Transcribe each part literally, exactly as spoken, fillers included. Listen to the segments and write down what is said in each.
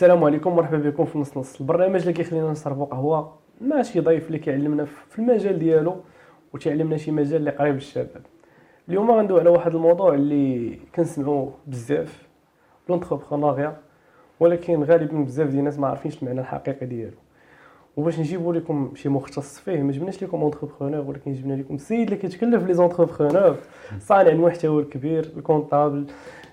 السلام عليكم ومرحبا بكم في نص نص البرنامج اللي كيخلينا نشربوا قهوه مع شي ضيف اللي كيعلمنا في المجال ديالو وتيعلمنا شي مجال اللي قريب للشباب. اليوم غندوي على واحد الموضوع اللي كنسمعوه بزاف، لونتربرونيا، ولكن غالبا بزاف ديال الناس ما عارفينش المعنى الحقيقي ديالو. وباش نجيبوا لكم شي مختص فيه ما جبناش لكم اونتربرونور، ولكن جبنا لكم السيد اللي كيتكلف لي زونتربرونور، صانع المحتوى الكبير، الكونطابل،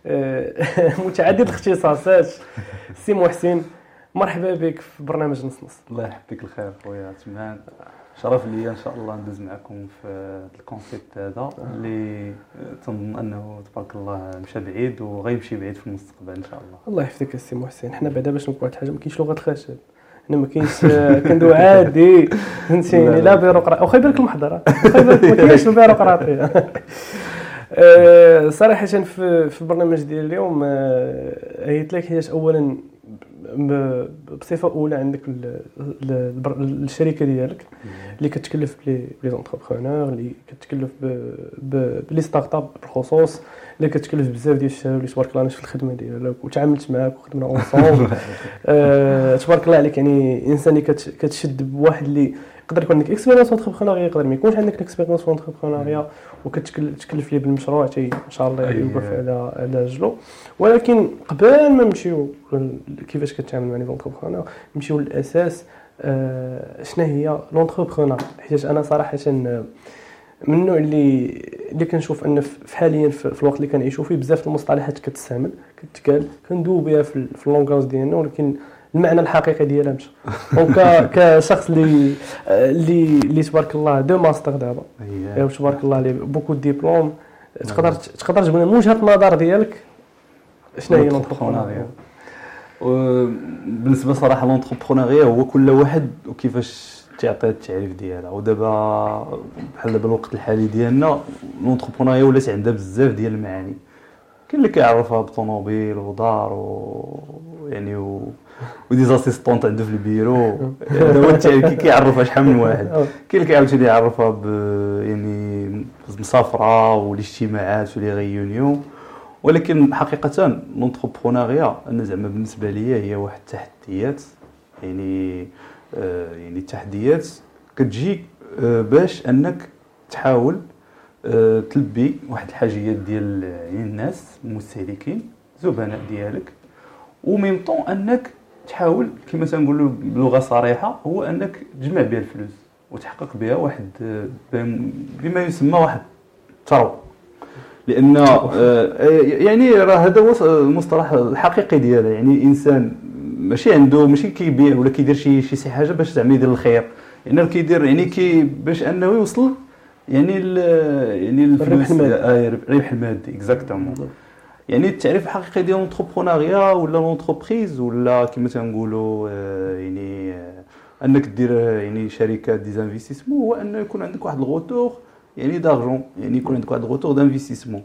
متعدد الاختصاصات، سي محسن. مرحبا بك في برنامج نص نص. الله يحفظك الخير خويا عثمان، شرف لي ان شاء الله ندوز معكم في الكونسيبت هذا اللي تنظن انه تبارك الله مشى بعيد وغيمشي بعيد في المستقبل ان شاء الله. الله يحفظك السي محسن. حنا بعدا باش نقول واحد الحاجه، ما كاينش لغه الخشب، هنا ما كاينش كندوي عادي فهمتيني، لا بيروقراطي واخا يبان لك المحضره، واخا يبان لك ما كاينش البيروقراطيه. أه صراحه في في البرنامج ديال اليوم هيت لك حيت اولا بصفه اولى عندك الشركه ديالك اللي كتكلف بلي لي زونتربرونور، اللي كتكلف بلي ستارت اب بالخصوص، اللي كتكلف بزاف ديال الشباب اللي تبارك الله في الخدمه ديالك وتعاملت معاك وخدمنا اونصومبل. أه تبارك الله عليك، يعني انسان اللي كتشد بواحد اللي يقدر يكون عندك اكسبيريونس اونتربرونيا، يقدر ما يكونش عندك اكسبيريونس اونتربرونيا، وكتكلف ليه بالمشروع حتى ان شاء الله يوقف على على رجلو. ولكن قبل ما نمشيو كيفاش كتعامل مع لي زونتربرونور، نمشيو للاساس. آه شنو هي لونتربرونور؟ حيت انا صراحه من النوع اللي اللي كنشوف ان في حاليا في الوقت اللي كنعيشوا فيه بزاف المصطلحات كتستعمل كتقال كندوب بها في اللونغاز ديالنا، ولكن المعنى الحقيقي ديالها مشى. دونك كشخص اللي اللي اللي تبارك الله دو ماستر دابا، ايوا تبارك الله عليه بوكو ديبلوم، تقدر تقدر تجبنا من وجهه النظر ديالك شنو هي لونتربرونيا؟ بالنسبه صراحه لونتربرونيا هو كل واحد وكيفاش تعطي التعريف ديالها. ودابا بحال دابا الوقت الحالي ديالنا لونتربرونيا ولات عندها بزاف ديال المعاني. كاين اللي كيعرفها بطوموبيل ودار و يعني و ودي زاسيستونط عنده في البيرو، هذا هو التعريف كيعرفها شحال من واحد. كاين اللي كيعاود يعرفها ب يعني مسافره والاجتماعات ولي غيونيون. ولكن حقيقه لونتربرونيا انا زعما بالنسبه ليا هي واحد التحديات، يعني آه يعني التحديات كتجي آه باش انك تحاول آه تلبي واحد الحاجيات ديال يعني الناس المستهلكين زبناء ديالك، ومن طون انك تحاول كما تنقولوا بلغه صريحه هو انك تجمع بها الفلوس وتحقق بها واحد بما يسمى واحد الثروه. لان يعني راه هذا هو المصطلح الحقيقي ديالها، يعني انسان ماشي عنده ماشي كيبيع ولا كيدير شي شي حاجه باش زعما يدير الخير، يعني كيدير يعني كي باش انه يوصل يعني يعني الفلوس الربح المادي اكزاكتومون. يعني التعريف الحقيقي ديال لونتربرونيا ولا لونتربريز ولا كما تنقولوا يعني انك دير يعني شركه ديزانفيستيسمون هو انه يكون عندك واحد الغوتور يعني دارجون، يعني يكون عندك واحد الغوتور دانفيستيسمون.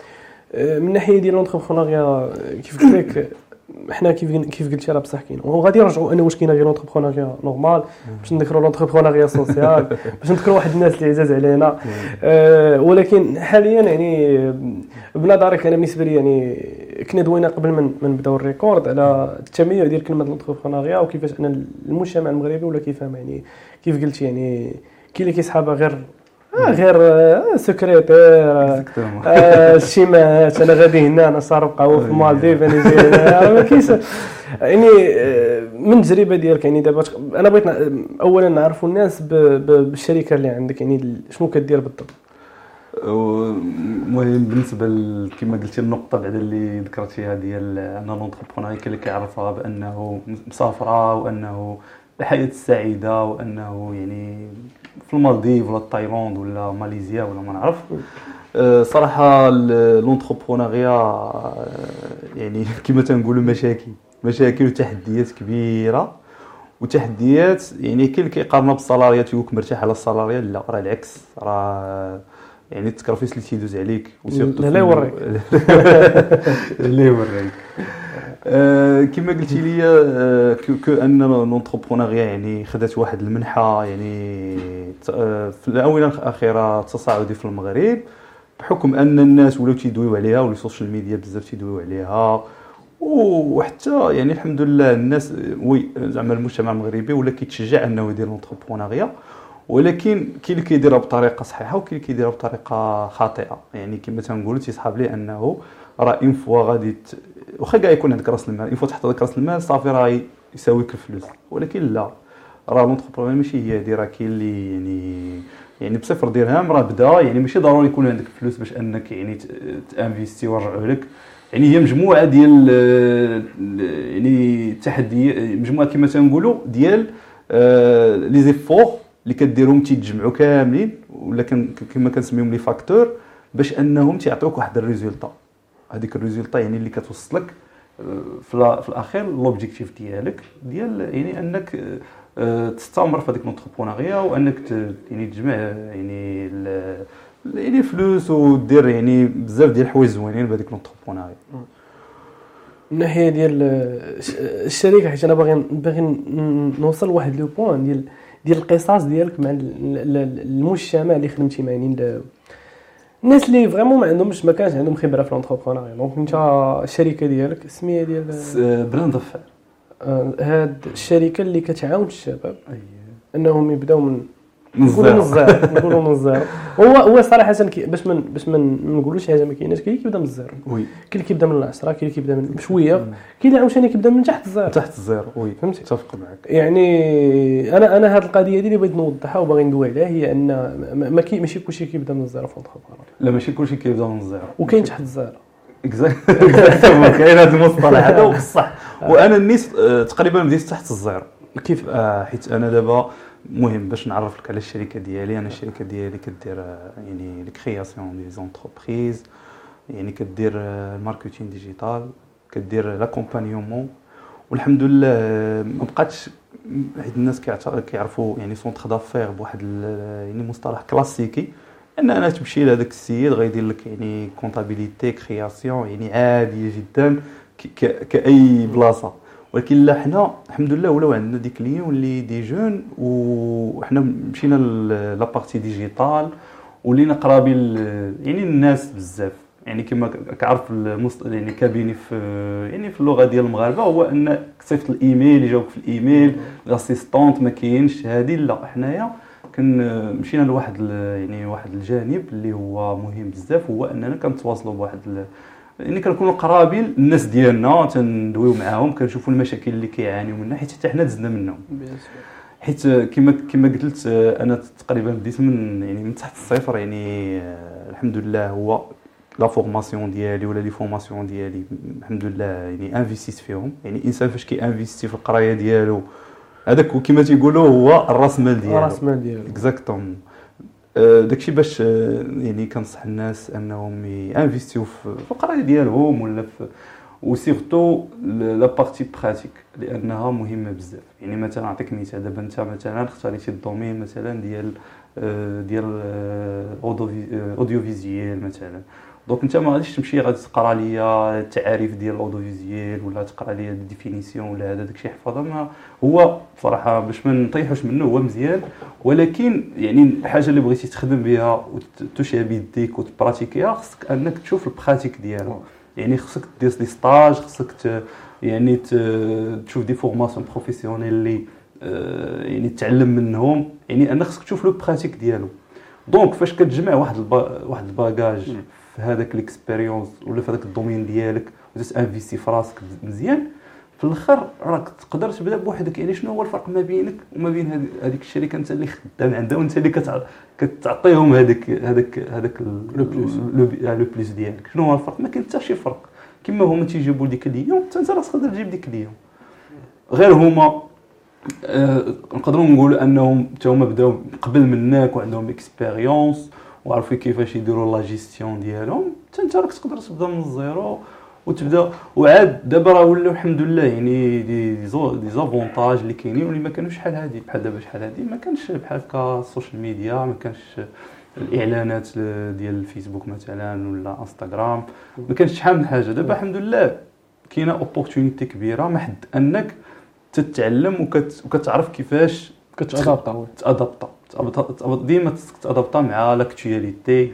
من ناحيه ديال لونتربرونيا كيف قلت لك حنا كيف كيف قلتي راه بصح كاين، وغادي نرجعوا انا واش كاينه غير لونتربرونيا نورمال باش نذكروا لونتربرونيا سوسيال باش نذكروا واحد الناس اللي عزاز علينا. أه ولكن حاليا يعني بنظرك انا بالنسبه لي يعني كنا دوينا قبل من من نبداو الريكورد على التمييز ديال كلمه لونتربرونيا وكيفاش ان المجتمع المغربي ولا كيفهم، يعني كيف قلت يعني كاين اللي كيسحبها غير آه غير آه سكرتير آه شيمات انا غادي هنا انا شارب قهوه في المالديف انا ما كاينش يعني آه من التجربه ديالك. يعني دابا انا بغيت اولا نعرفوا الناس بالشركه اللي عندك، يعني شنو كدير بالضبط. المهم بالنسبه كما قلتي النقطه بعد اللي ذكرتيها ديال ان لونتربرونيا كاين اللي كيعرفها بانه مسافره وانه الحياه السعيده وانه يعني في المالديف ولا تايلاند ولا ماليزيا ولا ما نعرف. أه صراحه لونتربرونيا يعني كما تنقولوا مشاكل مشاكل وتحديات كبيره وتحديات. يعني كاين اللي كيقارنها بالسالاريات يقولك مرتاح على السالاريات، لا راه العكس، راه يعني التكرفيس اللي تيدوز عليك وسيرتو لا يوريك لا يوريك. أه كما قلتي لي أه كو ان لونتربرونيا يعني خدات واحد المنحه يعني في الاونه الاخيره تصاعدي في المغرب، بحكم ان الناس ولاو تيدويو عليها والسوشيال ميديا بزاف تيدويو عليها وحتى يعني الحمد لله الناس وي زعما المجتمع المغربي ولا كيتشجع انه يدير لونتربرونيا، ولكن كاين اللي كيديرها بطريقه صحيحه وكاين اللي كيديرها بطريقه خاطئه. يعني كما تنقولوا تيصحاب لي انه راه اون فوا غادي واخا كاع يكون عندك راس المال، اون فوا تحط هذاك راس المال صافي راه يساويك الفلوس، ولكن لا، راه لونتربرونيا ماشي هي هذه. راه كاين اللي يعني يعني بصفر درهم راه بدا، يعني ماشي ضروري يكون عندك فلوس باش انك يعني تانفيستي ورجعوا لك. يعني هي مجموعه ديال يعني التحديات، مجموعه كما تنقولوا ديال لي زيفور اللي كديرهم تيتجمعوا كاملين، ولا كما كنسميهم لي فاكتور، باش انهم تيعطيوك واحد الريزولطا. هذيك الريزولطا يعني اللي كتوصلك في في الاخير لوبجيكتيف ديالك ديال يعني انك تستمر في هذيك لونتربرونيا، وانك يعني تجمع يعني يعني فلوس ودير يعني بزاف ديال الحوايج زوينين بهذيك لونتربرونيا. من ناحيه ديال الشركه، حيت انا باغي باغي نوصل لواحد لو بوين ديال ديال القصص ديالك مع المجتمع اللي خدمتي معاه، يعني الناس اللي فريمون ما عندهمش ما كانش عندهم خبره في لونتربرونيا. دونك انت الشركه ديالك السميه ديال براند افير، هاد الشركه اللي كتعاون الشباب اييه انهم يبداو من نقولوا من الزيرو نقولوا من الزيرو. هو هو صراحه باش من باش ما نقولوش حاجه ما كايناش، كاين اللي كيبدا من الزيرو، وي كاين اللي كيبدا من العشرة، كاين اللي كيبدا من بشويه، كاين اللي عاوتاني كيبدا من تحت الزيرو تحت الزيرو. وي فهمتي، متفق معك. يعني انا انا هاد القضيه دي اللي بغيت نوضحها وباغي ندوي عليها، هي ان ما كاين ماشي كلشي كيبدا من الزيرو في لونتربرونيا. لا ماشي كلشي كيبدا من الزيرو، وكاين تحت الزيرو. اكزاكتومون كاين هذا المصطلح هذا بصح. وانا النيس تقريبا بديت تحت الزيرو. كيف؟ آه حيت انا دابا مهم باش نعرف لك على الشركه ديالي. انا الشركه ديالي كدير يعني لي كرياسيون دي زونتربريز، يعني كدير الماركتينغ ديجيتال، كدير لاكومبانيومون، والحمد لله ما بقاتش حيت الناس كيعرفوا يعني سونتر دافير بواحد يعني مصطلح كلاسيكي، ان انا تمشي لهذاك السيد غيدير لك يعني كونطابيليتي كرياسيون يعني عاديه جدا كاي بلاصه. ولكن لا، حنا الحمد لله ولاو عندنا دي كليون اللي دي جون، وحنا مشينا لا بارتي ديجيتال ولينا قرابين يعني الناس بزاف. يعني كما كعرف يعني كابيني في يعني في اللغه ديال المغاربه، هو ان صيفط الايميل يجاوبك في الايميل، الاسيستونت ما كاينش هذه. لا، حنايا كان مشينا لواحد يعني واحد الجانب اللي هو مهم بزاف، هو اننا كنتواصلوا بواحد يعني كنكونوا قرابين الناس ديالنا، تندويو معاهم، كنشوفوا المشاكل اللي كيعانيو منها، حيت حتى حنا دزنا منهم. حيت كما كما قلت انا تقريبا بديت من يعني من تحت الصفر. يعني الحمد لله هو لا فورماسيون ديالي ولا لي فورماسيون ديالي الحمد لله يعني انفيستيت فيهم. يعني الانسان فاش كي انفيستي في القرايه ديالو هذاك كما تيقولوا هو الراس مال ديالو. الراس مال ديالو اكزاكتومون. داكشي باش يعني كنصح الناس انهم ينفيستيو في القرايه ديالهم ولا في وسيرتو لا بارتي براتيك، لانها مهمه بزاف. يعني مثلا نعطيك مثال، دابا انت مثلا اختاريتي الدومين مثلا ديال ديال اوديو فيزيوال مثلا، دونك انت ما غاديش تمشي غادي تقرا ليا التعاريف ديال الاوديو فيزيوال ولا تقرا ليا الديفينيسيون ولا هذا داكشي حفظها. ما هو بصراحه باش ما نطيحوش منه هو مزيان، ولكن يعني الحاجه اللي بغيتي تخدم بها وتمشي بيديك وتبراتيكيها خصك انك تشوف البراتيك ديالها. يعني خصك دير لي ستاج، خصك يعني تشوف دي فورماسيون بروفيسيونيل اللي يعني تتعلم منهم، يعني انا خصك تشوف لو براتيك ديالو. دونك فاش كتجمع واحد البا... واحد الباجاج في هذاك ليكسبيريونس ولا في هذاك الدومين ديالك وتانفيستي في راسك مزيان، في الاخر راك تقدر تبدا بوحدك. يعني شنو هو الفرق ما بينك وما بين هذيك الشركه انت اللي خدام عندها وانت اللي كتع... كتعطيهم هذاك هذاك هذاك لو بلوس لو بلوس ديالك؟ شنو هو الفرق؟ ما كاين حتى شي فرق. كما هما تيجيبوا ديك اليوم حتى انت راسك تقدر تجيب ديك اليوم. غير هما أه نقدروا نقولوا انهم حتى هما بداو قبل منك وعندهم اكسبيريونس وعرفوا كيفاش يديروا لا جيستيون ديالهم. حتى انت راك تقدر تبدا من الزيرو وتبدا. وعاد دابا راه ولاو الحمد لله يعني دي دي زافونتاج اللي كاينين واللي ما كانوش شحال هادي. بحال دابا شحال هادي ما كانش بحال هكا السوشيال ميديا، ما كانش الاعلانات ديال الفيسبوك مثلا ولا انستغرام، ما كانش شحال من حاجه. دابا الحمد لله كاينه اوبورتونيتي كبيره محد انك تتعلم وكت وكتعرف كيفاش كتادابطا تادابطا ديما تادابطا مع لاكتواليتي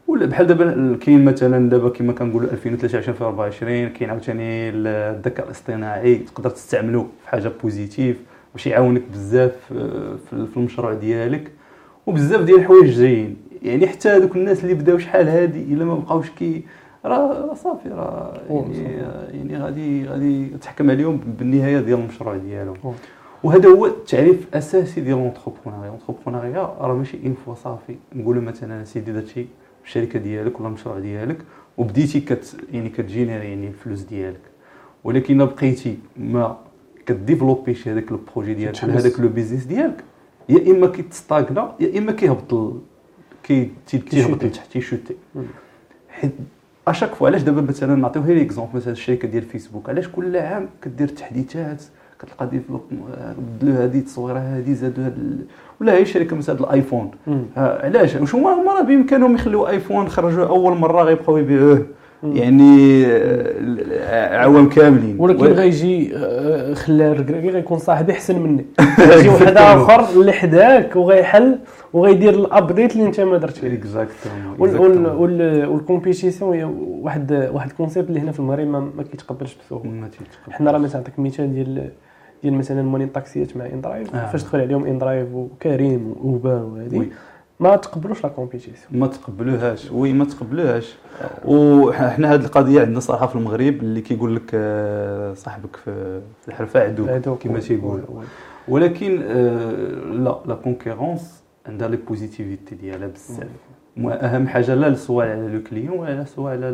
ولا بحال دابا كاين مثلا دابا كما كنقولوا ألفين وثلاثة وعشرين ألفين وأربعة وعشرين كاين عاوتاني الذكاء الاصطناعي تقدر تستعمله في حاجه بوزيتيف باش يعاونك بزاف في المشروع ديالك وبزاف ديال الحوايج جايين. يعني حتى هذوك الناس اللي بداو شحال هادي الا ما بقاوش كي راه صافي راه يعني يعني غادي غادي تحكم عليهم بالنهايه ديال المشروع ديالهم. وهذا هو التعريف الاساسي ديال لونتربرونيا. لونتربرونيا راه ماشي ان فوا صافي نقولوا مثلا سيدي درتي الشركه ديالك ولا المشروع ديالك وبديتي كت يعني كتجينيري يعني الفلوس ديالك، ولكن بقيتي ما كديفلوبيش هذاك البروجي ديالك هذاك لو بيزنس ديالك، يا اما كيتستاغنا يا اما كيهبط كي تيهبط لتحت تيشوتي. حيت اشاك فوا علاش دابا مثلا نعطيو غير اكزومبل مثلا الشركه ديال فيسبوك علاش كل عام كدير تحديثات كتلقى ديفلوب بدلوا هذه التصويره هذه زادوا هذا ولا هي شركه مثلا الايفون علاش واش هما هما بامكانهم يخليو ايفون خرجوا اول مره غيبقاو يبيعوه يعني عوام كاملين، ولكن و... غيجي خلى الركراكي غيكون صاحبي احسن مني يجي واحد اخر اللي حداك وغيحل وغيدير الابديت اللي انت ما درتش اكزاكتومون. والكومبيتيسيون هي واحد واحد الكونسيبت اللي هنا في المغرب ما, ما كيتقبلش بسهوله. حنا راه مثلا نعطيك مثال ديال ديال مثلا مونين طاكسيات مع اندرايف آه. فاش دخل عليهم اندرايف وكريم واوبر وهذه ما تقبلوش لا كومبيتيسيون ما تقبلوهاش وي ما تقبلوهاش. وحنا هذه القضيه عندنا صراحه في المغرب اللي كيقول لك صاحبك في الحرفه عدوك كما تيقول، ولكن لا لا كونكورونس عندها لي بوزيتيفيتي ديالها بزاف. اهم حاجه لا سواء على لو كليون ولا سواء على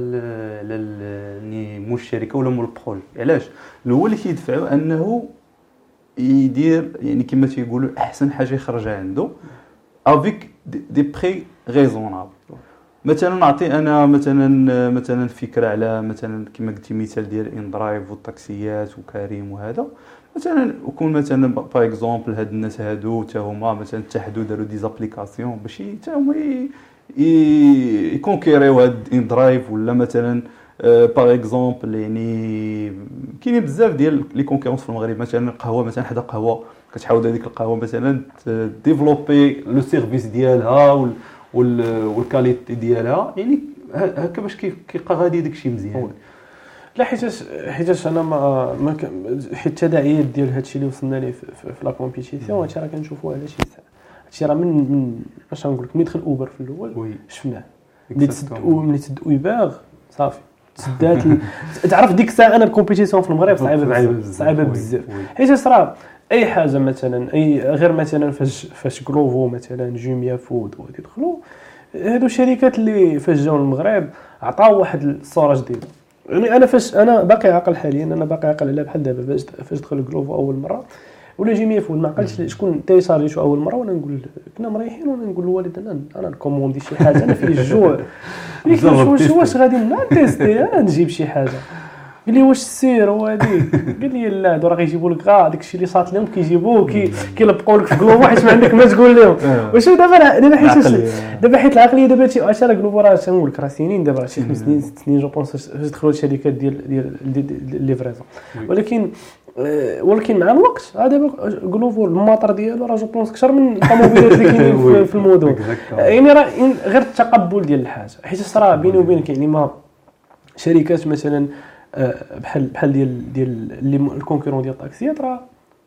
على مو الشركه ولا مو البروجي. علاش الاول اللي كيدفعوا انه يدير يعني كما تيقولوا احسن حاجه يخرجها عنده افيك دي بري ريزونابل. مثلا نعطي انا مثلا مثلا فكره على مثلا كما قلتي مثال ديال اندرايف والطاكسيات وكريم وهذا مثلا وكون مثلا باغ اكزومبل هاد الناس هادو حتى هما مثلا اتحدوا داروا دي زابليكاسيون باش حتى هما يكونكيريو هاد اندرايف ولا مثلا باغ اكزومبل يعني كاينين بزاف ديال لي كونكورونس في المغرب. مثلا قهوه مثلا حدا قهوه كتحاول هذيك القهوه مثلا ديفلوبي لو سيرفيس ديالها والكاليتي ديالها يعني هكا باش كيبقى غادي داكشي مزيان. لا حيت حيت انا ما, ما حيت التداعيات ديال هادشي اللي وصلنا ليه في, في, في لا كومبيتيسيون هادشي راه كنشوفوه على شي ساعه. هادشي راه من من باش نقول لك ملي دخل اوبر في الاول شفناه ملي تسد ملي تسد ويباغ صافي تسدات تعرف ديك الساعه انا الكومبيتيسيون في المغرب صعيبه صعيبه بزاف حيت صرا اي حاجه مثلا اي غير مثلا فاش فاش كلوفو مثلا جوميا فود ويدخلوا هادو شركات اللي فاش جاو المغرب عطاو واحد الصوره جديده. يعني انا فاش انا باقي عاقل حاليا انا باقي عاقل على بحال دابا فاش فاش دخل كلوفو اول مره ولا جوميا فود ما عقلتش شكون تيشارجيتو اول مره وانا نقول كنا مريحين وانا نقول للوالد انا انا نكوموندي شي حاجه انا في الجوع قلت واش واش غادي نتيستي انا نجيب شي حاجه قال لي واش السير وهادي قال لي لا راه غيجيبوا لك غا داكشي اللي صات لهم كيجيبوه كي كيلبقوا لك في كلوفو حيت ما عندك ما تقول لهم واش دابا دابا حيت دابا حيت العقليه دابا شي عشرة كلوفو راه تنقول لك راه سنين دابا شي خمس سنين ست سنين جو بونس فاش دخلوا الشركات ديال ديال ليفريزون ولكن ولكن مع الوقت دابا كلوفو الماطر ديالو راه جو بونس اكثر من الطوموبيلات اللي كاينين في المدن. يعني راه غير التقبل ديال الحاجه حيت صرا بيني وبينك يعني ما شركات مثلا بحال بحال ديال ديال اللي الكونكورون ديال الطاكسيات راه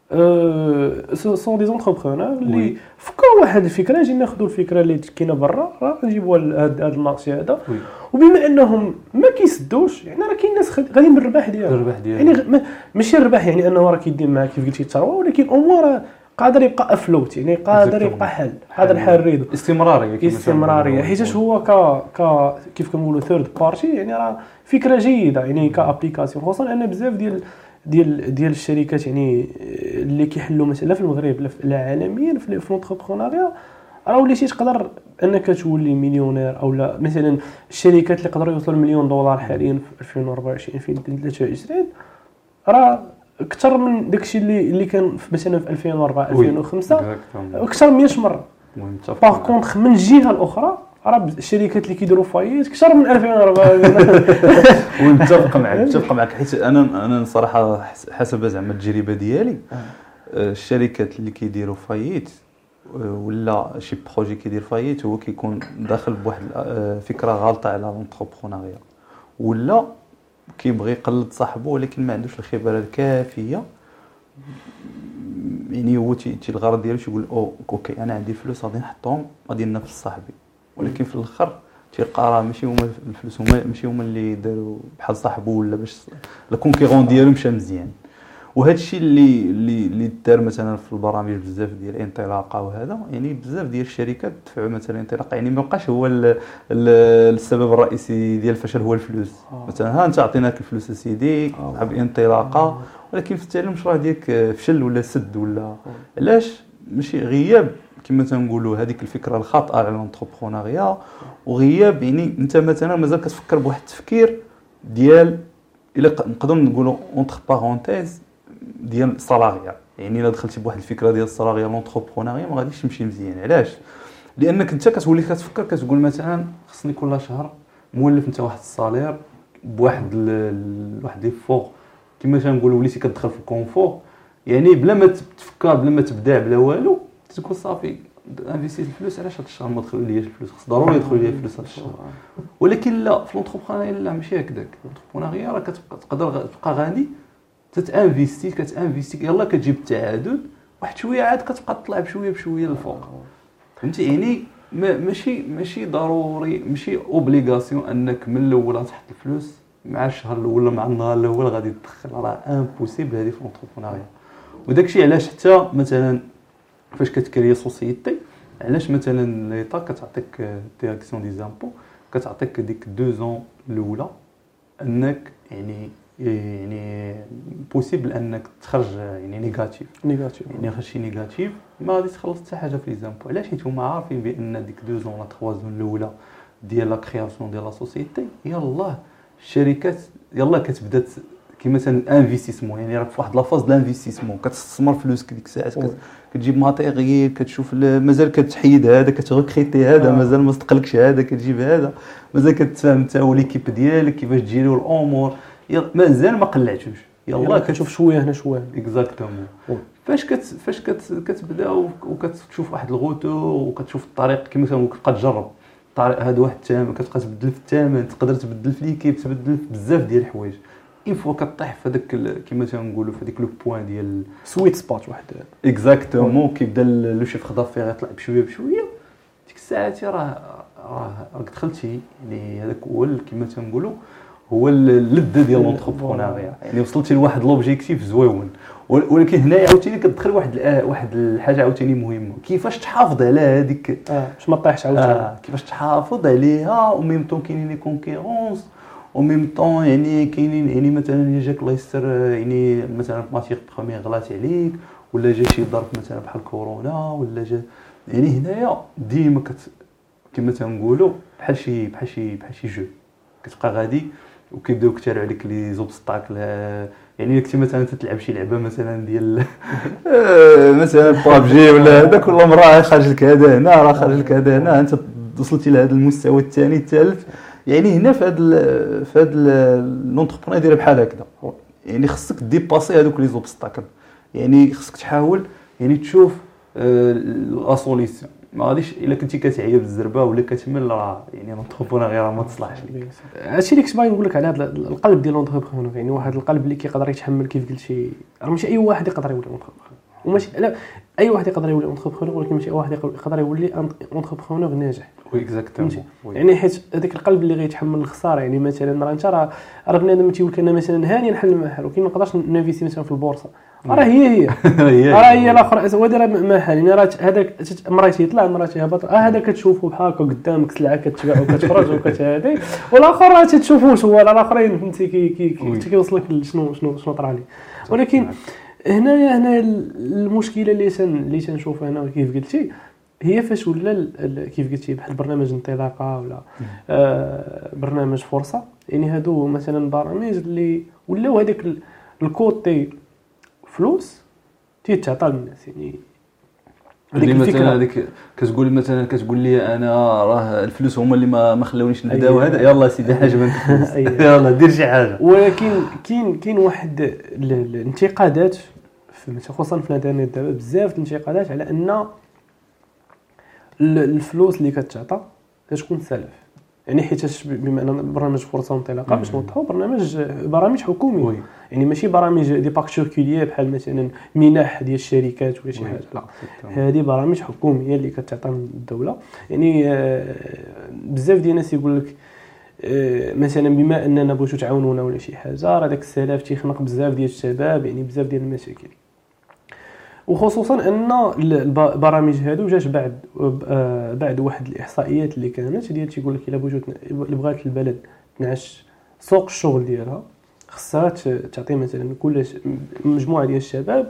ا سون دي زونتربرونور اللي فكروا واحد الفكره نجي ناخذوا الفكره اللي كاينه برا راه نجيبوها لهذا المارشي هذا وبما انهم ما كيسدوش يعني راه كاين ناس غاديين بالربح ديالهم يعني ماشي الربح يعني انه راه كيدير معاك كيف قلتي الثروه ولكن امور راه قادر يبقى افلوت يعني قادر يبقى حل قادر الحال ريدو استمراريه استمراريه حيت هو ك ك كيف كنقولوا ثيرد بارتي يعني راه فكره جيده يعني كابليكاسيون خصوصا ان بزاف ديال ديال ديال الشركات يعني اللي كيحلوا مثلا في المغرب لا عالميا في الانتربرونيا راه وليتي تقدر انك تولي مليونير او لا مثلا الشركات اللي قدروا يوصلوا لمليون دولار حاليا في ألفين وأربعة وعشرين ألفين وثلاثة وعشرين راه اكثر من داكشي اللي اللي كان مثلا في ألفين وأربعة ألفين وخمسة اكثر من مية مره. باغ كونطخ من الجهه الاخرى راه الشركات اللي كيديروا فايت اكثر من ألفين وأربعة ونتفق معك متفق معك حيت انا انا صراحه حسب زعما التجربه ديالي الشركات اللي كيديروا فايت ولا شي بروجي كيدير فايت هو كيكون داخل بواحد فكره غلطه على لونتربرونيا، ولا كيبغي يقلد صاحبه ولكن ما عندوش الخبره الكافيه. يعني هو تي الغرض ديالو يقول او اوكي انا عندي فلوس غادي نحطهم غادي ننافس صاحبي، ولكن في الاخر تيلقى راه ماشي هما الفلوس هما ماشي هما اللي داروا بحال صاحبه، ولا باش الكونكيرون ديالو مشى مزيان. وهذا الشيء اللي اللي اللي دار مثلا في البرامج بزاف ديال انطلاقه، وهذا يعني بزاف ديال الشركات دفعوا مثلا انطلاقه، يعني ما بقاش هو ال ال السبب الرئيسي ديال الفشل هو الفلوس. مثلا ها انت عطيناك الفلوس سيدي حاب انطلاقه، ولكن في التالي المشروع ديالك فشل ولا سد ولا علاش؟ ماشي غياب كما تنقولوا هذيك الفكره الخاطئه على الانتربرونيا، وغياب يعني انت مثلا مازال كتفكر بواحد التفكير ديال الا نقدروا نقولوا اونتر بارونتيز ديال الصلاغيه. يعني الا دخلتي بواحد الفكره ديال الصلاغيه لونتربرونيا ما غاديش تمشي مزيان. علاش؟ لانك انت كتولي كتفكر كتقول مثلا خصني كل شهر مولف انت واحد الصالير بواحد ال... واحد لي فوق كما تنقولوا وليتي كتدخل في الكونفور، يعني بلا ما تفكر بلا ما تبدع بلا والو تقول صافي انفيستي الفلوس علاش هذا الشهر ما دخل ليش الفلوس، خص ضروري يدخل لي الفلوس هذا الشهر. ولكن لا في لونتربرونيا لا ماشي هكذاك. لونتربرونيا راه كتقدر تبقى غادي تتانفيستي كتانفيستي يلا كتجيب التعادل واحد شويه عاد كتبقى تطلع بشويه بشويه للفوق. فهمتي يعني ماشي ماشي ضروري ماشي اوبليغاسيون انك من الاول تحط الفلوس مع الشهر الاول ولا مع النهار الاول غادي تدخل، راه امبوسيبل هذه في لونتربرونيا. وداكشي علاش حتى مثلا فاش كتكري سوسيتي علاش مثلا ليطا كتعطيك ديريكسيون دي زامبو كتعطيك ديك دو زون الاولى انك يعني يعني بوسيبل انك تخرج يعني نيجاتيف نيجاتيف يعني خرج شي نيجاتيف ما غادي تخلص حتى حاجه في لي زامبو. علاش؟ حيت هما عارفين بان ديك دو زون ولا تخوا زون الاولى ديال لا كرياسيون ديال لا سوسيتي يلاه الشركات يلاه كتبدا كي مثلا انفيستيسمون، يعني راك في واحد لافاز د الانفيستيسمون كتستثمر فلوسك ديك الساعات كتجيب ماتيريال كتشوف مازال كتحيد هذا كتغكريتي هذا مازال ما صدقلكش هذا كتجيب هذا مازال كتفهم انت وليكيب ديالك كيفاش تجيروا الامور مازال ما قلعتوش يلاه كتشوف شويه هنا شويه اكزاكتومون. فاش كت فاش كت كتبدا وكتشوف واحد الغوتو وكتشوف الطريق كما كنقول كتبقى تجرب الطريق هذا واحد الثمن كتبقى تبدل في الثمن تقدر تبدل في ليكيب تبدل بزاف ديال الحوايج اين فوا كطيح في هذاك كما تنقولوا في هذيك لو بوين ديال سويت سبوت واحد اكزاكتومون كيبدا لو شيف دافير يطلع بشويه بشويه ديك الساعات راه راه راك دخلتي يعني هذاك هو كما تنقولوا هو اللذه ديال لونتربرونيا، يعني وصلتي لواحد لوبجيكتيف زويون. ولكن هنا عاوتاني كتدخل واحد واحد الحاجه عاوتاني مهمه كيفاش تحافظ على هذيك اه باش ما طيحش عاوتاني آه. كيفاش تحافظ عليها وميم طون كاينين لي كونكيرونس وميم طون يعني كاينين يعني مثلا جاك الله يستر يعني مثلا ماتيغ بروميير غلات عليك ولا جا شي ظرف مثلا بحال كورونا ولا جا يعني هنايا ديما كت كما تنقولوا بحال شي بحال شي بحال شي جو كتبقى غادي وكيبداو يكثروا عليك لي زوبستاكل. يعني كنتي مثلا تلعب شي لعبه مثلا ديال مثلا بابجي ولا هذاك ولا مراه خارج لك هذا هنا راه خارج لك هذا هنا انت وصلتي لهذا المستوى الثاني الثالث. يعني هنا في هذا في هذا لونتربرونيا دايره بحال هكذا، يعني خصك ديباسي هذوك لي زوبستاكل، يعني خصك تحاول يعني تشوف لا سوليسيون. ما غاديش الا كنتي كتعيا بالزربه ولا كتمل راه يعني لونتربرونيا غير ما تصلحش ليك. هادشي اللي كنت باغي نقول لك على هذا القلب ديال لونتربرونيا، يعني واحد القلب اللي كيقدر يتحمل كيف قلتي راه ماشي اي واحد يقدر يولي لونتربرونيا وماشي لا اي واحد يقدر يولي لونتربرونيا ولكن ماشي اي واحد يقدر يولي لونتربرونيا ناجح. وي اكزاكتومون يعني حيت هذاك القلب اللي غيتحمل الخساره. يعني مثلا راه انت راه راه بنادم تيقول لك انا مثلا هاني نحل المحل ولكن ما نقدرش نانفيستي مثلا في البورصه راه هي هي راه هي الاخر هو داير محل. يعني راه هذاك مراتي يطلع مراتي يهبط اه هذا كتشوفه بحال هكا قدامك سلعه كتباع وكتخرج وكتهادي والاخر راه تتشوفوش هو الاخرين فهمتي كي كي كيوصلك شنو شنو شنو طرا ليه. ولكن هنا هنا المشكله اللي تن اللي تنشوف هنا كيف قلتي هي فاش ولا كيف قلتي بحال برنامج انطلاقه ولا آه برنامج فرصه. يعني هادو مثلا برامج اللي ولاو هذاك الكوتي فلوس تيتعطى للناس. يعني هذيك مثلا هذيك كتقول مثلا كتقول لي انا راه الفلوس هما اللي ما ما خلاونيش نبدا وهذا يلاه سيدي حاجه بنت يلاه دير شي حاجه. ولكن كاين كاين واحد الانتقادات خصوصا في الانترنت دابا بزاف الانتقادات على ان الفلوس اللي كتعطى كتكون سلف، يعني حيت بما ان برنامج فرصه وانطلاقه باش نوضحوا برنامج برامج حكوميه، يعني ماشي برامج دي بارتيكوليير بحال مثلا منح ديال الشركات ولا شي حاجه، لا هذه برامج حكوميه اللي كتعطى من الدوله. يعني بزاف ديال الناس يقول لك مثلا بما اننا بغيتو تعاونونا ولا شي حاجه، راه داك السلاف تيخنق بزاف ديال الشباب، يعني بزاف ديال المشاكل، وخصوصا ان البرامج هادو جات بعد بعد واحد الاحصائيات اللي كانت ديال تيقول لك الا بغيتو الا بغات البلد تنعش سوق الشغل ديالها خصها تعطي مثلا كل مجموعه ديال الشباب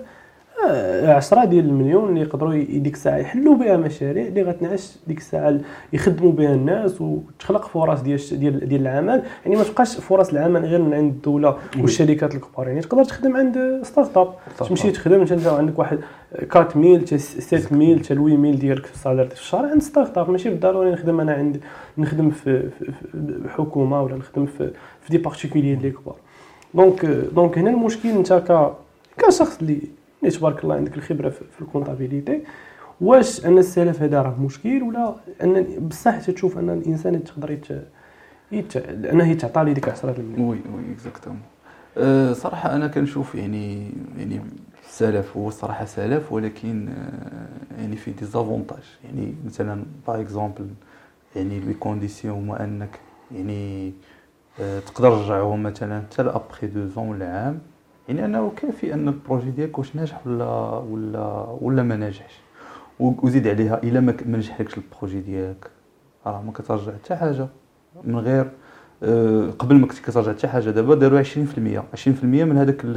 عشرة ديال المليون اللي يقدروا ديك الساعه يحلوا بها مشاريع اللي غتنعش ديك الساعه يخدموا بها الناس وتخلق فرص ديال ديال ديال العمل. يعني ما تبقاش فرص العمل غير من عند الدوله والشركات الكبار، يعني تقدر تخدم عند ستارت اب، تمشي تخدم انت عندك واحد أربعة آلاف حتى ستة آلاف حتى ثمانية آلاف ديالك في الصالير في الشهر عند ستارت اب، ماشي بالضروري نخدم انا عند نخدم في, في, في حكومه ولا نخدم في في دي بارتيكوليير اللي كبار. دونك دونك هنا المشكل انت ك كشخص اللي تبارك الله عندك الخبره في الكونطابيليتي، واش ان السلف هذا راه مشكل ولا ان بصح تشوف ان الانسان تقدر يت... يت... انه يتعطى لي ديك عشرة المليون؟ وي وي اكزاكتومون. أه صراحه انا كنشوف يعني يعني السلف هو الصراحه سلف، ولكن أه يعني في دي زافونتاج. يعني مثلا باغ اكزومبل يعني لي كونديسيون هما انك يعني أه تقدر ترجعهم مثلا حتى لابخي دو زون ولا عام، يعني انه كافي ان البروجي ديالك واش ناجح ولا ولا ولا ما ناجحش، وزيد عليها الا ما نجحلكش البروجي ديالك راه ما كترجع حتى حاجه من غير أه قبل ما كنتي كترجع حتى حاجه. دابا داروا عشرين في المية عشرين في المية من هذاك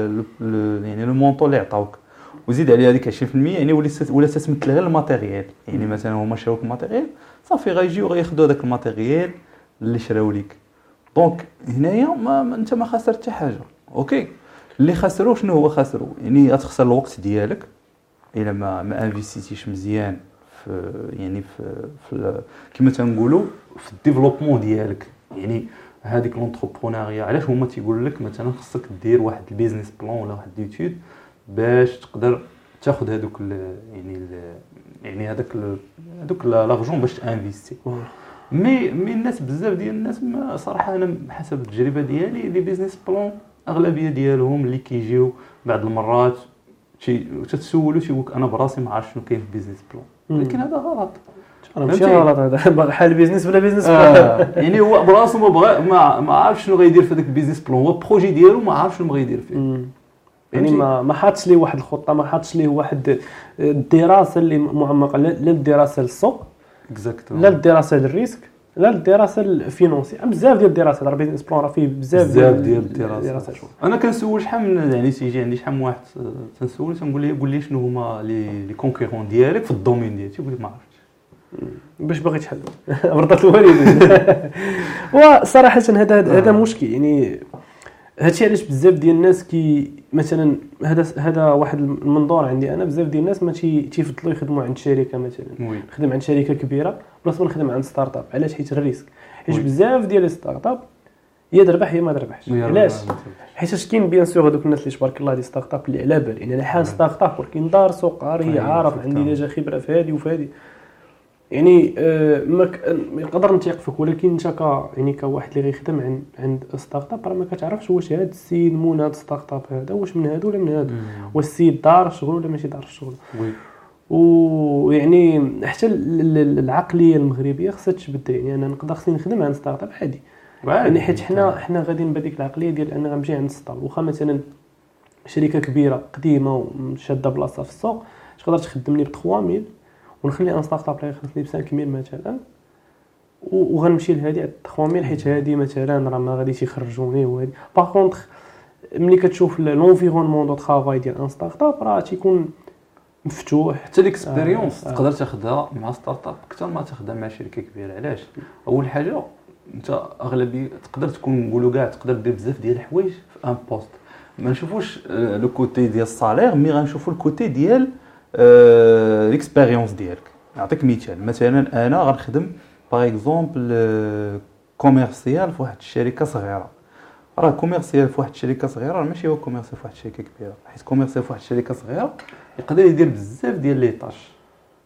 يعني لو مونطون اللي عطاوك، وزيد عليها هذيك عشرين في المية يعني ولات ولا تتمثل غير الماتيريال. يعني مثلا هما شراوك الماتيريال صافي غيجيو غياخذوا هذاك الماتيريال اللي شراو ليك، دونك هنايا ما, ما انت ما خسرت حتى حاجه. اوكي اللي خسروا شنو هو خسروا؟ يعني غتخسر الوقت ديالك الا ما ما انفيستيتيش مزيان في يعني في, في كما تنقولوا في الديفلوبمون ديالك. يعني هذيك لونتربرونيا علاش هما تيقول لك مثلا خصك دير واحد البيزنس بلان ولا واحد ليتود باش تقدر تاخذ هذوك يعني يعني هذاك هذوك لارجون باش انفيستي. مي مي الناس بزاف ديال الناس ما صراحه انا حسب التجربه ديالي لي بيزنس بلان اغلبيه ديالهم اللي كيجيو بعض المرات شي تتسولو تيقول انا براسي ما عارف شنو كاين في بيزنس بلان، لكن هذا غلط. انا ماشي غلط هذا حال بيزنس ولا بيزنس بلان. آه. يعني هو براسو ما بغى ما ما عارف شنو غيدير في هذاك البيزنس بلان، هو البروجي ديالو ما عارف شنو بغى يدير فيه. مم. يعني ما ما حاطش ليه واحد الخطه، ما حاطش ليه واحد الدراسه اللي معمقه، لا الدراسه للسوق اكزاكتومون، لا الدراسه للريسك، لا الدراسه الفينانسيه. بزاف ديال الدراسات راه بيزنس بلان راه فيه بزاف ديال ديال الدراسات. انا كنسول شحال من يعني تيجي عندي شحال من واحد تنسول تنقول ليه قول لي شنو هما لي لي كونكورون ديالك في الدومين ديالك، تيقول لي ما عرفتش باش باغي تحل مرضات الوالدين. وصراحه هذا هذا مشكل. يعني هادشي علاش بزاف ديال الناس كي مثلا هذا هذا واحد المنظور عندي انا، بزاف ديال الناس ما تيفضلوا يخدموا عند شركه مثلا، نخدم عند شركه كبيره بلاصه نخدم عند ستارت اب. علاش؟ حيت الريسك، حيت بزاف ديال الستارت اب يا تربح يا ما تربحش. علاش؟ حيت كاين بيان سور هذوك الناس اللي تبارك الله دي ستارت اب اللي على بال، يعني انا حال ستارت اب ولكن دار سوق هي عارف عندي ديجا خبره في هذه وفي هذه، يعني آه ما نقدر نثيق فيك. ولكن انت ك يعني كواحد اللي غيخدم عند عند ستارت اب راه ما كتعرفش واش هذا السيد مون هذا ستارت اب هذا واش من هذا ولا من هذا، واش السيد دار الشغل ولا ماشي دار الشغل. ويعني حتى العقليه المغربيه خصها تبدل. يعني انا نقدر خصني نخدم عند ستارت اب عادي، يعني حيت حنا حنا غاديين بهذيك العقليه ديال انا غنمشي عند ستارت اب. واخا مثلا شركه كبيره قديمه وشاده بلاصه في السوق تقدر تخدمني ب ثلاثة آلاف ونخلي ان ستارت اب اللي يخلصني ب خمسة آلاف مثلا، وغنمشي لهادي ثلاثة آلاف حيت هادي مثلا راه ما غاديش يخرجوني. وهادي باغ كونطخ ملي كتشوف لونفيرونمون دو طرافاي ديال ان ستارت اب راه تيكون مفتوح. حتى ليكسبيريونس آه. تقدر تاخذها مع ستارت اب اكثر ما تاخذها مع شركه كبيره. علاش؟ اول حاجه انت اغلبيه تقدر تكون نقولوا كاع تقدر دير بزاف ديال الحوايج في ان بوست، ما نشوفوش لو كوتي ديال الصالير، مي غنشوفوا الكوتي ديال ليكسبيريونس ديالك. نعطيك مثال، مثلا انا غنخدم باغ اكزومبل كوميرسيال في واحد الشركه صغيره. راه كوميرسيال في واحد الشركه صغيره ماشي هو كوميرسيال في واحد الشركه كبيره، حيت كوميرسيال في واحد الشركه صغيره يقدر يدير بزاف ديال لي طاش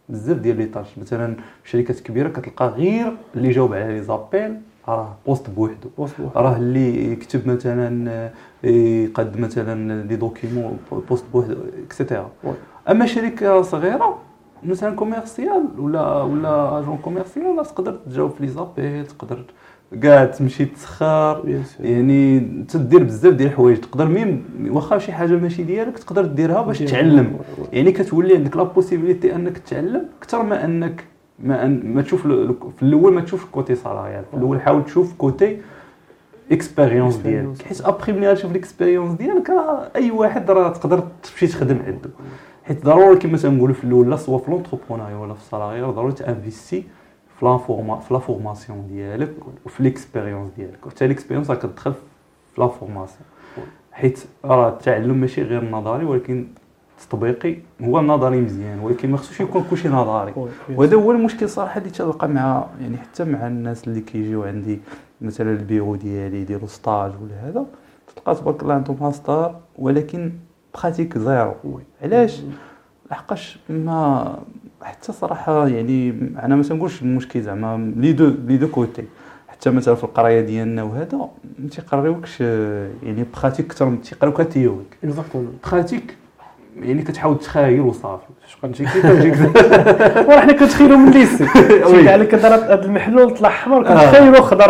بزاف ديال لي طاش. مثلا شركات كبيره كتلقى غير اللي جاوب على لي زابيل راه بوست بوحدو، راه اللي يكتب مثلا يقدم مثلا لي دوكيمون بوست بوحدو اكسيتيرا. اما شركه صغيره مثلا كوميرسيال ولا ولا اجون كوميرسيال تقدر تجاوب في لي زابيل، تقدر كاع تمشي تسخر، يعني تدير بزاف ديال الحوايج. تقدر ميم واخا شي حاجه ماشي ديالك تقدر ديرها باش تتعلم، يعني كتولي عندك لا بوسيبيليتي انك تتعلم اكثر ما انك ما, أن ما تشوف في الاول ما تشوف كوتي صالاريال، في الاول حاول تشوف كوتي اكسبيريونس ديالك، حيت ابري ملي غتشوف الاكسبيريونس ديالك اي واحد راه تقدر تمشي تخدم عنده. حيت ضروري كما تنقولوا في الاول لا سوا في لونتربرونيا ولا في الصالاريال ضروري تانفيستي في لا فورما في لا فورماسيون ديالك وفي ليكسبيريونس ديالك، وحتى ليكسبيريونس راه كتدخل في لا فورماسيون، حيت راه التعلم ماشي غير نظري ولكن تطبيقي. هو النظري مزيان ولكن ما خصوش يكون كلشي نظري، وهذا هو المشكل صراحه اللي تلقى مع يعني حتى مع الناس اللي كيجيو عندي مثلا البيرو ديالي يديروا ستاج ولا هذا، تلقى تبارك الله عندهم ماستر ولكن براتيك زيرو. علاش؟ لحقاش ما حتى صراحه يعني انا ما تنقولش المشكل زعما لي دو لي دو كوتي، حتى مثلا في القرايه ديالنا وهذا ما تيقريوكش يعني براتيك اكثر من تيقراوك تيوريك. اكزاكتومون براتيك يعني كتحاول تخايل وصافي شكون تجيك كيفاش وحنا كنتخيلوا من ليسي شي قال لك هذا المحلول طلع احمر كنتخيلوا خضر.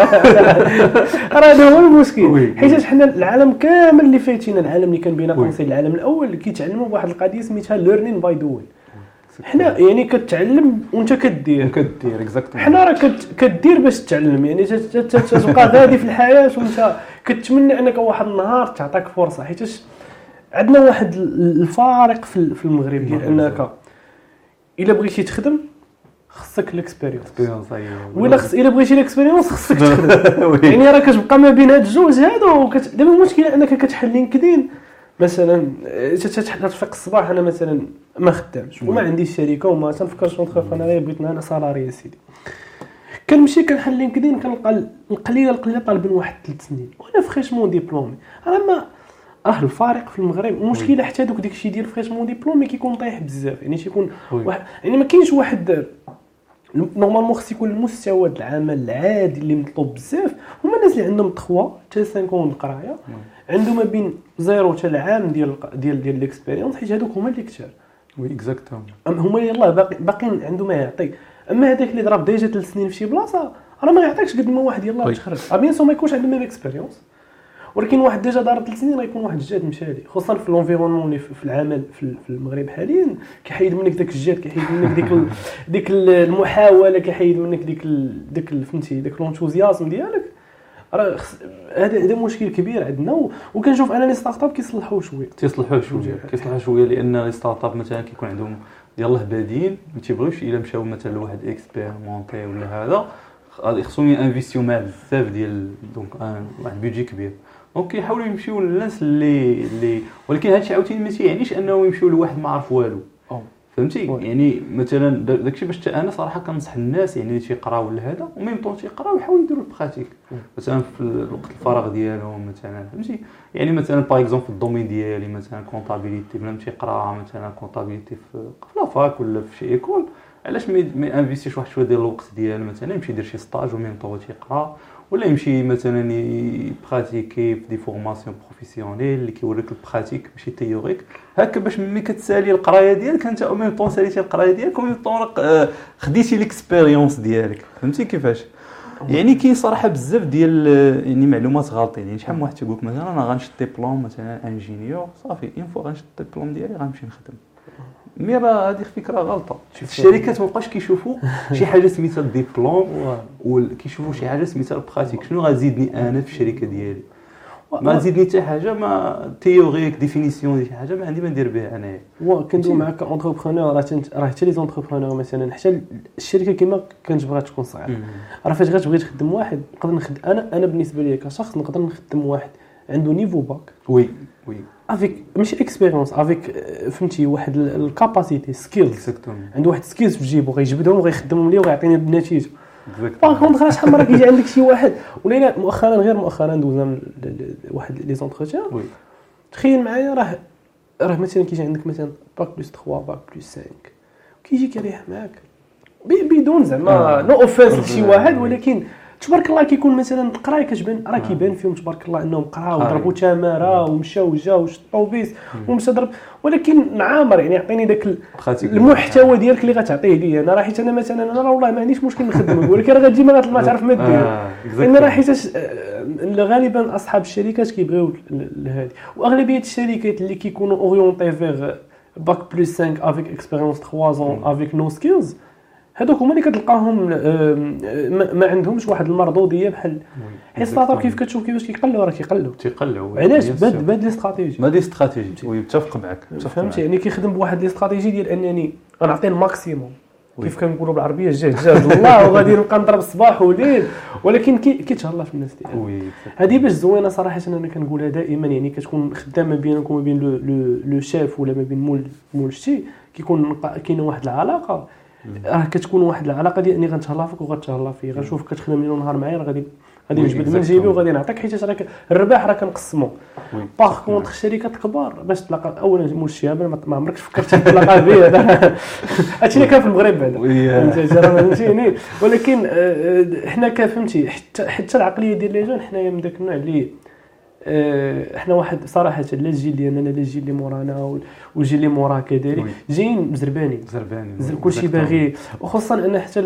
راه هذا هو المشكل، حيت حنا العالم كامل اللي فايتينا، العالم اللي كان بينا قوسين العالم الاول كيتعلموا بواحد القضيه سميتها ليرنين باي دوين. حنا يعني كتعلم وانت كدير كدير اكزاكتلي، حنا راه كدير باش تتعلم، يعني تبقى غادي في الحياه وانت كتمنى انك واحد النهار تعطيك فرصه. حيت عندنا واحد الفارق في المغرب ديال انك الا بغيتي تخدم خصك الاكسبيريونس، ولا خص الا بغيتي الاكسبيريونس خصك تخدم. يعني راه كتبقى ما بين هاد الجوج هادو. دابا المشكله انك كتحل لينكدين مثلا، تفيق الصباح انا مثلا ما خدامش وما عنديش شركه وما تنفكرش نتخرج انا بغيت انا صالاري سيدي، كنمشي كنحل لينكدين كنلقى القليله القليله طالبين واحد ثلاث سنين وانا فريشمون ديبلومي. راه ما راه الفارق في المغرب المشكله حتى دوك داكشي ديال فريشمون ديبلومي كيكون طايح بزاف، يعني تيكون واحد يعني ما كاينش واحد نورمالمون خص يكون المستوى د العمل العادي اللي مطلوب بزاف. هما الناس اللي عندهم ثلاثة حتى خمسة القرايه عندهم ما بين زيرو حتى العام ديال ديال ديال ليكسبيريونس، حيت هذوك هما اللي كثار. وي اكزاكتومون هما يلاه باقي باقيين عنده ما يعطي. اما هذاك اللي ضرب ديجا ثلاث سنين في شي بلاصه راه ما يعطيكش قد ما واحد يلاه تخرج. ا بيان سو ما يكونش عنده ميم اكسبيريونس، ولكن واحد ديجا دار ثلاث سنين غيكون واحد الجاد مشالي، خصوصا في لونفيرونمون اللي في العمل في المغرب حاليا كيحيد منك داك الجاد، كيحيد منك ديك ديك المحاوله، كيحيد منك ديك ديك فهمتي داك لونتوزيازم ديالك. راه هذا هذا مشكل كبير عندنا، وكنشوف انا لي ستارت اب كيصلحوا شويه كيصلحوا شويه كيصلحوا شويه لان لي ستارت اب مثلا كيكون عندهم يلاه بادين ما تيبغيوش الا مشاو مثلا لواحد اكسبيرمونتي ولا هذا غادي خصهم ينفيستيو مع بزاف ديال دونك واحد بيجي كبير، دونك كيحاولوا يمشيو للناس اللي اللي ولكن هادشي عاوتاني ما تيعنيش انه يمشيو لواحد ما عرف والو. فهمتي يعني مثلا داكشي باش انا صراحه كنصح الناس يعني اللي تيقراو ولا هذا وميم طون تيقراو يحاولوا يديروا البراتيك مثلا في الوقت الفراغ ديالهم مثلا. فهمتي يعني مثلا باغ اكزومبل في الدومين ديالي مثلا كونطابيليتي بلا ما تيقرا مثلا كونطابيليتي في لافاك ولا في شي ايكول، علاش ما انفيستيش واحد شويه ديال الوقت ديالو مثلا يمشي يدير شي ستاج وميم طون تيقرا، ولا يمشي مثلا يبراتيكي في دي فورماسيون بروفيسيونيل اللي كيوريك البراتيك ماشي تيوريك هكا باش ملي كتسالي القرايه ديالك انت او ميم طون ساليتي القرايه ديالك وميم طون خديتي ليكسبيريونس ديالك. فهمتي كيفاش؟ يعني كاين صراحه بزاف ديال يعني معلومات غالطين. يعني شحال من واحد تيقول لك مثلا انا غنشد ديبلوم مثلا انجينيور صافي اون فوا غنشد الدبلوم ديالي غنمشي نخدم، مي راه هذه فكره غلطه. الشركات ما بقاش كيشوفوا شي حاجه سميتها الدبلوم وكيشوفوا شي حاجه سميتها البراتيك. شنو غازيدني انا في الشركه ديالي؟ ما زيدني حتى حاجه، ما تيوريك ديفينيسيون ديال شي حاجه ما عندي ما ندير بها انايا. وكندوي معاك اونتربرونور راه راه حتى لي زونتربرونور مثلا حتى الشركه كما كنتبغى تكون صغيره راه فاش غتبغي تخدم واحد نقدر نخدم انا انا بالنسبه لي كشخص نقدر نخدم واحد عنده نيفو باك وي وي افيك ماشي اكسبيريونس افيك فهمتي واحد الكاباسيتي سكيلز عنده واحد سكيلز في جيبو غيجبدهم وغيخدمهم لي وغيعطيني النتيجه. باغ كونطخ شحال مره كيجي عندك شي واحد ولا مؤخرا غير مؤخرا دوزنا واحد لي زونتروتيان وي تخيل معايا راه راه مثلا كيجي عندك مثلا باك بلس ثلاثة باك بلس خمسة كيجي كيريح معاك بدون زعما نو اوفنس شي واحد، ولكن تبارك الله كيكون مثلا القرايه كتبان راه كيبان فيهم تبارك الله انهم قراو وضربوا تماره ومشاو وجاو وشطوا بيس ومشى ضرب، ولكن عامر يعني عطيني داك المحتوى ديالك اللي غتعطيه لي انا، راه حيت انا مثلا انا والله ما عنديش مشكل نخدم، ولكن راه غتجي ما ما تعرف ما دير لان راه حيت غالبا اصحاب الشركات كيبغيو هذه، واغلبيه الشركات اللي كيكونوا اورينتي فيغ باك بلس خمسة افيك اكسبيريونس ثلاثة ans افيك نو سكيلز، هذوك هما اللي كتلقاهم ما عندهمش واحد المردوديه بحال حيت ستارت كيف كتشوف كيفاش كيقلوا راه كيقلوا تيقلوا علاش باد باد لي استراتيجي ما دي استراتيجي ويتفق معك فهمتي يعني كيخدم بواحد لي استراتيجي ديال انني غنعطي الماكسيموم كيف كنقولوا بالعربيه جهد جهد الله وغادي نبقى نضرب الصباح والليل، ولكن كيتهلا في الناس ديالو هذه باش زوينه صراحه انا كنقولها دائما، يعني كتكون خدام ما بينك وما بين لو لو شيف ولا ما بين مول مول شتي كيكون كاينه واحد العلاقه، راه كتكون واحد العلاقه ديال اني غنتهلا فيك وغتهلا فيه، غنشوفك كتخدم ليل ونهار معايا راه غادي غادي نجبد من جيبي وغادي نعطيك حيت راه الربح راه كنقسمو. باغ كونطخ الشركات الكبار باش تلاقى اولا مول الشهاب ما عمركش فكرت تلاقى به هادشي اللي كان في المغرب بعدا فهمتيني، ولكن حنا كفهمتي حتى حتى العقليه ديال لي جون حنايا من داك النوع اللي احنا واحد صراحه لا الجيل ديالنا لا الجيل اللي مورانا والجيل اللي موراه كذلك جايين مزربانين مزربانين كلشي باغي، وخصوصا ان حتى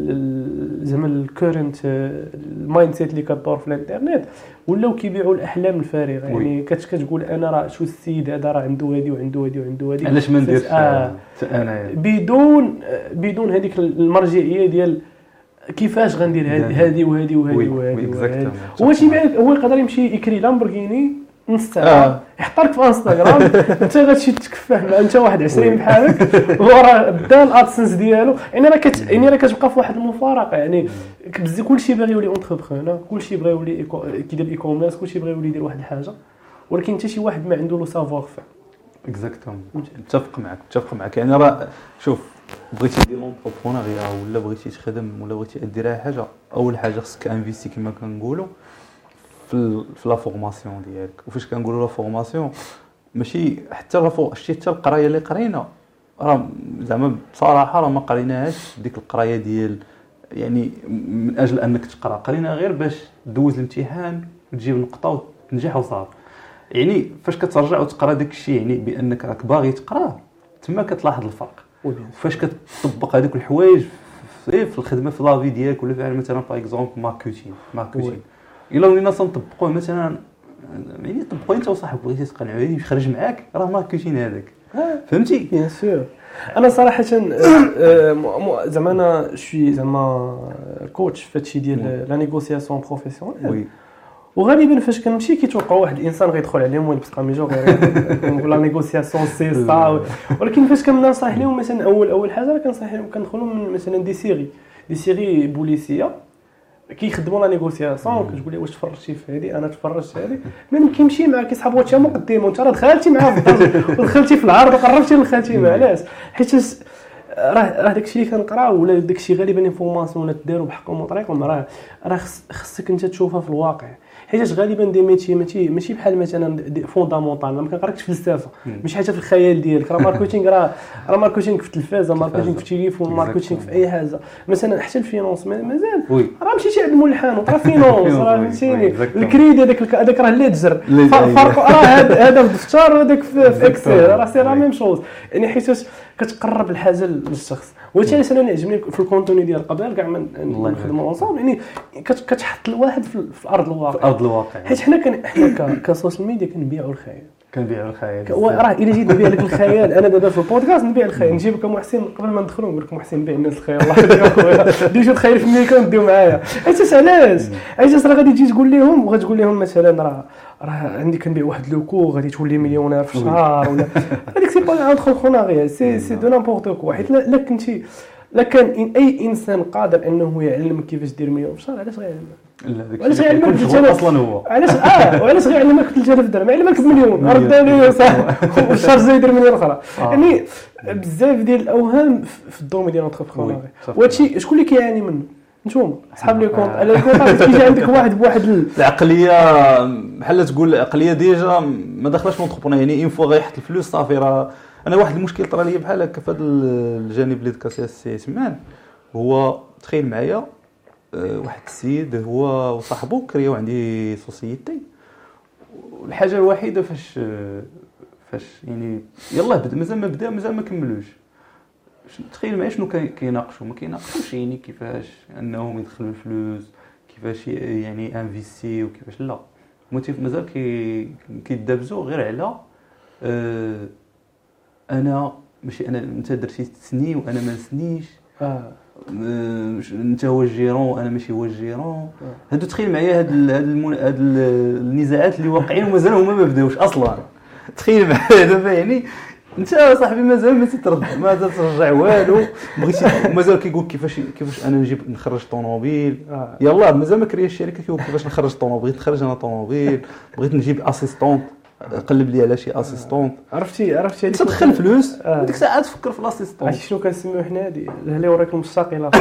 زعما الكورنت المايند سيت اللي كدور في الانترنت ولاو كيبيعوا الاحلام الفارغه، يعني كتقول انا راه شو السيد هذا راه عنده هذه وعنده هذه وعنده هذه علاش ما نديرش آه انا بدون بدون هذيك المرجعيه ديال كيفاش غندير هذه وهذه وهذه وهذه. هو شي هو يقدر يمشي يكري لامبورغيني نص ساعه يحط لك في انستغرام انت غتمشي تكفح مع انت واحد عشرين بحالك وراه بدا الادسنس ديالو، يعني راه كت يعني راه كتبقى في واحد المفارقه، يعني بزاف كلشي باغي يولي اونتربرونور، كلشي بغى يولي كيدير اي كوميرس، كلشي بغى يولي يدير واحد الحاجه، ولكن حتى شي واحد ما عنده لو سافوار فير. اكزاكتوم متفق معك متفق معك يعني راه شوف بغيتي دير لونتربرونيا ولا بغيتي تخدم ولا بغيتي دير اي حاجه، اول حاجه خصك انفيستي كما كنقولوا في في لا فورماسيون ديالك. وفاش كنقولوا لا فورماسيون ماشي حتى لا شتي حتى القرايه اللي قرينا راه زعما بصراحه راه ما قريناهاش ديك القرايه ديال يعني من اجل انك تقرا، قرينا غير باش دوز الامتحان وتجيب نقطه وتنجح وصافي. يعني فاش كترجع وتقرا داك الشيء يعني بانك راك باغي تقرا تما كتلاحظ الفرق. فاش كتطبق هذوك الحوايج في في الخدمه في لافي ديالك ولا فعلا مثلا باغ اكزومبل ماركتين ماركتين الا ولينا تنطبقوه مثلا يعني طبقوا انت وصاحبك بغيتي تقنعوا يعني يخرج معاك راه ماركتين هذاك فهمتي بيان سور. انا صراحه زعما انا شوي زعما كوتش في هادشي ديال لا نيغوسياسيون بروفيسيونيل، وغالبا فاش كنمشي كيتوقع واحد الانسان غيدخل عليهم ويلبس قميجه غير نقول لا نيغوسياسيون سي سا، ولكن فاش كننصح لهم مثلا اول اول حاجه كنصح لهم كندخلوا من مثلا دي سيري دي سيري بوليسيه كيخدموا لا نيغوسياسيون، كتقول لي واش تفرجتي في هذه انا تفرجت في هذه من كيمشي معاك كيسحب واش مقدمه وانت راه دخلتي معاه في الدرج ودخلتي في العرض وقربتي لخالتي معاه. علاش؟ حيت راه راه داكشي اللي كنقراو ولا داكشي غالبا انفورماسيون ولا تداروا بحقهم وطريقهم راه راه خصك انت تشوفها في الواقع، حيت غالبا دي ميتي ماشي ماشي بحال مثلا فوندامونطال ما كنقراكش فلسفه ماشي حاجه في الخيال ديالك، راه ماركتينغ راه راه ماركتينغ في التلفازه، ماركتينغ في التليفون، ماركتينغ في اي حاجه مثلا حتى الفينونس مازال راه مشيتي عند مول الحانوت راه فينونس راه فهمتيني الكريدي هذاك هذاك راه ليدجر فرق راه هذا هذا في الدفتر وهذاك في اكسل راه سي لا ميم شوز، يعني حيت كتقرب الحاجه للشخص. وهادشي علاش انا يعجبني في الكونتوني ديال قبل كاع من نخدموا اونصومبل، يعني كتحط الواحد في الارض الواقع ارض الواقع، حيت حنا كن حنا كسوشيال ميديا كنبيعوا الخيال كنبيعوا الخيال راه الا جيت نبيع لك الخيال انا دابا في البودكاست نبيع الخيال نجيب لك محسن قبل ما ندخلوا نقول لك محسن بيع الناس الخيال الله يخليك ديجو تخيل في الميكرو نديو معايا حيت علاش علاش راه غادي تجي تقول لهم وغتقول لهم مثلا راه راه عندي كنبيع واحد لوكو غادي تولي مليونير في الشهر ولا هذيك سي با انتربرونيا سي سي دو نامبورط كو، حيت لا كنتي لا كان اي انسان قادر انه يعلمك كيفاش دير مليون في الشهر علاش غيعلمك؟ لا علاش غيعلمك اصلا هو علاش اه وعلاش غيعلمك ثلاثة آلاف درهم يعلمك بمليون رداني صح والشهر زايد يدير مليون اخرى. يعني بزاف ديال الاوهام في الدومين ديال الانتربرونيا، وهادشي شكون اللي كيعاني منه؟ نتوما اصحاب لي كونط على الكونط كيجي عندك واحد بواحد العقليه بحال تقول العقليه ديجا ما داخلاش في الانتربرونيا، يعني اون فوا غيحط الفلوس صافي راه انا واحد المشكل طرا لي بحال هكا في هذا الجانب اللي ذكر سي السي عثمان. هو تخيل معايا واحد السيد هو وصاحبه كرياو عندي سوسيتي، الحاجه الوحيده فاش فاش يعني يلاه بدا مازال ما بدا مازال ما كملوش. تخيل معايا شنو كيناقشوا، ما كيناقشوش يعني كيفاش انهم يدخلوا الفلوس، كيفاش يعني انفيستي وكيفاش لا، مازال كي كيدابزوا غير على أه انا ماشي انا انت درتي تسني وانا ما نسنيش، اه انت هو الجيرون وانا ماشي هو الجيرون. هادو تخيل معايا هاد ال هاد, المن... هاد النزاعات اللي واقعين ومازال هما ما بداوش اصلا. تخيل معايا دابا يعني انت صاحبي مازال ما تترد ما ترجع والو، بغيتي مازال كيقول كيفاش كيفاش انا نجيب نخرج طوموبيل. آه. يلاه مازال ما كريا الشركه كيقول كيفاش نخرج طوموبيل، بغيت نخرج انا طوموبيل، بغيت نجيب اسيستونت قلب لي على شي اسيستونت. عرفتي عرفتي انت تدخل فلوس وديك الساعه تفكر في الاسيستونت. عرفتي شنو كنسميو حنا هادي اللي وراك المستقله.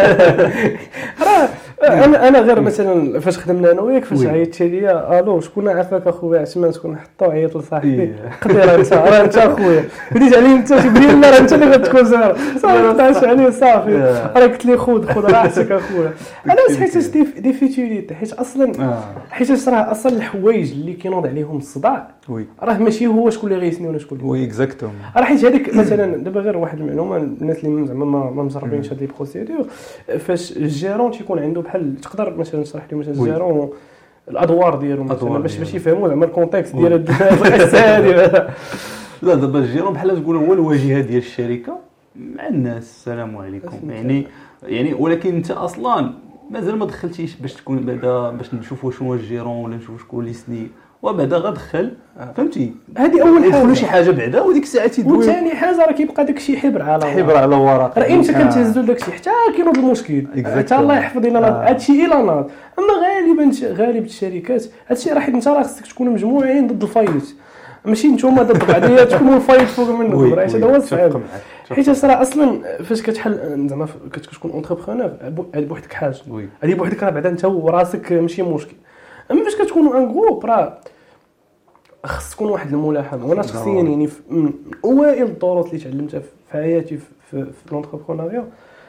راه انا انا غير مثلا فاش خدمنا انا وياك فاش عيطتي ليا الو شكون عافاك اخويا عثمان، شكون نحطو عيط لصاحبي قدير انت راه انت اخويا بديت عليه انت تبين لنا راه انت اللي غتكون زهر صافي طاش عليه صافي راه قلت لي خذ خذ راحتك اخويا. علاش؟ حيت دي فيتيليتي، حيت اصلا حيت راه اصلا الحوايج اللي كينوض عليهم الصداع راه ماشي هو شكون اللي غيسني ولا شكون. وي اكزاكتوم. راه حيت هذيك مثلا دابا غير واحد المعلومه الناس اللي زعما ما مجربينش هاد لي بروسيدور، فاش الجيرون تيكون عنده بحال تقدر مثلا تشرح لي مثلا الجيرون الادوار ديالو مثلا باش باش يفهموا زعما الكونتكست ديال القصه هذه. لا دابا الجيرون بحال تقول هو الواجهه ديال الشركه مع الناس، السلام عليكم يعني يعني ولكن انت اصلا مازال ما دخلتيش باش تكون بعدا باش نشوفوا شنو هو الجيرون ولا نشوفوا شكون اللي يسني وبعدا غادخل فهمتي. هذه اول حاجه يدخلوا شي حاجه بعدا وديك الساعه تيدوي. وثاني حاجه راه كيبقى داكشي حبر على حبر على ورق، راه امتى كنتهزوا داكشي حتى كينوض المشكل حتى الله يحفظ لنا هادشي الى ناض. اما غالبا غالب الشركات هادشي راه حيت انت راه خصك تكونوا مجموعين ضد الفايت، ماشي نتوما ضد بعضيات تكونوا الفايت فوق منكم. راه هذا هو الصعيب، حيت راه اصلا فاش كتحل زعما كتكون اونتربرونور هذه بوحدك حاجه، هذه بوحدك راه بعدا انت وراسك ماشي مشكل. اما فاش كتكونوا ان جروب راه خص تكون واحد الملاحظه. وانا شخصيا يعني من اوائل الدروس اللي تعلمتها في حياتي في في, في الانتربرونيا،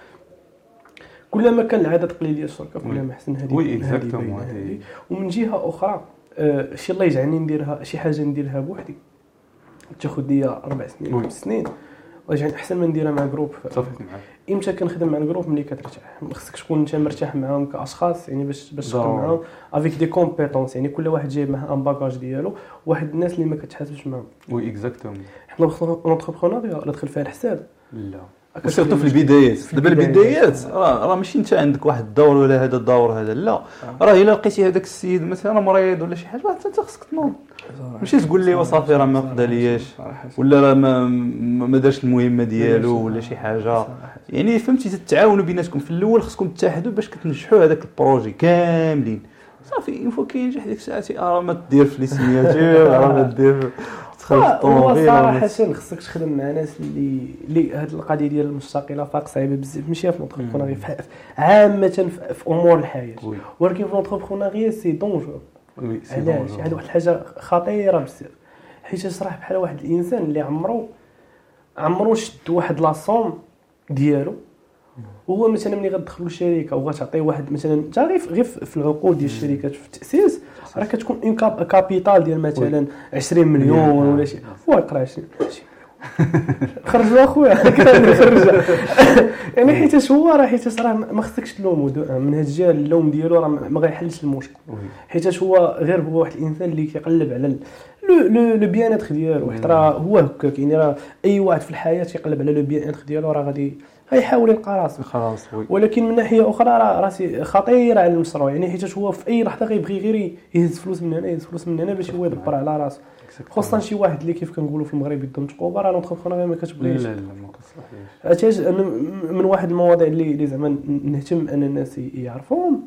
كلما كان العدد قليل ديال الشركه كلما احسن. هذه هذه ومن جهه اخرى أه شي الله يجعلني نديرها شي حاجه نديرها بوحدي تاخذ ليا اربع سنين خمس سنين واجعل احسن من نديرها مع جروب. اتفق معاك. امتى كنخدم مع الجروب ملي كترتاح خصك تكون انت مرتاح معاهم كاشخاص يعني باش باش تخدم معاهم افيك دي كومبيتونس، يعني كل واحد جايب معاه ان باكاج ديالو، واحد الناس اللي ما كتحاسبش معاهم. وي اكزاكتوم. حنا الانتربرونيا لا دخل فيها الحساب لا وسيرتو في البدايات. دابا البدايات راه راه ماشي انت عندك واحد الدور ولا هذا الدور هذا لا، راه الا لقيتي هذاك السيد مثلا مريض ولا شي حاجه انت خصك تنوض، ماشي تقول لي وصافي راه ما قدالياش ولا راه ما ما دارش المهمه ديالو ولا شي حاجه. يعني فهمتي تتعاونوا بيناتكم في الاول، خصكم تتحدوا باش كتنجحوا هذاك البروجي كاملين صافي. اين فوا كينجح ديك الساعه راه ما دير في لي سينياتور راه ما دير هو صراحه خصك تخدم مع ناس اللي اللي هذه القضيه ديال المستقله فاق صعيبه بزاف، ماشي في الانتربرونيا عامه في امور الحياه، ولكن في الانتربرونيا سي دونجور. علاش؟ هذه واحد الحاجه خطيره بزاف، حيت صراحه بحال واحد الانسان اللي عمرو عمرو شد واحد لاصوم ديالو، هو مثلا ملي غتدخلوا شركه وغتعطي واحد مثلا تعريف غير في العقود ديال الشركات في التاسيس راه كتكون اون كابيتال ديال مثلا عشرين مليون ولا شي واقرا عشرين خرجوا اخويا خرج يعني حيت هو راه حيت راه ما خصكش تلومو من هاد الجهه، اللوم ديالو راه ما غيحلش المشكل، حيت هو غير هو واحد الانسان اللي كيقلب على لو لو بيانات ديالو. حيت راه هو هكاك يعني راه اي واحد في الحياه يقلب على لو بيانات ديالو راه غادي غيحاول يلقى راسو خلاص. ولكن من ناحيه اخرى راه راسي خطيره على المشروع، يعني حيت هو في اي لحظه غيبغي غير يهز فلوس من هنا يهز فلوس من هنا باش هو يدبر على راسو، خصوصا شي واحد اللي كيف كنقولوا في المغرب يدهم تقوبه راه لونتربرونيا ما كتبغيش. لا لا ما كتصلحش. حتى من واحد المواضيع اللي اللي زعما نهتم ان الناس يعرفوهم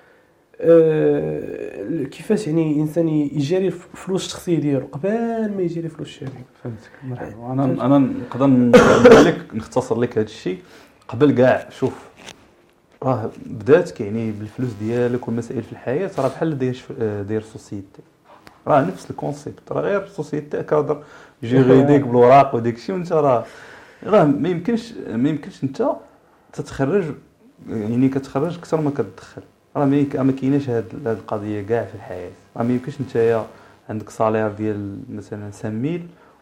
أه كيفاش يعني انسان يجري فلوس الشخصيه ديالو قبل ما يجري فلوس الشركه. فهمتك مرحبا. انا انا نقدر نقول لك نختصر لك هذا الشيء قبل كاع. شوف راه بدات يعني بالفلوس ديالك والمسائل في الحياه راه بحال داير داير سوسيتي راه نفس الكونسيبت، راه غير سوسيتي كادر جيريديك بالوراق وداك الشيء، وانت راه راه ما يمكنش ما يمكنش انت تتخرج يعني كتخرج اكثر ما كتدخل، راه ما ما كايناش هاد القضيه كاع في الحياه. راه ما يمكنش نتايا عندك صالير ديال مثلا خمسة ميل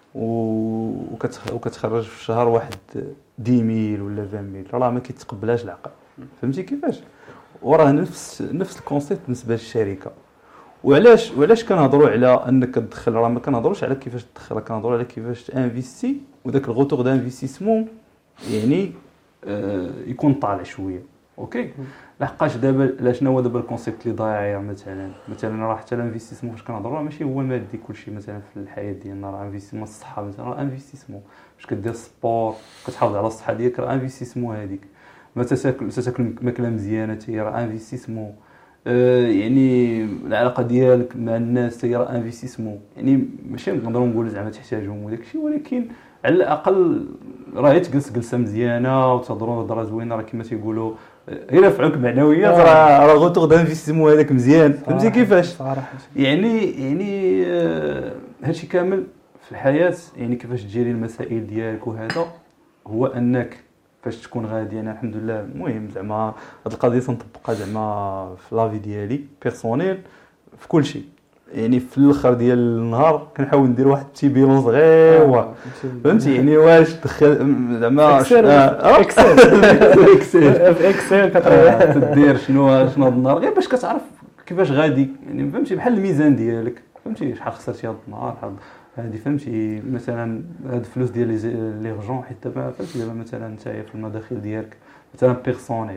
وكتخرج في الشهر واحد عشرة ميل ولا عشرين ميل، راه ما كيتقبلهاش العقل. فهمتي كيفاش؟ وراه نفس نفس الكونسيبت بالنسبه للشركه. وعلاش وعلاش كنهضروا على انك تدخل؟ راه ما كنهضروش على كيفاش تدخل، كنهضروا على كيفاش تانفيستي، وداك الغوتور دانفيستيسمون يعني آه يكون طالع شويه. اوكي، لحقاش دابا لا شنو هو دابا الكونسيبت اللي ضايع مثلا مثلا راه حتى الانفستيسمون فاش كنهضروا ماشي هو مادي كلشي. مثلا في الحياه ديالنا راه انفستيسمون الصحه مثلا، راه انفستيسمون باش كدير سبور كتحافظ على الصحه ديالك، راه انفستيسمون هذيك. ما تاكل تاكل ماكله مزيانه حتى هي راه انفستيسمون. آه يعني العلاقه ديالك مع الناس حتى هي راه انفستيسمون. يعني ماشي نقدروا نقولوا زعما تحتاجهم وداك الشيء، ولكن على الاقل راه تجلس جلسه مزيانه وتهضروا هضره زوينه، راه كما تيقولوا غير يرفعوك معنويات، راه راه غوتور دانفيستيسمون هذاك مزيان. فهمتي كيفاش؟ صراحه يعني يعني آه هادشي كامل في الحياه، يعني كيفاش تجيري المسائل ديالك وهذا هو انك فاش تكون غادي. انا الحمد لله المهم زعما هاد القضيه تنطبقها زعما في لافي ديالي بيرسونيل في كل شيء. يعني في الاخر ديال النهار كنحاول ندير واحد تي بيلون صغير، فهمتي؟ يعني واش دخل زعما اكسل اكسل اكسل اكسل كتدير شنو شنو هاد النهار، غير باش كتعرف كيفاش غادي. يعني فهمتي بحال الميزان ديالك، فهمتي شحال خسرتي هاد النهار شحال هادي، فهمتي؟ مثلا هاد الفلوس ديال لي رجون حيت دابا فهمتي دابا مثلا نتايا في المداخيل ديالك مثلا بيرسونيل،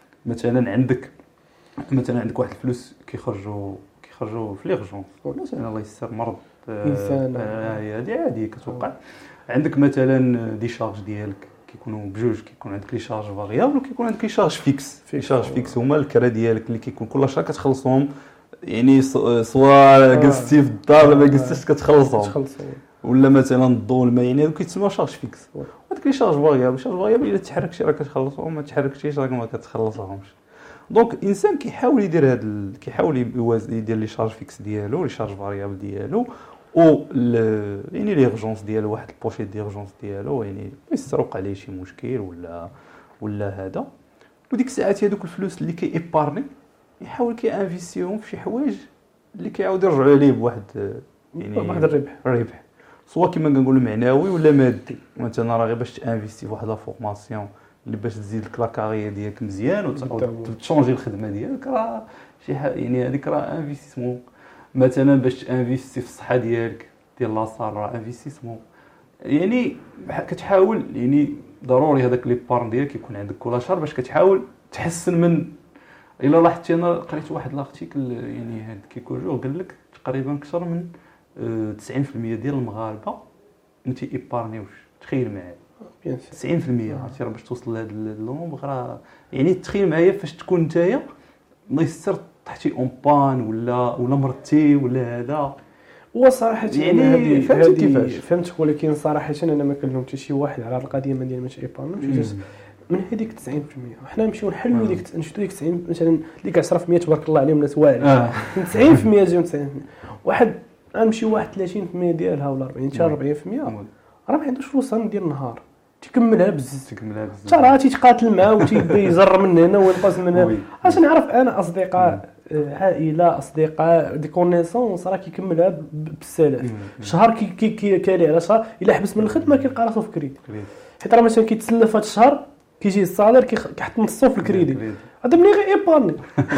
مثلا عندك مثلا عندك واحد الفلوس كيخرجوا كيخرجوا في لي رجون مثلا الله يسر مرض انسان هادي عادي كتوقع. عندك مثلا دي شارج ديالك كيكونوا بجوج، كيكون عندك لي شارج فاريابل وكيكون عندك لي شارج فيكس. لي شارج فيكس هما الكرا ديالك اللي كيكون كل شهر كتخلصهم، يعني سواء جلستي في الدار ولا ما جلستيش كتخلصهم، ولا مثلا الضوء الماء، يعني كيتسمى شارج فيكس. وهذوك لي شارج فاريابل شارج فاريابل الا تحرك شي راه كتخلصهم، ما تحركتيش راه ما كتخلصهمش. دونك الانسان كيحاول يدير هذا ال... كيحاول يدير لي شارج فيكس ديالو لي شارج فاريابل ديالو او ل... يعني لي رجونس ديالو، واحد البوشيت ديال رجونس ديالو، يعني يسترق عليه شي مشكل ولا ولا هذا. وديك الساعات هذوك الفلوس اللي كي ايبارني يحاول كي انفيستيهم في شي حوايج اللي كيعاود يرجعوا عليه بواحد يعني واحد الربح الربح سواء كما كنقولوا معنوي ولا مادي. مثلا راه غير باش تانفيستي في واحد لا فورماسيون اللي باش تزيد لك لاكارير ديالك مزيان وتشونجي الخدمه ديالك، راه شي يعني هذيك راه انفيستيسمون. مثلا باش تانفيستي في الصحه ديالك ديال لاصال راه انفيستيسمون. يعني كتحاول يعني ضروري هذاك لي بارن ديالك يكون عندك كل شهر باش كتحاول تحسن من. الا لاحظتي انا قريت واحد لارتيكل يعني هاد كيكوجو قال لك تقريبا اكثر من تسعين بالمية ديال المغاربه ما تيبارنيوش. تخيل معايا تسعين بالمية، عرفتي راه باش توصل لهاد النومبر راه يعني تخيل معايا فاش تكون نتايا الله يستر طحتي اون بان ولا ولا مرتي ولا هذا. وصراحه يعني فهمت كيفاش فهمت، ولكن صراحه انا ما كنلوم حتى شي واحد على القضيه ما ديال ما تيبارنيوش من هذيك تسعين بالمية. وحنا نمشيو نحلوا ديك نشدو ديك تسعين مثلا ديك عشرة بالمية تبارك الله عليهم ناس واعرين، تسعين بالمية جاو تسعين بالمية واحد غنمشيو واحد ثلاثين بالمية ديالها ولا أربعين حتى أربعين بالمية راه ما عندوش فلوس ندير النهار تيكملها بزز تيكملها بزز حتى راه تيتقاتل معاه وتيبدا يجر من هنا وينقص من هنا. اش نعرف انا اصدقاء عائله اصدقاء دي كونيسونس راه كيكملها بالسلاف شهر كي كي كالي على شهر الا حبس من الخدمه كيلقى راسو في كريدي، حيت راه مثلا كيتسلف هذا الشهر كيجي الصالير كيحط نصو في الكريدي. هذا ملي غير ايبارني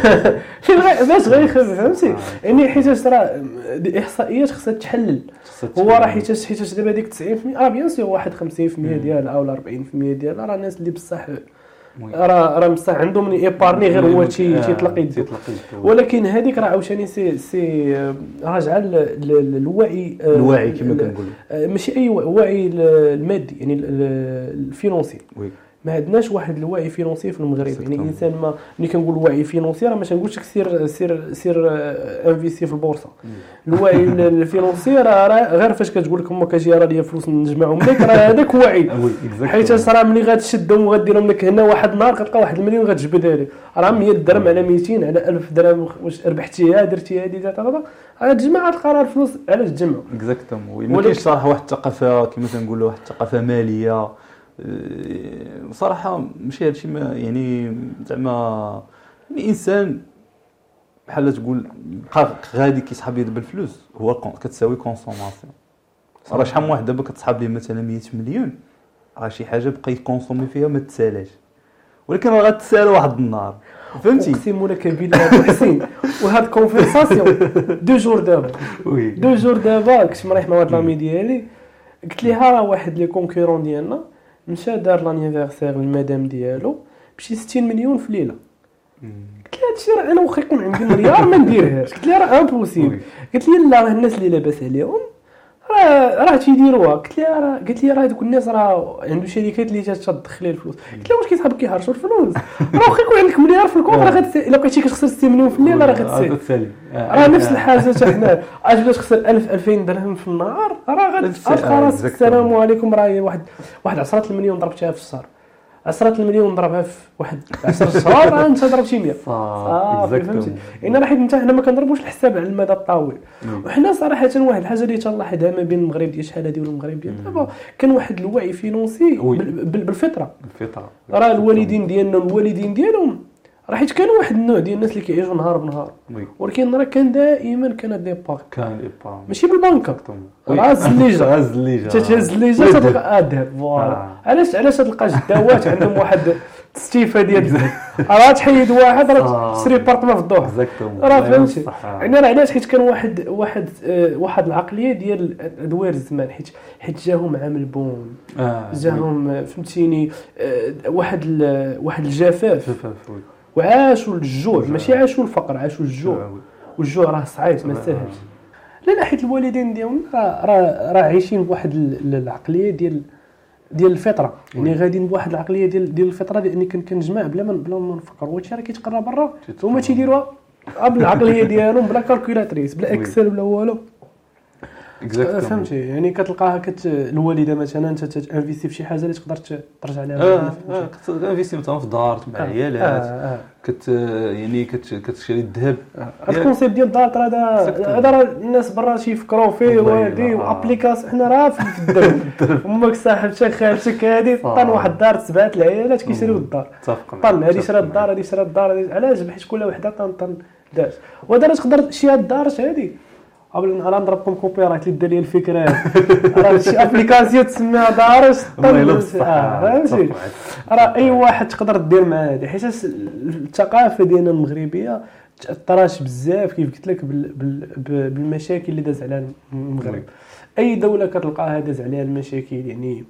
فين باش غيخرج فهمتي؟ يعني حيت راه الاحصائيات خصها تحلل. هو راه حيت حيت دابا ديك تسعين بالمية راه بيان سي واحد خمسين بالمية ديالها او أربعين بالمية ديالها راه الناس اللي بصح راه راه بصح عندهم من ايبارني غير هو تيطلق يدو. ولكن هذيك راه عاوتاني سي سي راجعه للوعي الوعي كما كنقولوا، ماشي اي وعي المادي يعني الفينانسي. ما عندناش واحد الوعي فينونسي في المغرب. يعني الانسان ما ملي كنقول وعي فينونسي راه ما تنقولش لك سير سير سير انفيستي في البورصه. الوعي الفينونسي راه غير فاش كتقول لك ما كاجي راه ليا فلوس نجمعهم لك راه هذاك وعي. حيت راه ملي غتشدهم وغديرهم لك هنا واحد النهار كتلقى واحد المليون غتجبدها لك راه مية درهم على ميتين على ألف درهم واش ربحتيها درتي هذه ذات هذا غتجمع تلقى الفلوس علاش تجمعوا. اكزاكتومون. ما كاينش صراحه واحد الثقافه كما تنقولوا واحد الثقافه ماليه بصراحه ماشي هادشي ما يعني زعما الانسان بحال تقول بقى غادي كيسحب يد بالفلوس هو كتساوي كونسوماسيون. راه شحال من واحد دابا كتسحب ليه مثلا مية مليون راه شي حاجه بقى يكونسومي فيها ما تسالاش ولكن راه غتسال واحد النهار فهمتي. اقسم لك بالله حسين وهاد كونفرساسيون دو جور دابا وي دو جور دابا كنت مريح مع واحد لامي ديالي قلت ليها راه واحد لي كونكورون ديالنا مشى دار لانيفرسير للمدام ديالو بشي ستين مليون في ليله. قلت لها هادشي راه انا واخا يكون عندي مليار ما نديرهاش. قلت لها راه امبوسيبل. قلت لي لا راه الناس اللي لاباس عليهم راه راه تيديروها. قلت لها راه قلت لي راه هذوك الناس راه عنده شركات اللي تتدخل ليه الفلوس. قلت لها واش كيصحاب كيهرشوا الفلوس راه واخا يكون عندك مليار في الكونط راه غتسالي الا بقيتي كتخسر ستين مليون في الليل راه غتسالي. راه نفس الحاجه حتى حنا اش بغيت تخسر ألف ألفين درهم في النهار راه غتلقى راسك السلام عليكم راه واحد واحد عشرة المليون ضربتها في الشهر عشرة المليون ضربها في واحد عشرة شهور راه انت ضربتي مية. اه فهمتي. يعني راه حيت انت حنا ما كنضربوش الحساب على المدى الطويل. وحنا صراحه واحد الحاجه اللي تلاحظها ما بين المغرب ديال شحال هذه والمغرب ديال دابا كان واحد الوعي فينونسي بالفطره. الفطره راه الوالدين ديالنا والوالدين ديالهم راه حيت كانوا واحد النوع ديال الناس اللي كيعيشوا نهار بنهار ولكن راه كان دائما كان ديبار كان ديبار ماشي بالبنكه راه الزليجه راه الزليجه تتهز الزليجه تلقى الذهب فوالا. علاش علاش تلقى جداوات عندهم واحد التستيفه ديال الذهب راه تحيد واحد راه تشري بارطمون في الضوء راه فهمتي. يعني راه علاش حيت كان واحد واحد آه واحد العقليه ديال دوير الزمان حيت حيت جاهم عام البون آه جاهم فهمتيني آه واحد واحد الجفاف وعاشوا الجوع ماشي عاشوا الفقر عاشوا الجوع والجوع راه صعيب ما ساهلش. لا لا حيت الوالدين ديالنا راه راه راه عايشين بواحد العقليه ديال ديال الفطره. يعني غاديين بواحد العقليه ديال ديال الفطره لاني كنجمع بلا ما بلا ما نفكر. وهادشي راه كيتقرا برا هما تيديروها بالعقليه ديالهم بلا كالكولاتريس بلا اكسل بلا والو. فهمتي. يعني كتلقاها كت الوالده مثلا انت تانفيستي في شي حاجه اللي تقدر ترجع عليها اه اه كتانفيستي مثلا في دار مع عيالات آه آه. كت يعني كت كتشري الذهب. هذا الكونسيبت ديال الدار ترى هذا هذا راه الناس برا تيفكروا فيه وهادي وابليكاسيون حنا راه في الدرب امك صاحبتك خالتك هادي طن واحد الدار تبعت العيالات كيشريو الدار طن هادي شرات الدار هادي شرات الدار علاش حيت كل وحده طن طن داز. وهذا راه تقدر شي الدار هادي قبل انا نضربكم كوبي رايت اللي دار لي الفكره راه شي ابليكاسيون تسميها دارش فهمتي. راه اي واحد تقدر دير معاه هذه حيت الثقافه ديالنا المغربيه تاثرات بزاف كيف قلت لك بالمشاكل اللي داز عليها المغرب. اي دوله كتلقاها داز عليها المشاكل يعني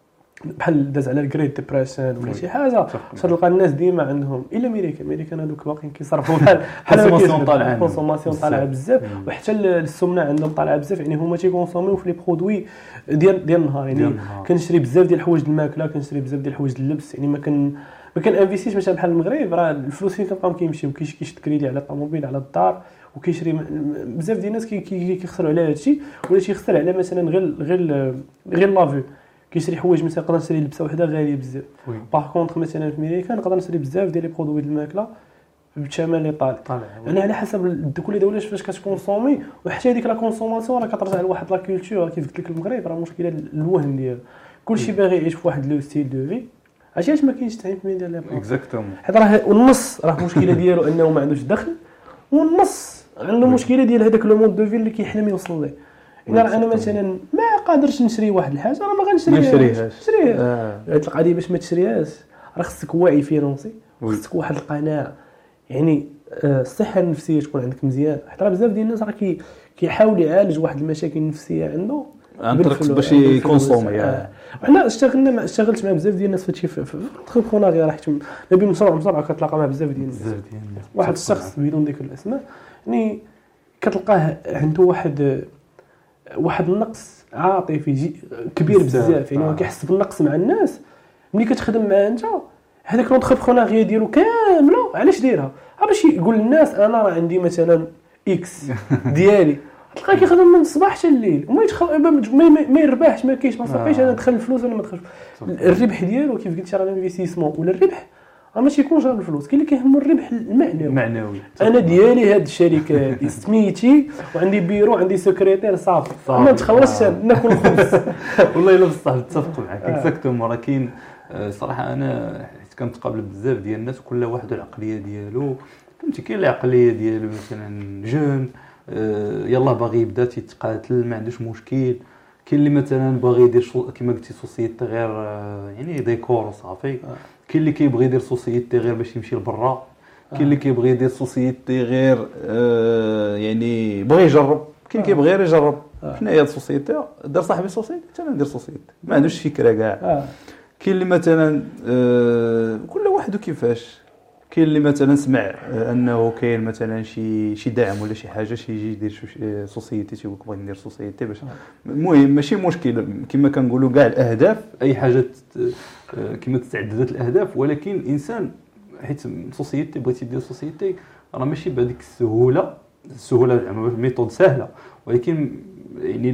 بحال داز على الجريت ديبريشن ولا شي حاجه تلقى الناس ديما عندهم الا امريكا امريكا هذوك باقيين كيصرفوا بحال الكونسوماسيون طالعه الكونسوماسيون طالعه بزاف وحتى السمنه عندهم طالعه بزاف. يعني هما تيكونسوميو في لي برودوي ديال ديال النهار. يعني كنشري بزاف ديال الحوايج الماكله كنشري بزاف ديال الحوايج اللبس. يعني ما كان ما كان انفيستيش مثلا بحال المغرب راه الفلوس فين كنبقاو كيمشيو كيشد كريدي على الطوموبيل على الدار وكيشري بزاف ديال الناس كيخسروا على هادشي ولا تيخسر على مثلا غير غير غير لافي كيشري حوايج مثلا نقدر نشري لبسه وحده غاليه بزاف. باغ كونطخ مثلا في امريكا نقدر نشري بزاف ديال لي برودوي ديال الماكله بثمن اللي طالع. يعني على حسب كل دوله فاش كتكونسومي وحتى هذيك لا كونسوماسيون راه كترجع لواحد لا كولتور. كيف قلت لك المغرب راه مشكله الوهن ديالو كلشي باغي يعيش في واحد لو ستيل دو في علاش ما كاينش تسعين بالمية ديال لي اكزاكتومون. حيت راه والنص راه المشكله ديالو انه ما عندوش دخل والنص عنده مشكله ديال هذاك لو مود دو في اللي كيحلم يوصل ليه. انا انا مثلا ما قادرش نشري واحد الحاجه راه ما غنشريهاش نشريها نشريها هاد القضيه باش ما تشريهاش راه خصك وعي فينونسي خصك واحد القناعه. يعني الصحه النفسيه تكون عندك مزيان حيت راه بزاف ديال الناس راه كي كيحاول يعالج واحد المشاكل النفسيه عنده عن طريق باش يكونسومي. وحنا اشتغلنا مع اشتغلت مع بزاف ديال الناس في في خونا غير حيت ما بين مشروع مشروع كتلاقى مع بزاف ديال الناس. واحد الشخص بدون ذكر الاسماء يعني كتلقاه عنده واحد واحد النقص عاطفي كبير بزاف. يعني هو كيحس بالنقص مع الناس ملي كتخدم معاه انت هذاك لونتربرونيا ديالو كامله علاش دايرها باش يقول للناس انا راه عندي مثلا اكس ديالي تلقاه كيخدم من الصباح حتى الليل وما يدخل ما, ما يربحش ما كاينش ما صافيش انا ندخل الفلوس ولا ما ندخلش الربح ديالو كيف قلتي راه انفستيسمون ولا الربح راه ماشي يكونش غير الفلوس كاين اللي كيهمو الربح المعنوي معنوي انا ديالي هاد الشركه سميتي وعندي بيرو عندي سكرتير صافي ما تخلصش ناكل الخبز والله الا بصح نتفق معك اكزاكتومون راه كاين صراحه انا حيت كنتقابل بزاف ديال الناس كل واحد العقليه ديالو فهمتي كاين العقليه ديالو مثلا جون يلاه باغي يبدا تيتقاتل ما عندوش مشكل كاين اللي مثلا باغي يدير كما قلتي سوسيتي غير يعني ديكور وصافي كاين اللي كيبغي يدير سوسيتي غير باش يمشي لبرا كاين اللي كيبغي يدير سوسيتي غير آه يعني بغى يجرب كاين كيبغي غير يجرب شنو هي السوسيتي دار صاحبي سوسيتي حتى انا ندير سوسيتي ما عندوش فكره كاع كاين اللي مثلا آه كل واحد كيفاش كاين اللي مثلا سمع انه كاين مثلا شي شي داعم ولا شي حاجه شي يجي يدير سوسيتي تيقول لك بغيت ندير سوسيتي باش المهم ماشي مشكل كما كنقولوا كاع الاهداف اي حاجه كما تتعددت الاهداف ولكن الانسان حيت سوسيتي بغيتي دير سوسيتي راه ماشي بهذيك السهوله السهوله الميثود سهله ولكن يعني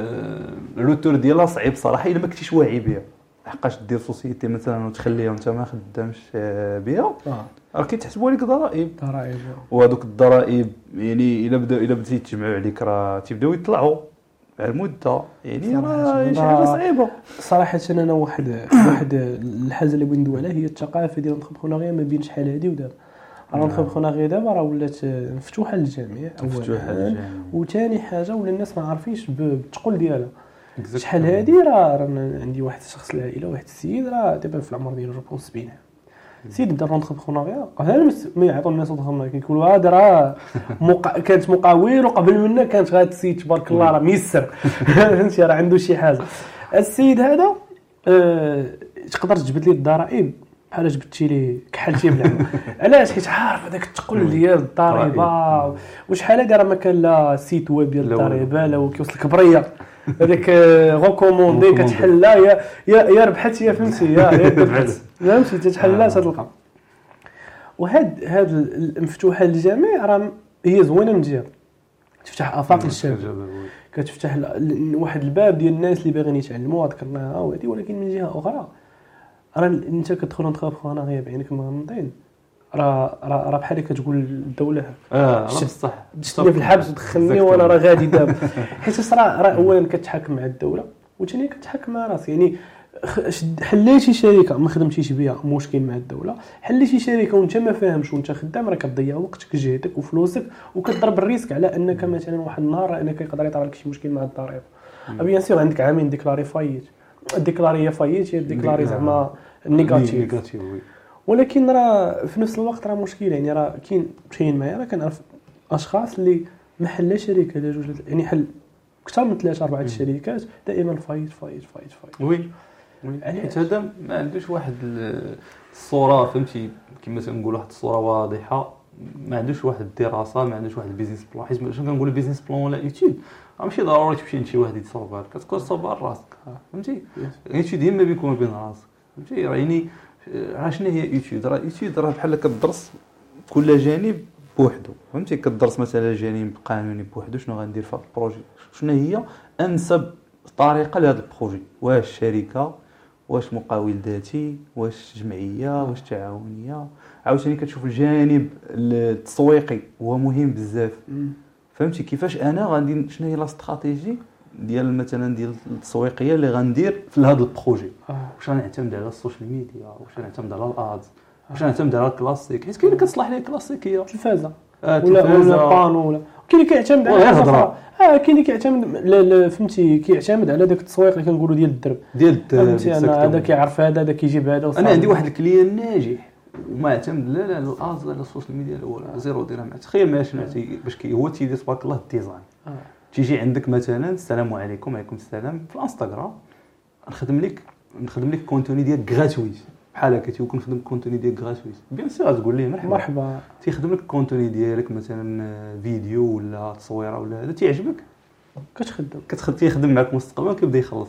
الروتور ديالها صعيب صراحه الا ما كنتيش واعي بها حقاش دير سوسيتي مثلا وتخليها وانت ما خدامش بها راه كيتحسبوا لك ضرائب ضرائب وهذوك الضرائب يعني الا بداو الا بديتي تجمعوا عليك راه تيبداو يطلعوا على المده يعني راه شي حاجه صعيبه صراحه انا واحد واحد الحاجه اللي بغيت ندوي عليها هي الثقافه ديال الانتربرونيا ما بين شحال هادي ودابا الانتربرونيا دابا راه ولات مفتوحه للجميع مفتوحه للجميع وثاني حاجه ولا الناس ما عارفينش بالثقل ديالها شحال هادي راه عندي واحد الشخص العائله واحد السيد راه دابا في العمر ديالو جوبون سبعين سيد بدا لونتربرونيا قال ما يعطوا الناس الخدمه كيقولوا هذا راه مقا... كانت مقاول وقبل منا كانت غاد السيد تبارك الله راه ميسر فهمتي راه عنده شي حاجه السيد هذا أه... تقدر تجبد لي الضرائب بحال جبدتي لي كحلتي بالعمى علاش حيت عارف هذاك الثقل ديال الضريبه وشحال هذا راه ما كان لا سيت ويب ديال الضريبه لا كيوصلك بريه هذيك ريكوموندي كتحل لا يا يا ربحت يا فهمتي يا ربحت فهمتي تتحل لا تلقى وهاد هاد المفتوحه للجميع راه هي زوينه من جهه تفتح افاق للشباب كتفتح واحد الباب ديال الناس اللي باغيين يتعلموا ذكرناها وهذه ولكن من جهه اخرى راه انت كتدخل انتربرونيا بعينك مغمضين راه راه راه بحال كتقول الدوله اه بصح دشتني في الحبس ودخلني وانا راه غادي دابا حيت صرا راه اولا كتحاكم مع الدوله وثاني كتحاكم مع راسك يعني حليتي شركه ما خدمتيش بها مشكل مع الدوله حليتي شركه وانت ما فاهمش وانت خدام راه كتضيع وقتك جهدك وفلوسك وكتضرب الريسك على انك مثلا واحد النهار انك يقدر يطرا لك شي مشكل مع الضريبه بيان سور عندك عامين ديكلاري فايت ديكلاري فايت هي ديكلاري زعما نيجاتيف ولكن راه في نفس الوقت راه مشكل يعني راه كاين كاين معايا راه كنعرف اشخاص اللي ما حل شركه لا جوج يعني حل اكثر من ثلاثه اربعه الشركات دائما فايت فايت فايت فايت وي حيت هذا ما عندوش واحد الصوره فهمتي كما تنقولوا واحد الصوره واضحه ما عندوش واحد الدراسه ما عندوش واحد البيزنس بلان حيت شنو كنقولوا بيزنس بلان ولا ايتود راه ماشي ضروري تمشي لشي واحد يتصور لك كتقدر تصور راسك فهمتي ايتود ديما بيكون بين راسك فهمتي راه يعني راه شنو هي ايتود راه ايتود راه بحال كتدرس كل جانب بوحدو فهمتي كتدرس مثلا جانب قانوني بوحدو شنو غندير في البروجي شنو هي انسب طريقه لهذا البروجي واش شركه واش مقاول ذاتي واش جمعيه واش تعاونيه عاوتاني كتشوف الجانب التسويقي هو مهم بزاف فهمتي كيفاش انا غندير شنو هي لا استراتيجي ديال مثلا ديال التسويقيه اللي غندير في هذا البروجي واش غنعتمد على السوشيال ميديا واش غنعتمد على الادز واش غنعتمد على الكلاسيك حيت كاين اللي كتصلح ليه الكلاسيكيه التلفازه ولا ولا بانو ولا كاين اللي كيعتمد على الهضره اه كاين اللي كيعتمد فهمتي كيعتمد على داك التسويق اللي كنقولوا ديال الدرب ديال الدرب فهمتي انا هذا كيعرف هذا هذا كيجيب هذا انا عندي واحد الكليان ناجح وما يعتمد لا لا على الادز ولا السوشيال ميديا ولا زيرو درهم تخيل ماشي نعطي باش كي هو تيدير تبارك الله الديزاين تيجي عندك مثلا السلام عليكم وعليكم السلام في الانستغرام نخدم لك نخدم لك كونتوني ديال غراتويت بحال هكا تيكون خدم كونتوني ديال غراتويت بيان سور تقول ليه مرحبا مرحبا تيخدم لك كونتوني ديالك مثلا فيديو ولا تصويره ولا هذا تيعجبك كتخدم كتخدم تيخدم معك مستقبلا كيبدا يخلصك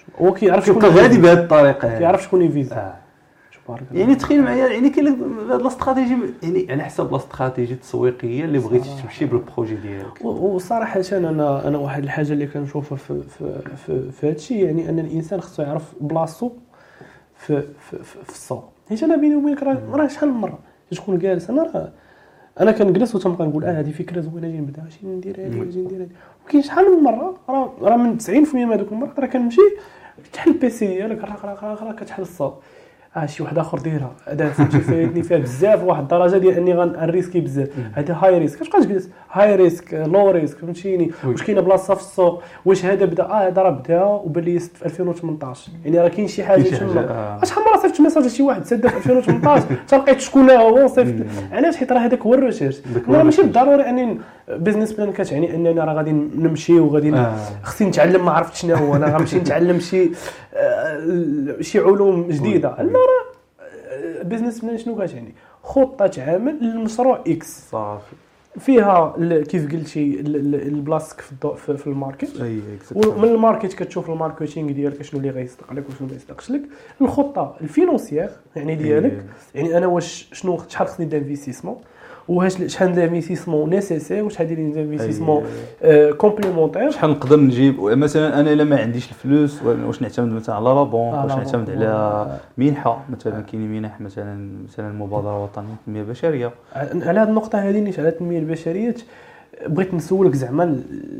هو كيعرف شكون غادي بهذه الطريقه، كيعرف شكون يفيز. آه. يعني تخيل معايا يعني كاين هذه الاستراتيجي يعني على حسب الاستراتيجي التسويقيه اللي بغيتي تمشي بالبروجي ديالك. وصراحه انا انا واحد الحاجه اللي كنشوفها في في في, في هذا الشيء، يعني ان الانسان خصو يعرف بلاصتو في في, في, في السوق. حيت انا بيني وبينك راه شحال من مره تكون جالس انا راه انا كنجلس وتنبقى نقول اه هذه فكره زوينه اجي نبدا اش ندير هذه اجي ندير هذه، وكاين شحال من مره راه راه من تسعين بالمئة من هذوك المرات راه كنمشي تحل البيسي ديالك راه راه راه كتحل الصوت اه شي واحد اخر دايرها هذا فهمتي فايتني فيها بزاف واحد الدرجه ديال اني غنريسكي بزاف. هذا هاي ريسك كتبقى تجلس هاي ريسك لو ريسك فهمتيني. واش كاينه بلاصه في السوق؟ واش هذا بدا اه هذا راه بدا وبان لي في ألفين وثمنطاش يعني راه كاين شي حاجه تما. شحال مره صيفط ميساج لشي واحد سد في ألفين وثمنطاش تلقيت شكون هو صيفط علاش؟ حيت راه هذاك هو الريسيرش. راه ماشي بالضروري اني بيزنس بلان كتعني انني راه غادي نمشي وغادي خصني نتعلم ما عرفت شنو هو انا غنمشي نتعلم شي شي علوم جديده. لا راه بيزنس بلان شنو كتعني؟ خطه عمل للمشروع اكس صافي فيها كيف قلتي البلاصتك في في الماركت، ومن الماركت كتشوف الماركتينغ ديالك شنو اللي غيصدق لك وشنو ما يصدقش لك. الخطه الفينونسيير يعني ديالك يعني انا واش شنو شحال خصني دانفيستيسمون واش شحال دانفيستيسمون نيسيسير واش هادي دانفيستيسمون كومبليمونتير شحال نقدر نجيب. مثلا انا الا ما عنديش الفلوس واش نعتمد مثلا على لا بونك واش نعتمد على منحه مثلا كاين منح مثلا مثلا المبادره الوطنيه للتنميه البشريه. على هذه النقطه هذه نيت على التنميه البشريه بغيت نسولك زعما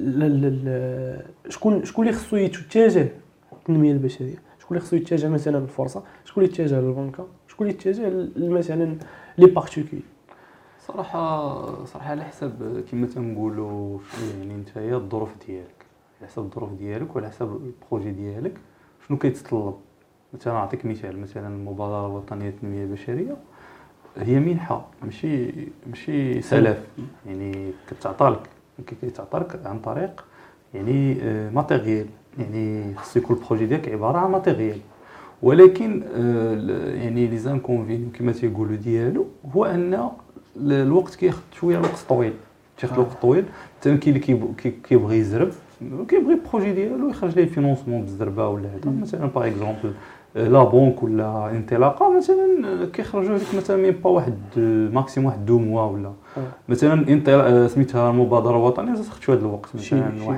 شكون شكون اللي خصو يتجه التنميه البشريه؟ شكون اللي خصو يتجه مثلا للفرصه؟ شكون اللي يتجه للبنكه؟ شكون اللي يتجه مثلا لي بارتيكول؟ صراحه صراحه على حسب كما تنقولوا يعني انت هي الظروف ديالك على حسب الظروف ديالك وعلى حسب البروجي ديالك شنو كيتطلب. مثلا نعطيك مثال مثلا المبادره الوطنيه للتنميه البشريه هي منحه ماشي ماشي سلف يعني كتعطى لك كيتعطى لك عن طريق يعني ماتيريال يعني خصو يكون البروجي ديالك عباره عن ماتيريال. ولكن يعني لي زانكونفين كما تيقولوا ديالو هو ان الوقت كياخذ شويه الوقت طويل تياخذ الوقت طويل حتى كاين اللي كيبغي يزرب كيبغي البروجي ديالو يخرج ليه فينونسمون بالزربه ولا هذا مثلا باغ اكزومبل لا بونك ولا انطلاقه مثلا كيخرجوا لك مثلا ميم با واحد ماكسيموم واحد دو موا ولا مثلا انطلاق سميتها المبادره الوطنيه تاخذ شويه الوقت مثلا واحد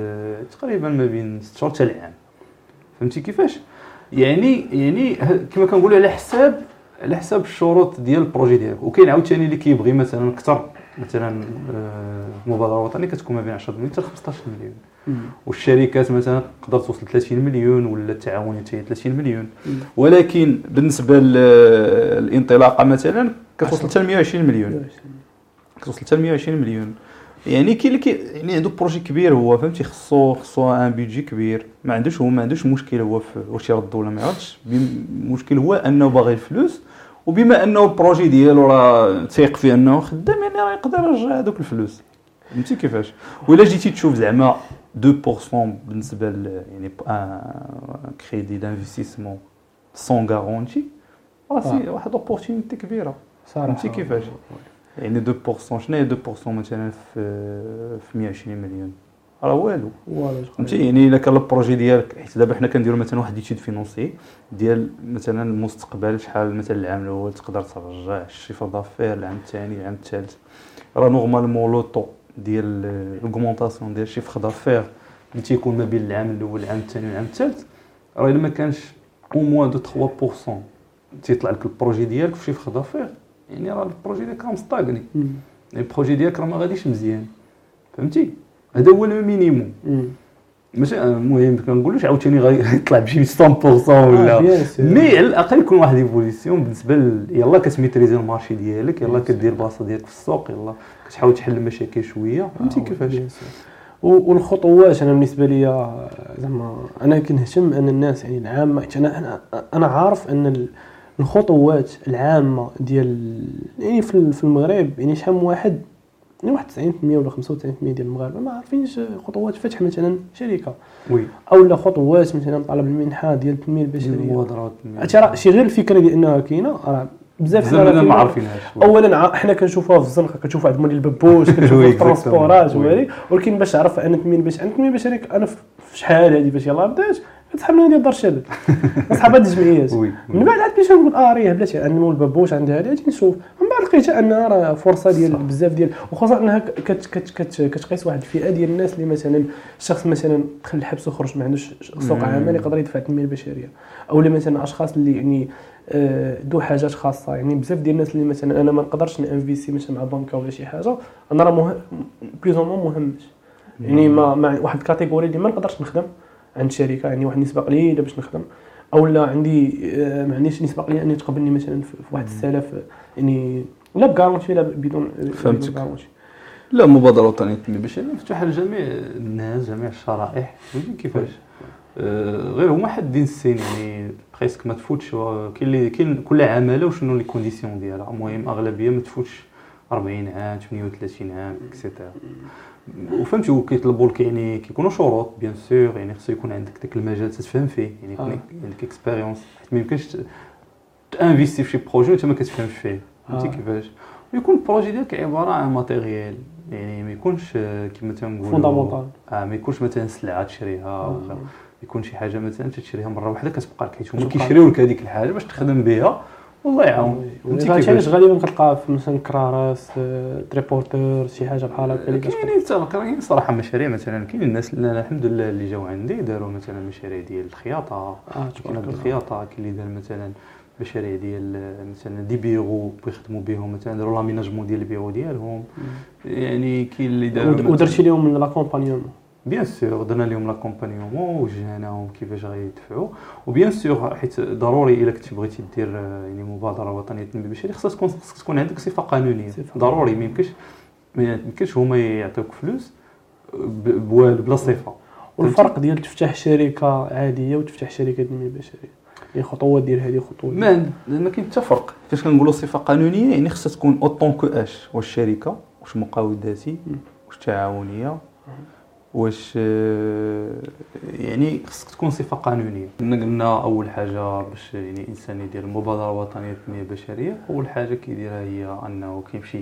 تقريبا ما بين ست شهور حتى العام. فهمتي كيفاش؟ يعني يعني كما كنقولوا على حساب على حساب الشروط ديال البروجي ديالك. وكاين عاوتاني اللي كيبغي مثلا اكثر مثلا المبادره الوطنيه كتكون ما بين عشرة مليون حتى خمسطاش مليون والشركات مثلا تقدر توصل ثلاثين مليون ولا التعاونيات هي ثلاثين مليون. ولكن بالنسبه للانطلاقه مثلا كتوصل حتى مية وعشرين مليون كتوصل حتى مية وعشرين مليون. يعني كاين اللي يعني عنده بروجي كبير هو فهمتي خصو خصو ان بيدجي كبير ما عندوش هو ما عندوش مشكل هو واش يرد ولا ما يردش. المشكل هو انه باغي الفلوس وبما انه البروجي ديالو راه تيق فيه انه خدام يعني راه يقدر يرجع هذوك الفلوس. فهمتي كيفاش؟ ولا جيتي تشوف زعما اثنين بالمئة بالنسبه يعني ان كريدي دانفستيسمون سون غارونتي راه سي واحد اوبورتونيتي كبيره صراحه. فهمتي كيفاش؟ يعني اثنين بالمئة شنو هي اثنين بالمئة مثلا في في مية وعشرين مليون راه والو. فهمتي يعني الا كان البروجي ديالك حيت دابا حنا كنديروا مثلا واحد ايتود فينونسي ديال مثلا المستقبل شحال مثلا العام الاول تقدر ترجع الشيفر دافير العام الثاني العام الثالث راه نورمالمون لوطو ديال الاوغمونطاسيون ديال الشيفر دافير اللي تيكون ما بين العام الاول العام الثاني والعام الثالث راه الا ما كانش او موان دو ثلاثة بالمئة تيطلع لك البروجي ديالك في شيفر دافير يعني راه البروجي ديالك راه مستاغني يعني البروجي ديالك راه ما غاديش مزيان. فهمتي؟ هذا هو المينيموم. ماشي المهم كنقولوش عاوتاني غيطلع بشي مية بالمئة ولا مي على الاقل يكون واحد ايفوليسيون بالنسبه يلاه كتميتريزي المارشي ديالك يلاه كدير البلاصه ديالك في السوق يلاه كتحاول تحل المشاكل شويه. فهمتي كيفاش؟ والخطوات انا بالنسبه لي زعما انا كنهتم ان الناس يعني العامه انا انا عارف ان الخطوات العامه ديال يعني في المغرب يعني شحال من واحد يعني واحد تسعين بالمئة ولا خمسة وتسعين بالمئة ديال المغاربه ما عارفينش خطوات فتح مثلا شركه وي او لا خطوات مثلا طلب المنحه ديال التنميه البشريه المبادرات راه شي غير الفكره ديال انها كاينه راه بزاف حنا ما عارفينهاش. اولا حنا كنشوفوها في الزنقه كتشوف عند مولي الببوش كنشوفوا في الترونسبورات وهذيك ولكن باش تعرف ان التنميه البشريه التنميه البشريه انا في شحال هذه باش يلاه بدات كتحملوني ديال دار الشباب اصحاب هاد الجمعيات. من بعد عاد باش نقول اه راه بلاتي عندنا البابوش عندي هذه غادي نشوف. من بعد لقيت انها راه فرصه ديال بزاف ديال، وخاصه انها كت كت كت كتقيس واحد الفئه ديال الناس اللي مثلا الشخص مثلا دخل الحبس وخرج ما عندوش سوق عمل يقدر يدفع التنميه البشريه، او اللي مثلا اشخاص اللي يعني ذو حاجات خاصه. يعني بزاف ديال الناس اللي مثلا انا ما نقدرش نانفيستي مثلا مع بنكه ولا شي حاجه، انا راه مهم بليز مو مهمش يعني ما, ما واحد الكاتيجوري اللي ما نقدرش نخدم عند شركه، يعني واحد النسبه قليله باش نخدم، او لا عندي ما عنديش نسبه قليله اني تقبلني مثلا في واحد السلاف يعني لا بكارونتي لا بدون كارونتي. لا مبادره وطنيه للتنميه البشريه مفتوحه لجميع الناس جميع الشرائح. كيفاش آه غير هما حادين السن يعني بريسك ما تفوتش. كاين اللي كاين كل عماله وشنو لي كونديسيون ديالها. المهم اغلبيه ما تفوتش أربعين عام ثمانية وثلاثين عام اكسيتيرا. وفهمتوا كيطلبوا لك يعني كيكونوا شروط بيان سور، يعني خصو يكون عندك داك المجال تتفهم فيه، يعني يكون آه. عندك اكسبيريونس، حيت ما يمكنش تانفيستي في شي بروجي وانت ما كتفهمش فيه. فهمتي آه. كيفاش ويكون البروجي ديالك عباره عن ماتيريال، يعني ما يكونش كيما تنقولوا فوندامونتال اه ما يكونش مثلا سلعه تشريها آه. ولا يكون شي حاجه مثلا تشريها مره واحده كتبقى لك، حيت هما كيشريو لك هذيك الحاجه باش تخدم بها والله يعاون. فهمتي كيفاش غالبا كتلقاها في مثلا كراراس تريبورتر شي حاجه بحال هكا اللي كاينين كاين صراحه مشاريع. مثلا كاين الناس اللي الحمد لله اللي جاوا عندي داروا مثلا مشاريع ديال الخياطه، اه كاين الخياطه، كاين اللي دار مثلا مشاريع ديال مثلا دي بيرو بيخدموا بهم، مثلا داروا لاميناجمون ديال البيرو ديالهم. يعني كاين اللي داروا ودرتي لهم لاكومبانيون بيان سور، درنا لهم لاكومبانيومون وجهناهم كيفاش غيدفعوا. وبيان سور حيت ضروري الا كنتي بغيتي دير يعني مبادره وطنيه للتنميه البشريه خصها تكون خصك تكون عندك صفه قانونيه. ضروري ما يمكنش ما يمكنش هما يعطيوك فلوس بلا صفه. والفرق ديال تفتح شركه عاديه وتفتح شركه تنميه بشريه، يعني خطوات ديال هذه خطوه ما ما كاين حتى فرق. فاش كنقولوا صفه قانونيه يعني خصها تكون اوطون كو اش، واش شركه، واش مقاول ذاتي، واش تعاونيه، واش يعني خصك تكون صفه قانونيه. قلنا اول حاجه باش يعني الانسان يدير المبادره الوطنيه للتنميه البشريه، اول حاجه كيديرها هي انه كيمشي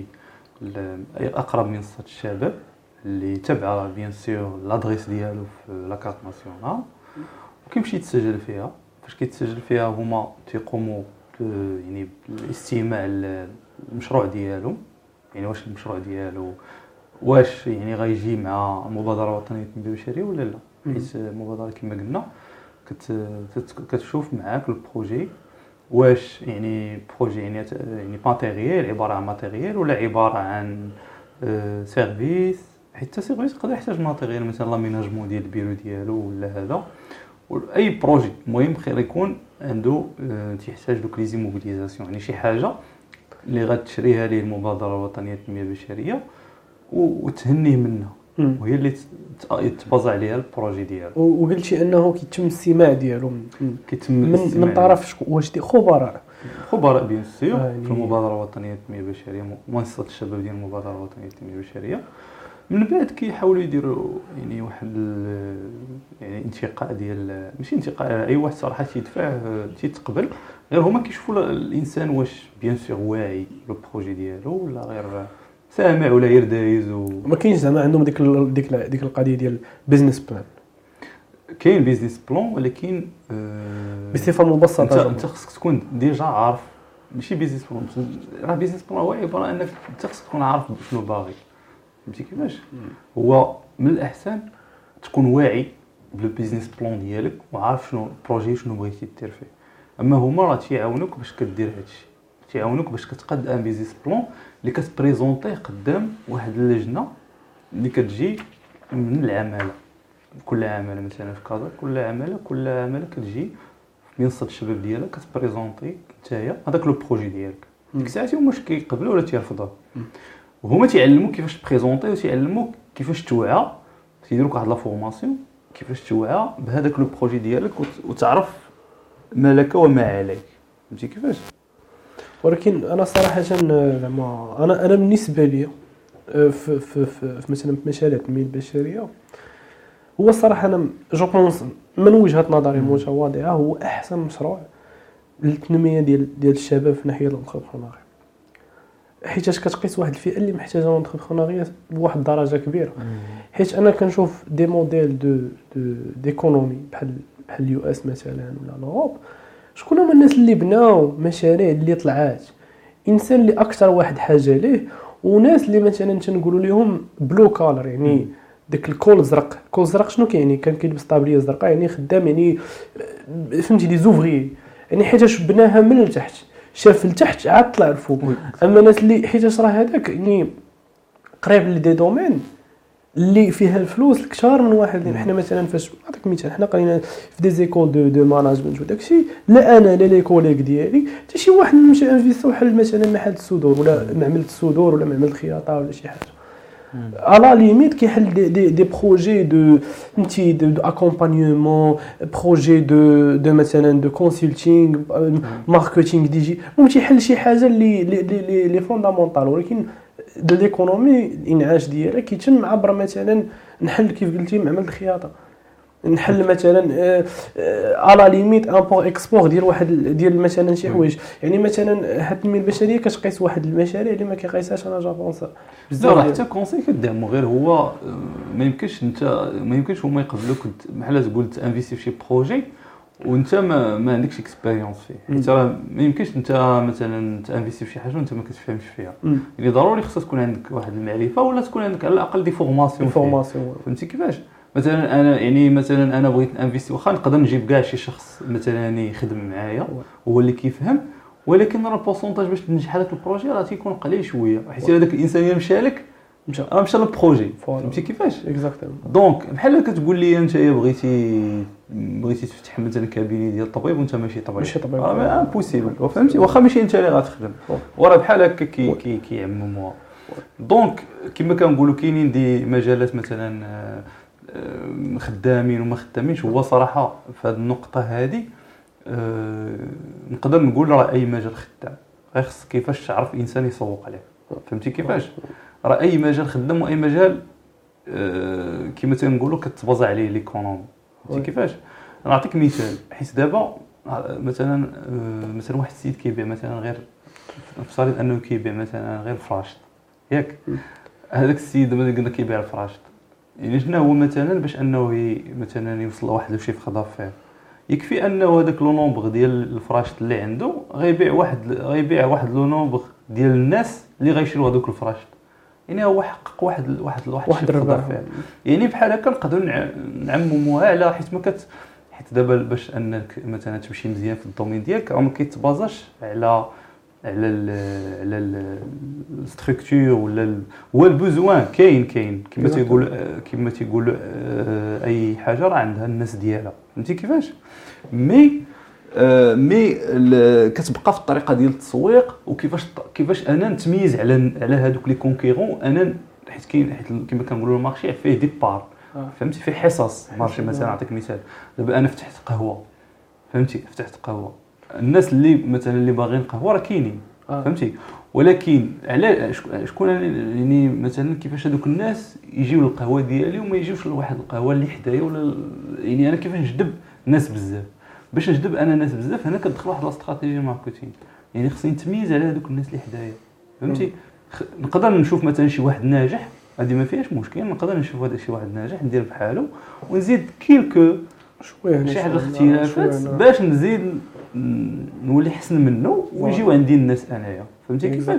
لاقرب منصه الشباب اللي تابعه بيان سور لادريس ديالو في لا كارت ناسيونال، وكيمشي يتسجل فيها. فاش كيتسجل فيها هما تيقوموا يعني بالاستماع للمشروع ديالو، يعني واش المشروع ديالو واش يعني غيجي مع مبادره وطنيه للتنميه البشريه ولا لا. حيت المبادره كما قلنا كت كتشوف معاك البروجي واش يعني بروجي يعني يعني ماتيريال عباره عن ماتيريال ولا عباره عن آه سيرفيس. حيت سيرفيس يقدر يحتاج ماتيريال مثلا لاميناجمون ديال البيرو ديالو ولا هذا اي بروجي. المهم خير يكون عنده آه تيحتاج دوك لي زيموبيليزاسيون، يعني شي حاجه اللي غتشريها ليه المبادره الوطنيه للتنميه البشريه وتهنيه منها، وهي اللي تبازع عليها البروجي ديالو. وقلتي انه كيتم الاستماع ديالو كيتم من, من طرف واش دي خبراء خبراء بيان سور يعني في المبادره الوطنيه للتنميه البشريه، مؤسسه الشباب ديال المبادره الوطنيه للتنميه البشريه. من بعد كيحاولوا يديروا يعني واحد يعني انتقاء ديال ماشي انتقاء اي واحد صراحه تيدفع تيتقبل، غير هما كيشوفوا الانسان واش بيان سور واعي لو بروجي ديالو ولا غير سامع ولا يردايز. وما كاينش زعما عندهم ديك ديك ديك القضيه ديال بيزنس بلان. كاين بيزنس بلان ولكن آه بصفه مبسطه انت خصك تكون ديجا عارف. ماشي بيزنس بلان، راه بيزنس بلان هو عباره انك انت خصك تكون عارف شنو باغي. فهمتي كيفاش؟ هو من الاحسن تكون واعي بالبيزنس بلان ديالك وعارف شنو البروجي شنو بغيتي دير فيه. اما هما راه تيعاونوك باش كدير هادشي، تيعاونوك باش كتقاد ان بيزنس بلان اللي كتبريزونطيه قدام واحد اللجنه اللي كتجي من العماله. كل عماله مثلا في كازا كل عماله كل عماله كتجي في منصه الشباب ديالها كتبريزونطي نتايا هذاك لو بروجي ديالك. ديك الساعه هما واش كيقبلوا ولا تيرفضوا، وهما تيعلموك كيفاش تبريزونطي وتيعلموك كيفاش توعى. تيديروك واحد لا فورماسيون كيفاش توعى بهذاك لو بروجي ديالك وتعرف ما لك وما عليك. فهمتي كيفاش؟ ولكن انا صراحه زعما انا انا بالنسبه لي في في في, في مثلا في مشاريع التنميه البشريه هو الصراحه انا جو بونس من وجهه نظري متواضعه هو احسن مشروع للتنميه ديال ديال الشباب في ناحيه الانتربرونيا، حيت كتقيس واحد الفئه اللي محتاجه الانتربرونيا بواحد الدرجه كبيره. حيت انا كنشوف دي موديل دو دو ديكونومي بحال بحال اليو اس مثلا ولا لوروب، شكون هما الناس اللي بناو مشاريع اللي طلعات انسان اللي اكثر واحد حاجه ليه، وناس اللي مثلا تنقولوا لهم بلو كولر، يعني داك الكول الزرق. الكول الزرق شنو كيعني؟ كان كيلبس طابليه زرقاء، يعني خدام، يعني فهمتي لي زوفري، يعني حيتاش بناها من التحت، شاف لتحت عاد طلع لفوق. اما الناس اللي حيتاش راه هذاك يعني قريب لدي دومين اللي فيها الفلوس الكثار من واحد. حنا مثلا فاش نعطيك مثال، حنا قرينا في دي زيكول دو دو ماناجمنت وداك الشيء، لا انا لا لي كوليك ديالي حتى شي واحد مشى انفيستو حل مثلا محل الصدور ولا معمل الصدور ولا معمل الخياطه ولا شي حاجه على ليميت كيحل دي دي, دي بروجي دو فهمتي دو اكومبانيمون، بروجي دو دو مثلا دو كونسلتينغ، ماركتينغ ديجي، ممكن يحل شي حاجه اللي لي لي فوندامونطال. ولكن ليكونومي الانعاش ديالها كيتم عبر مثلا نحل كيف قلتي معمل الخياطه، نحل مثلا على ليميت امبور اكسبور ديال واحد ديال مثلا شي حوايج. يعني مثلا هاد التنميه البشريه كتقيس واحد المشاريع اللي ما كيقيسهاش انا جابونس بزاف. حتى كونسي كدعمو، غير هو ما يمكنش انت ما يمكنش هما يقبلوك بحال قلت انفيستي في شي بروجي وانت ما, ما عندكش اكسبيريونس فيه، حيت راه ما يمكنش انت مثلا تانفيستي في شي حاجه وانت ما كتفهمش فيها. يعني ضروري خصك تكون عندك واحد المعرفه ولا تكون عندك على الاقل دي فورماسيون فورماسيون. فهمتي كيفاش؟ مثلا انا يعني مثلا انا بغيت انفيستي، واخا نقدر نجيب كاع شي شخص مثلا يخدم معايا وهو اللي كيفهم، ولكن راه البورسونتاج باش تنجح هذاك البروجي راه تيكون قليل شويه، حيت هذاك الانسان اللي مشى لك مشى راه مشى للبروجي. فهمتي كيفاش؟ اكزاكتومون. دونك بحال كتقول لي انت بغيتي بغيتي تفتح مثلا كابيني ديال الطبيب وانت ماشي طبيب، ماشي طبيب راه امبوسيبل. فهمتي؟ واخا ماشي انت اللي غتخدم، وراه بحال هكا كي كي كيعمموها. دونك كما كنقولوا كاينين دي مجالات مثلا خدامين وما خدامينش. هو صراحه في هذه النقطه هذه أه نقدر نقول راه اي مجال خدام غير خص كيفاش تعرف انسان يسوق عليه. فهمتي كيفاش؟ راه اي مجال خدام واي مجال أه كما تنقولوا كتبازا عليه ليكونومي. فهمتي كيفاش؟ نعطيك مثال، حيت دابا مثلا أه مثلا واحد السيد كيبيع مثلا غير نفترض انه كيبيع مثلا غير فراشط، ياك هذاك السيد دابا قلنا كيبيع الفراشط، يعني شنو هو مثلا باش انه مثلا يوصل لواحد لو شيف خضافير، يكفي انه هذاك لو نومبر ديال الفراشط اللي عنده غيبيع واحد غيبيع واحد لو نومبر ديال الناس اللي غيشريو هذوك الفراشط، يعني هو حقق واحد واحد واحد الشيف خضافير. يعني بحال هكا نقدروا نعمموها على حيت ما كت حيت دابا باش انك مثلا تمشي مزيان في الدومين ديالك راه ما كيتبازاش على على ال على الستركتور ولا هو البوزوان. كاين كاين كما تيقول كما تيقول اي حاجه راه عندها الناس ديالها. فهمتي كيفاش؟ مي مي كتبقى في الطريقه ديال التسويق وكيفاش كيفاش انا نتميز على على هذوك لي كونكيرون. انا حيت كاين حيت كما كنقولوا المارشي فيه دي بار. فهمتي؟ فيه حصص مارشي. مثلا نعطيك مثال، دابا انا فتحت قهوه، فهمتي؟ فتحت قهوه، الناس اللي مثلا اللي باغيين قهوه راه كاينين. آه. فهمتي؟ ولكن على شكون يعني مثلا كيفاش هذوك الناس يجيو للقهوه ديالي وما يجيوش لواحد القهوه اللي حدايا ولا يعني انا كيفاش نجذب ناس بزاف؟ باش نجذب انا ناس بزاف هنا كندخل واحد الاستراتيجيه ماركتينغ، يعني خصني نتميز على هذوك الناس اللي حدايا. فهمتي؟ خ... نقدر نشوف مثلا شي واحد ناجح، هذه ما فيهاش مشكل، نقدر نشوف هذا شي واحد ناجح ندير بحاله ونزيد كيلكو شويه شي حاجه الاختلافات باش نزيد نولي حسن منه ويجيو عندي الناس انايا. فهمتي كيفاش؟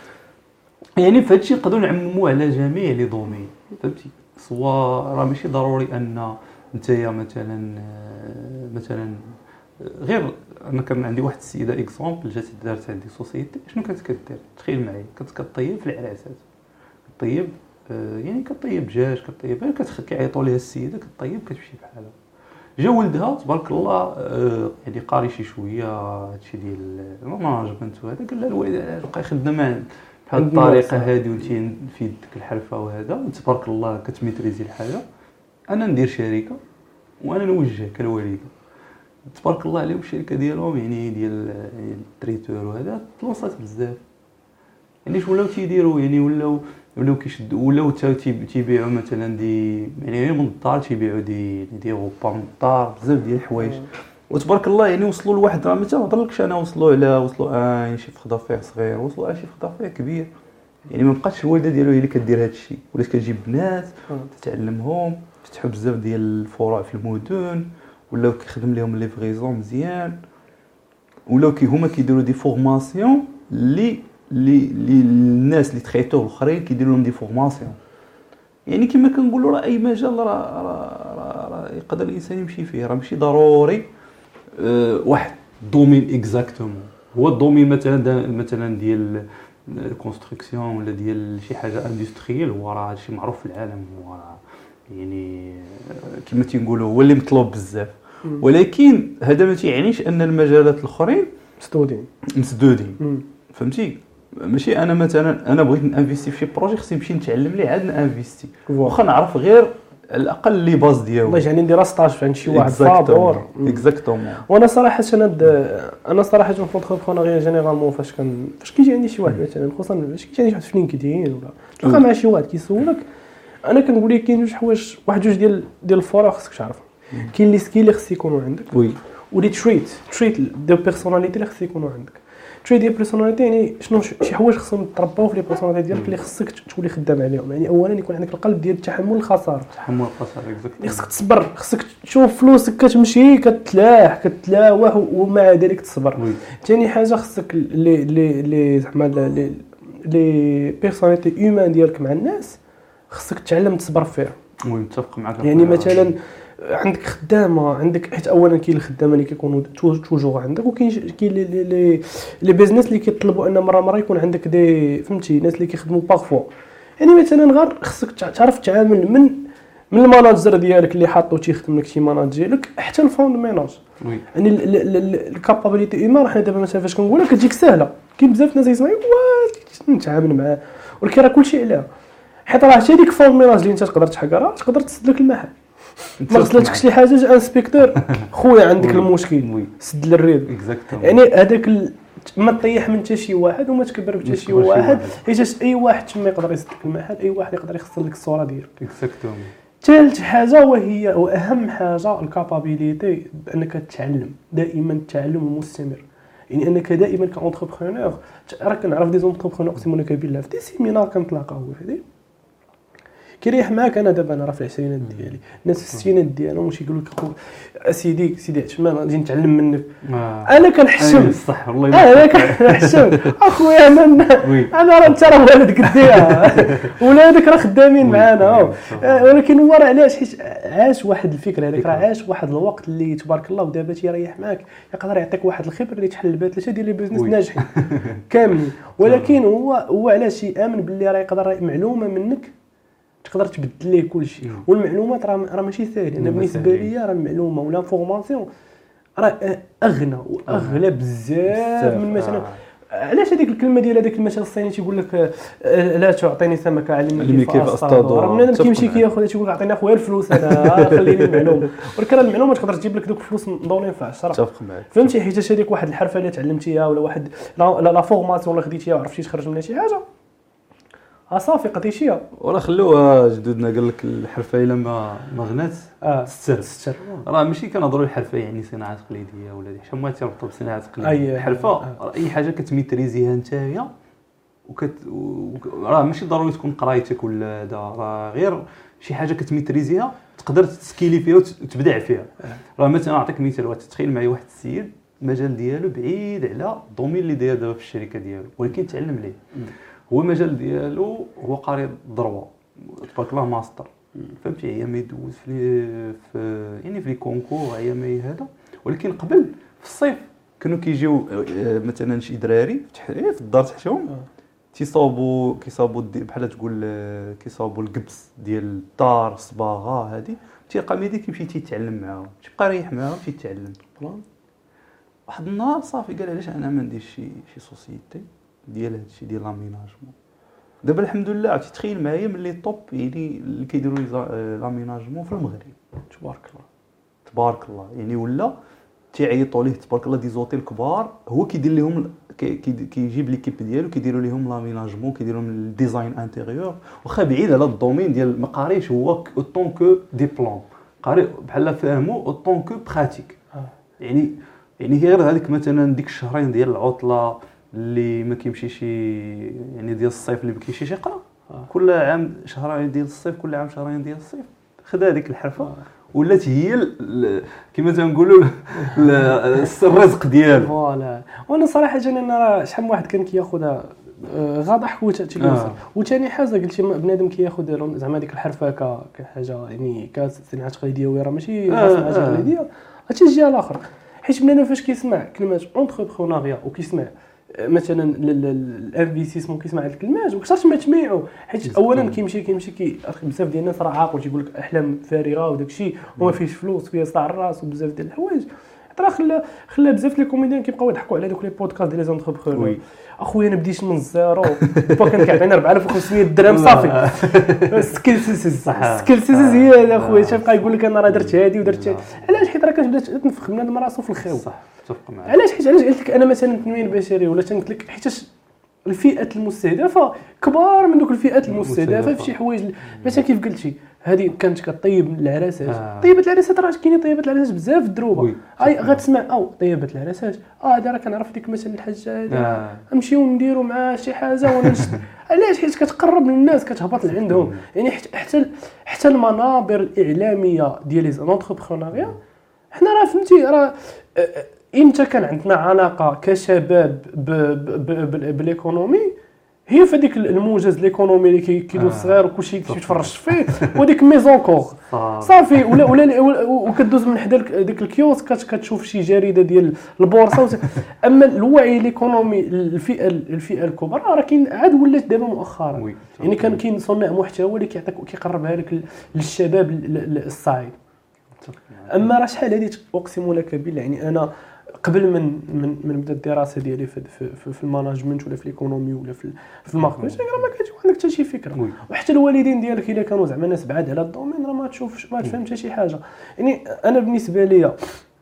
يعني في هادشي نقدروا نعمموا على جميع لي دومين. فهمتي؟ سوا راه ماشي ضروري ان نتايا مثلا مثلا غير انا كان عندي واحد السيده اكزومبل جات دارت عندي سوسيتي. شنو كانت كدير؟ تخيل معايا، كانت كطيب في العراسات، كطيب يعني كطيب دجاج، كطيب كيعيطوا ليها السيده كطيب كتمشي بحالها. جا ولدها تبارك الله يعني قاري شي شويه هادشي ديال الماناجمنت وهذا، قال لها الوالد بقاي خدامه بهذه الطريقه هذه وانت في يدك الحرفه وهذا تبارك الله كتميتريزي الحاجه، انا ندير شركه وانا نوجهك الوالده. تبارك الله عليهم الشركه ديالهم يعني ديال التريتور وهذا تلونصات بزاف، يعني ولاو تيديروا يعني ولاو ولاو كيشدوا ولاو تيبيعوا مثلا دي يعني من الدار تيبيعوا دي دي غوبا من الدار بزاف ديال الحوايج. وتبارك الله يعني وصلوا لواحد راه ما تهضرلكش انا وصلوا على وصلوا اه شي خضافير صغير وصلوا على شي خضافير كبير. يعني ما بقاتش الوالده ديالو هي اللي كدير هذا الشيء، ولات كتجيب بنات تتعلمهم، فتحوا بزاف ديال الفروع في المدن ولاو كيخدم لهم لي فريزون مزيان ولاو كي هما كيديروا دي فورماسيون لي لي لي الناس اللي تخيطوا الاخرين كيديروا لهم دي فورماسيون. يعني كما كنقولوا راه اي مجال راه راه راه يقدر الانسان يمشي فيه، راه ماشي ضروري أه واحد دومين اكزاكتومون. هو الدومين مثلا مثلا ديال الكونستركسيون ولا ديال شي حاجه اندستريال هو راه هادشي معروف في العالم، هو يعني كما تيقولوا هو اللي مطلوب بزاف. ولكن هذا ما تيعنيش ان المجالات الاخرين مسدودين مسدودين. فهمتي؟ ماشي انا مثلا انا بغيت نانفيستي في شي بروجي خصني نمشي نتعلم ليه عاد نانفيستي واخا نعرف غير على الاقل لي باز ديالو. والله يعني ندير ستاج عند شي واحد صابور اكزاكتومون. وانا صراحه انا انا صراحه في لونتربرونيا جينيرالمون فاش كان فاش كيجي عندي شي واحد مثلا خصوصا فاش كيجي عندي واحد في لينكدين ولا تلقى مع شي واحد كيسولك، انا كنقول لك كاين جوج حوايج واحد جوج ديال ديال الفورا خصك تعرف. كاين لي سكيل اللي خص يكونوا عندك وي ولي تريت تريت دو بيرسوناليتي اللي خص يكونوا عندك. تريت ديال بيرسوناليتي يعني شنو شي حوايج خصهم يتربوا في لي بيرسوناليتي ديالك اللي خصك تولي خدام عليهم. يعني اولا يكون عندك القلب ديال تحمل الخساره، تحمل الخساره اكزاكتلي. خصك تصبر، خصك تشوف فلوسك كتمشي كتلاح كتلاوح ومع ذلك تصبر. ثاني حاجه خصك لي لي لي زعما لي لي بيرسوناليتي هيومان ديالك مع الناس خصك تعلم تصبر فيها. وي متفق معك. يعني مثلا عندك خدامه عندك حيت اولا كاين الخدامه اللي كيكونوا توجور عندك وكاين كاين لي لي لي بيزنس اللي كيطلبوا ان مره مره يكون عندك دي فهمتي ناس اللي كيخدموا بارفو. يعني مثلا غير خصك تعرف تعامل من من الماناجر ديالك اللي حاطو تيخدم لك شي ماناجر ديالك حتى الفوند ميناج. يعني الكابابيليتي ايمان حنا دابا مثلا فاش كنقولها كتجيك سهله. كاين بزاف الناس يسمعوا واه نتعامل معاه ولكن راه كلشي عليها حيت راه حتى ديك فوند ميناج اللي انت تقدر تحقرها تقدر تسد لك المحل. ما غسلتكش شي حاجه جا انسبكتور خويا عندك المشكل سد للريد. يعني هذاك ما تطيح من حتى شي واحد وما تكبر حتى شي واحد حيت اي واحد تما يقدر يسد لك المحل، اي واحد يقدر يخسر لك الصوره ديالك. اكزاكتومون. ثالث حاجه وهي واهم حاجه الكابابيليتي بانك تتعلم دائما، التعلم المستمر. يعني انك دائما كونتربرونور راه كنعرف دي زونتربرونور قسمونا كبير في دي سيمينار كنتلاقاو وحدي كيريح معاك. انا دابا انا راه في العشرينات ديالي، الناس في الستينات ديالهم واش يقول لك اسيدي سيدي عثمان غادي نتعلم منك. آه. انا كنحشم صح والله انا كنحشم اخويا انا انا راه انت راه والد قديها ولادك راه خدامين معانا. ولكن هو راه علاش حيت عاش واحد الفكره هذاك راه عاش واحد الوقت اللي تبارك الله ودابا تيريح معاك يقدر يعطيك واحد الخبره اللي تحل بها ثلاثه ديال لي بيزنس ناجحين كاملين. ولكن هو هو علاش يامن باللي راه يقدر معلومه منك تقدر تبدل ليه كل شيء. والمعلومات راه راه ماشي ساهل. انا بالنسبه لي راه المعلومه ولا فورماسيون راه اغنى واغلى بزاف من مثلا علاش هذيك الكلمه ديال هذاك المثل الصيني تيقول لك لا تعطيني سمكه علمني كيف اصطاد. راه من كيمشي كياخذ تيقول لك عطيني اخويا الفلوس انا خليني المعلومه. ولكن المعلومه تقدر تجيب لك دوك الفلوس مدورين في عشرة. متفق معك. فهمتي حيت هذيك واحد الحرفه اللي تعلمتيها ولا واحد لا لا فورماسيون اللي خديتيها وعرفتي تخرج منها شي حاجه اه صافي قضيتيها. ولا خلوها جدودنا قال لك الحرفه الا ما ما غنات اه ستر ستر. راه ماشي كنهضروا الحرفه يعني صناعه تقليديه ولا شي حاجه تربط بصناعه تقليديه. الحرفه آه. اي حاجه كتميتريزيها نتايا وكت راه ماشي ضروري تكون قرايتك ولا هذا، راه غير شي حاجه كتميتريزيها تقدر تسكيلي فيها وتبدع فيها. راه مثلا نعطيك مثال واحد تخيل معايا واحد السيد المجال ديالو بعيد على الدومين اللي داير دابا في الشركه ديالو ولكن تعلم ليه. هو المجال ديالو هو قاري الضروه تبارك الله ماستر. فهمتي هي ما يدوز في في يعني في لي كونكور هي ما هذا. ولكن قبل في الصيف كانوا كيجيو مثلا شي دراري في الدار تحتهم تيصاوبوا كيصاوبوا بحال تقول كيصاوبوا القبس ديال الدار الصباغه هذه تيلقى ميدي كيمشي تيتعلم معاهم تيبقى يريح معاهم تيتعلم. واحد النهار صافي قال علاش انا ما نديرش شي شي سوسيتي ديال هادشي ديال لاميناجمون. دابا الحمد لله عرفتي تخيل معايا من لي طوب يعني اللي كيديروا لاميناجمون في المغرب تبارك الله تبارك الله. يعني ولا تيعيطوا ليه تبارك الله دي زوتيل كبار هو كيدير لهم كيجيب ليكيب ديالو كيديروا لهم لاميناجمون كيديروا لهم الديزاين انتيريور واخا بعيد على الدومين ديال ما قاريش هو اوتون كو دي بلان قاري بحال فاهمو اوتون كو براتيك. يعني يعني غير هذيك مثلا ديك الشهرين ديال العطله اللي ما كيمشيش يعني ديال الصيف اللي ما كيمشيش يقرا آه. كل عام شهرين ديال الصيف كل عام شهرين ديال الصيف خدا هذيك الحرفه آه. ولات هي كما تنقولوا الرزق ديالو. فوالا. وانا صراحه انا راه شحال من واحد كان كياخذها غاضح حكوت تيجي آه. وثاني حاجه قلتي بنادم كياخذ زعما ديك الحرفه كحاجه يعني كصناعه تقليديه راه ماشي آه. صناعه تقليديه هادشي الجهه الاخر. حيت بنادم فاش كيسمع كلمه اونتربرونيا وكيسمع مثلا الانفستيسمون كيسمع هاد الكلمات وكثرت ما تسمعوا حيت اولا كيمشي كيمشي كي بزاف ديال الناس راه عاقل تيقول لك احلام فارغه وداك الشيء وما فيهش فلوس فيه صداع الراس وبزاف ديال الحوايج. راه خلى خلى بزاف لي كوميديان كيبقاو يضحكوا على دوك لي بودكاست ديال لي زونتربرونور. اخويا انا بديت من الزيرو با كان كيعطيني أربعة آلاف وخمسمية درهم صافي سكيلز صح سكيلز هي اخويا تيبقى يقول لك انا راه درت هادي ودرت هادي. علاش؟ حيت راه كتبدا تنفخ بنادم راسو في الخيو. صح متفق معك. علاش؟ حيت علاش قلت لك انا مثلا التنميه البشريه ولا تنقلت لك حيت الفئه المستهدفه كبار من دوك الفئات المستهدفه في شي حوايج مثلا كيف قلتي هذه كانت كطيب العراسات. آه. طيبه العراسات راه كاينين طيبه العراسات بزاف الدروبه اي غتسمع او طيبه العراسات اه هذا راه كنعرف ديك مثلا الحاجه هذه آه. نمشيو نديروا معاه شي حاجه ولا علاش؟ حيت كتقرب للناس كتهبط لعندهم يعني حتى حتى المنابر الاعلاميه ديال لي زونتربرونيا حنا راه فهمتي راه امتى كان عندنا علاقه كشباب بالايكونومي هي في هذيك الموجز الايكونومي اللي كيدوز صغير وكلشي كيتفرج فيه وديك ميزون كور صافي ولا ولا وكدوز من حدا ديك الكيوسك كتشوف شي جريده ديال البورصه. اما الوعي الايكونومي الفئه الفئه الكبرى راه كاين عاد ولات دابا مؤخرا يعني كان كاين صناع محتوى اللي كيعطيك كيقربها لك للشباب الصاعد. اما راه شحال هذه اقسم لك بالله يعني انا قبل من من من نبدا الدراسه ديالي في في, في الماناجمنت ولا في الايكونومي ولا في في الماركتينغ راه ما كانش عندك حتى شي فكره. وحتى الوالدين ديالك الا كانوا زعما ناس بعاد على الدومين راه ما تشوفش ما تفهم حتى شي حاجه. يعني انا بالنسبه ليا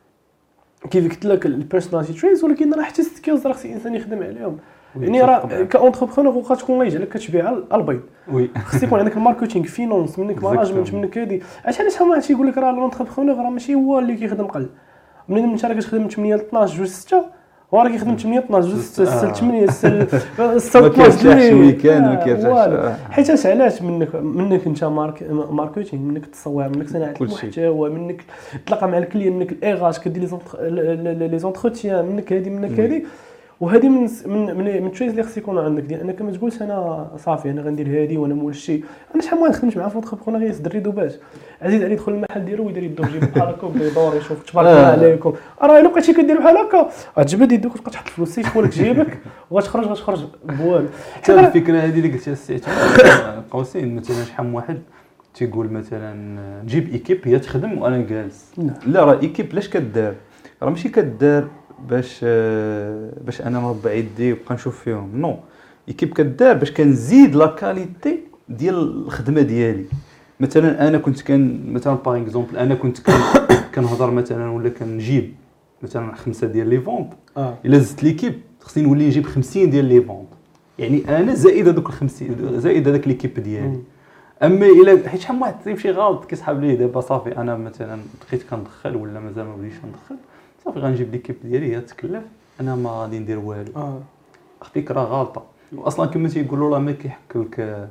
كيف قلت لك البيرسوناليتي تريز ولكن راه حتى سكيلز راه خص الانسان يخدم عليهم. يعني راه كاونتربرونور وبقى تكون الله يجعلك كتبيع البيض خص يكون عندك الماركتينغ فينانس منك ماناجمنت منك هادي. علاش علاش واحد تيقول لك راه الانتربرونور راه ماشي هو اللي كيخدم قل منين انت راه كتخدم ثمانية ل اثناش جوج ستة هو راه كيخدم ثمانية اثناش جوج ستة ثمانية ستة اثناش شوي كان ما كيرجعش حيت علاش منك منك انت ماركتينغ منك التصوير منك صناعه المحتوى منك تلاقى مع الكليان منك الايغاج كدير لي لي زونتروتيان منك هذه منك هذه وهذه من من من, من تريز اللي خص يكونوا عندك ديال انك ما تقولش انا صافي انا غندير هذه وانا مول الشيء. انا شحال ما خدمت مع فونتربرونيا دري دوباج عزيز عليه يدخل المحل ديالو ويدير يدو يجيب بحال هكا ويبدا يدور يشوف تبارك الله عليكم راه الا بقيتي كدير بحال هكا غتجبد يدك وتبقى تحط الفلوس يدخل لك جيبك وغتخرج غتخرج بوال. حتى الفكره هذه اللي قلتيها السي قوسين مثلا شحال من واحد تيقول مثلا نجيب ايكيب هي تخدم وانا جالس. لا راه ايكيب لاش كدار راه ماشي كدار باش باش انا مربع يدي وبقى نشوف فيهم نو ايكيب كدار باش كنزيد لا كاليتي ديال الخدمه ديالي. مثلا انا كنت كان مثلا باغ اكزومبل انا كنت كنهضر مثلا ولا كنجيب مثلا خمسه ديال لي فونت آه. الا زدت ليكيب خصني نولي نجيب خمسين ديال لي فونت يعني انا زائد هذوك ال خمسين زائد هذاك ليكيب ديالي. م. اما الا حيت شحال واحد تيمشي غلط كيسحب ليه دابا صافي انا مثلا بقيت كندخل ولا مازال ما بديتش ندخل صافي غنجيب ليكيب ديالي هي تكلف انا ما غادي ندير والو. اه فكره غلطه واصلا كما تيقولوا راه ما كيحك لك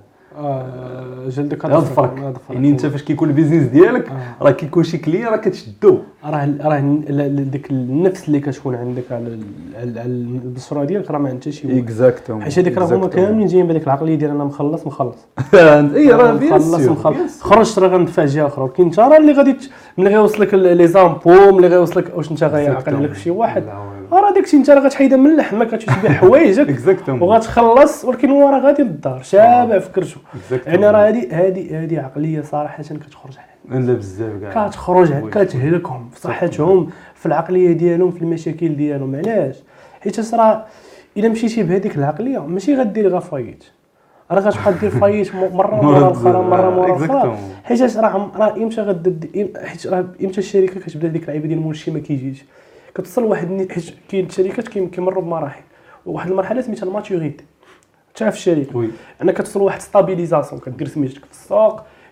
اه جلدك هذا الفرق. يعني انت فاش كيكون البيزنس ديالك آه. راه كيكون شي كليان راه كتشدو راه راه ديك النفس اللي كتكون عندك على البصره ديالك راه ما عندها شي اكزاكتومون حيت هذيك راه هما كاملين جايين بهذيك العقليه ديال انا مخلص مخلص اي راه مخلص مخلص خرجت راه غندفع جهه اخرى وكاين انت راه اللي غادي ملي غيوصلك لي زامبو ملي غيوصلك واش انت غيعقل لك شي واحد راه داكشي انت راه غتحيدها من اللحم كتمشي تبيع حوايجك وغتخلص ولكن هو راه غادي للدار شابه فكرتو. يعني راه هذه هذه هذه عقليه صراحه كتخرج عليهم لا بزاف كاع كتخرج كتهلكهم في صحتهم في العقليه ديالهم في المشاكل ديالهم. علاش؟ حيت راه الا مشيتي بهذيك العقليه ماشي غدير غير فايت راه غتبقى دير فايت مره مره اخرى مره مره اخرى حيت راه راه امتى غد حيت راه امتى الشركه كتبدا ديك اللعيبه ديال مول الشي ما كيجيش كتصل واحد حيت كاين الشركات كيمروا بمراحل واحد المرحله سميتها الماتوريتي حتى في الشركه انك كتصل واحد ستابيليزاسيون كدير سميتك في السوق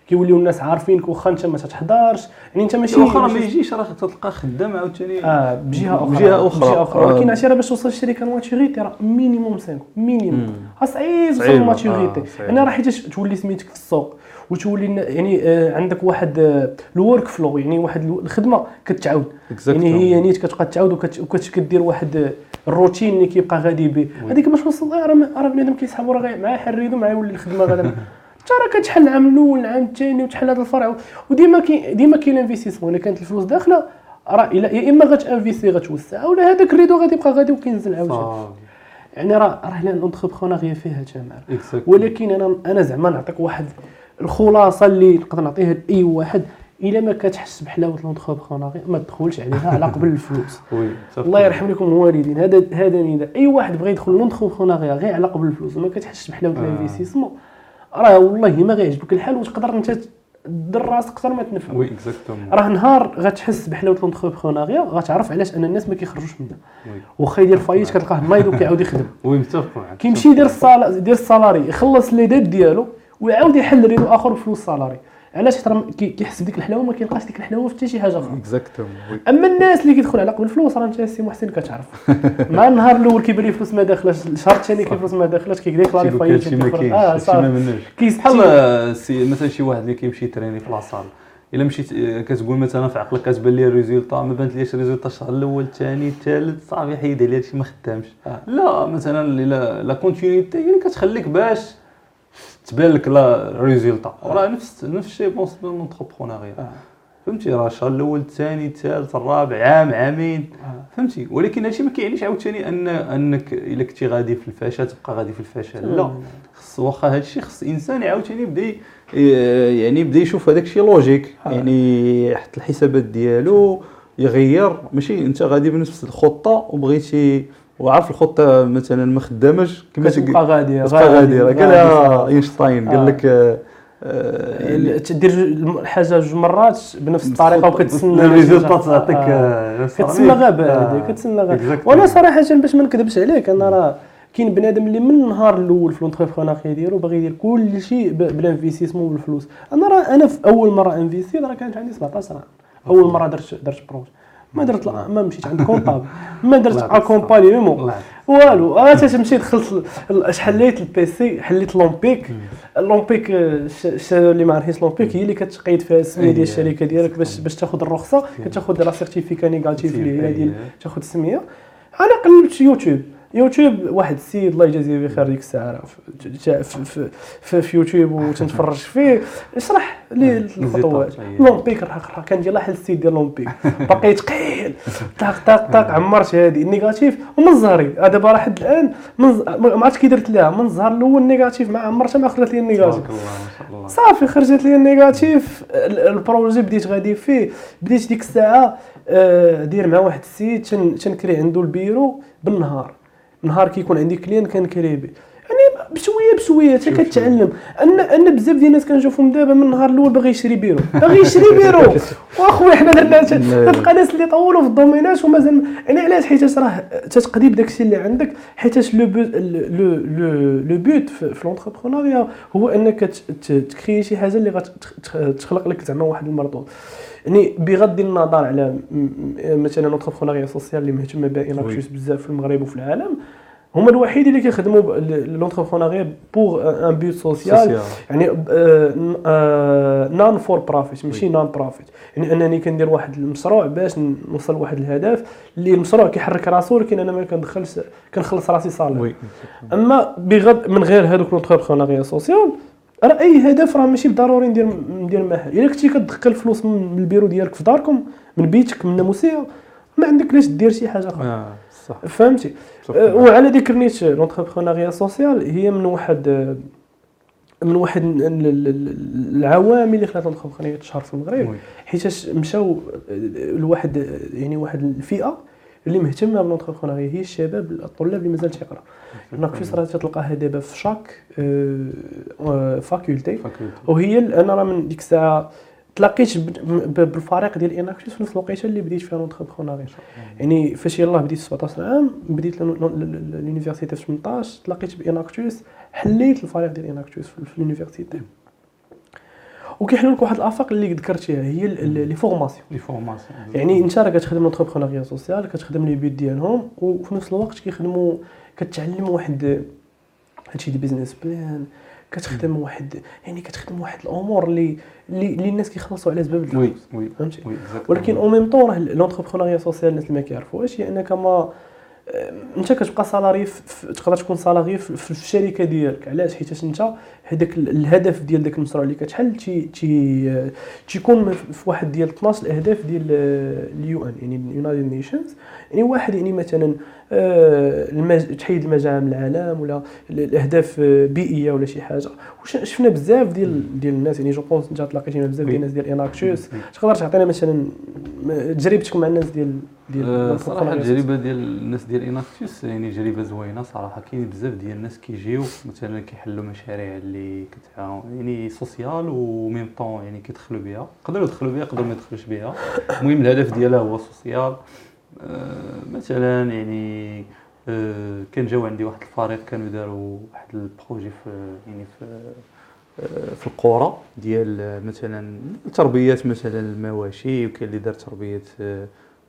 كيوليو الناس عارفينك واخا انت ما تحضرش، يعني انت ماشي واخا ما يجيش راه تلقى خدام عاوتاني اه بجهه اخرى بجهه اخرى, بجهة أخرى. ولكن عرفتي راه باش توصل للشركه الماتوريتي راه مينيموم خمسة مينيموم صعيب توصل للماتوريتي. انا راه حيت تولي سميتك في السوق وتولي يعني آه عندك واحد آه الورك فلو، يعني واحد الخدمه كتعاود يعني هي نيت كتبقى تعاود وكتدير واحد الروتين اللي كيبقى غادي به. هذيك باش توصل راه راه بنادم كيسحبوا راه مع يحريدو مع يولي الخدمه غادا حتى راه كتحل العام الاول العام الثاني وتحل هذا الفرع. وديما كي ديما كاين انفستيسمون الا كانت الفلوس داخله راه يا اما غتانفيستي غتوسع ولا هذاك الريدو غادي يبقى غادي وكينزل عاوتاني. يعني راه راه لونتربرونيا فيها جمال. ولكن انا انا زعما نعطيك واحد الخلاصه اللي نقدر نعطيها لاي واحد، الا ما كتحس بحلاوه لونتربرونيا ما تدخلش عليها على قبل الفلوس. الله يرحم لكم الوالدين، هذا هذا نداء اي واحد بغى يدخل لونتربرونيا غير على قبل الفلوس وما كتحسش بحلاوه الانفستيسمون راه والله ما غيعجبك الحال وتقدر انت دير راسك اكثر ما تنفع. وي اكزاكتومون. راه نهار غتحس بحلاوه لونتربرونيا غتعرف علاش ان الناس ما كيخرجوش منها. واخا يدير فايت كتلقاه نايض وكيعاود يخدم. وي متفق معك. كيمشي يدير الصالا يدير السالاري يخلص لي ديت ديالو ويعاود يحل ريدو اخر بفلوس السالاري. علاش حيت كيحس بديك الحلاوه ما كيلقاش ديك الحلاوه في حتى شي حاجه اخرى. اكزاكتومون. اما الناس اللي كيدخل على قبل الفلوس راه انت السي محسن كتعرف مع النهار الاول كيبان لي فلوس ما داخلاش، الشهر الثاني كاين فلوس ما داخلاش كيديكلاري فايت اه صح ما منوش. بحال سي مثلا شي واحد اللي كيمشي يتريني في لاصال الا مشيت كتقول مثلا في عقلك كتبان لي الريزولطا ما بانت ليش الريزولطا الشهر الاول الثاني الثالث صافي حيد عليه هادشي ما خدامش. آه. لا مثلا لا لا كونتينيتي يعني كتخليك باش تبان لك لا ريزولطا راه نفس نفس الشيء بونس بالونتربرونيا. آه. فهمتي راه الشهر الاول الثاني الثالث الرابع عام عامين. آه. فهمتي ولكن هادشي ما كيعنيش عاوتاني ان انك الا كنتي غادي في الفشل تبقى غادي في الفشل. لا خص واخا هادشي خص انسان عاوتاني يبدا يعني يبدا يشوف هذاك الشيء لوجيك. آه. يعني يحط الحسابات ديالو يغير ماشي انت غادي بنفس الخطه وبغيتي وعارف الخطه مثلا ما خدامش كما تبقى غاديه غاديه قالها اينشتاين قال لك آه تدير الحاجه جوج مرات بنفس الطريقه وكتسنى الريزولطات تعطيك آه. كتسنى غابه هذه كتسنى غابه. وانا صراحه باش ما نكذبش عليك انا راه كاين بنادم اللي من النهار الاول في لونتربرونيا ديالو باغي يدير كل شيء بالانفستيسمون وبالفلوس. انا راه انا في اول مره انفيستي راه كانت عندي سبعطاش عام اول مره درت درت بروجي ما درت ما مشيت عند كونطابل ما درت اكومبانيمون والو. انا تمشي دخلت حليت البيسي حليت لومبيك لومبيك اللي ما عرفيش لومبيك هي اللي كتقيد فيها السميه ديال الشركه ديالك باش باش تاخذ الرخصه كتاخذ لا سيرتيفيكا نيجاتيف اللي هي ديال تاخذ السميه. انا قلبت يوتيوب يوتيوب واحد السيد الله يجازيه بخير ديك الساعه في في في, في يوتيوب وتنتفرج فيه يشرح لي الخطوات. لومبيك راه كان ديال واحد السيد ديال لومبيك باقي ثقيل طاق طاق طاق عمرت هذه النيجاتيف ومن الزهري دابا راه حد الان ما عرفتش كي درت لها من الزهر الاول نيجاتيف مع عمرتها ما خرجت لي النيجاتيف صافي خرجت لي النيجاتيف. البروجي بديت غادي فيه بديت ديك الساعه دير مع واحد السيد تنكري عنده البيرو بالنهار نهار كيكون عندي كليان كنكري به يعني بشويه بشويه حتى كتعلم. ان ان بزاف ديال الناس كنشوفهم دابا من النهار الاول باغي يشري بيرو باغي يشري بيرو واخويا حنا درنا تلقى ناس اللي طولوا في الدومينات ومازال يعني علاش حيت راه تتقضي بداك الشيء اللي عندك حيت لو لو لو لو بوت في لونتربرونيا هو انك تكري شي حاجه اللي غتخلق لك زعما واحد المردود. يعني بغض النظر على مثلا لونتربرونيا سوسيال اللي مهتمه بها اناكتوس بزاف في المغرب وفي العالم هما الوحيدين اللي كيخدموا لونتربرونيا بوغ ان بوت سوسيال يعني نون فور بروفيت ماشي نون بروفيت. يعني انني كندير واحد المشروع باش نوصل لواحد الهدف اللي المشروع كيحرك راسو ولكن انا ما كندخلش كنخلص راسي صالح. اما بغض من غير هذوك لونتربرونيا سوسيال راه اي هدف راه ماشي ضروري ندير ندير محل. الا كنتي كتدخل فلوس من البيرو ديالك في داركم من بيتك من الناموسيه ما عندك علاش دير شي حاجه اخرى. آه صح فهمتي. أه وعلى ذكر نيت لونتربرونيا سوسيال هي من واحد من واحد العوامل اللي خلات لونتربرونيا تشهر في المغرب حيت مشاو لواحد يعني واحد الفئه اللي مهتمه باللونتربرونيا هي الشباب الطلاب اللي مازال تيقراو. اناكتوس راه تلقاها دابا في شاك فاكولتي وهي انا راه من ديك الساعه تلاقيت بالفريق ديال اناكتوس في نفس الوقيته اللي بديت فيها لونتربرونيا. يعني فاش يلاه بديت سبعطاش عام بديت لونيفرسيتي في ثمنطاش تلاقيت باناكتوس حليت الفريق ديال اناكتوس في لونيفرسيتي وكيحلوا لك واحد الافاق اللي ذكرتيها هي لي فورماسيون لي فورماسيون. يعني انت راه كتخدم لونتربرونيا سوسيال كتخدم لي بيت ديالهم وفي نفس الوقت كيخدموا كتعلم واحد هادشي دي بيزنس بلان كتخدم واحد يعني كتخدم واحد الامور اللي اللي, اللي الناس كيخلصوا على سبب وي وي فهمتي وي ولكن او ميم طون راه لونتربرونيا سوسيال الناس اللي ما كيعرفوهاش هي انك ما انت كتبقى سالاري تقدر تكون سالاري في الشركه ديالك علاش حيت انت هذاك الهدف ديال داك المشروع اللي كتحل تي تي تيكون في واحد ديال اثناش الاهداف ديال اليو ان يعني اليونايتد نيشنز يعني واحد يعني مثلا المج... تحيد المجاعه من العالم ولا الاهداف بيئيه ولا شي حاجه وشفنا بزاف ديال ديال الناس يعني جو بونس انت تلاقيتينا بزاف ديال الناس ديال اناكتوس تقدر تعطينا مثلا تجربتك مع الناس ديال ديال صراحه التجربه ديال الناس ديال اناكتوس يعني تجربه زوينه صراحه كاين بزاف ديال الناس كيجيو مثلا كيحلوا مشاريع اللي كتعاون يعني سوسيال وميم طون يعني كيدخلوا بها يقدروا يدخلوا بها يقدروا ما يدخلوش بها المهم الهدف ديالها هو سوسيال أه مثلا يعني أه كان جاو عندي واحد الفريق كانوا داروا واحد البروجي في يعني في أه في القرى ديال مثلا تربيه مثلا المواشي وكاين اللي دار تربيه أه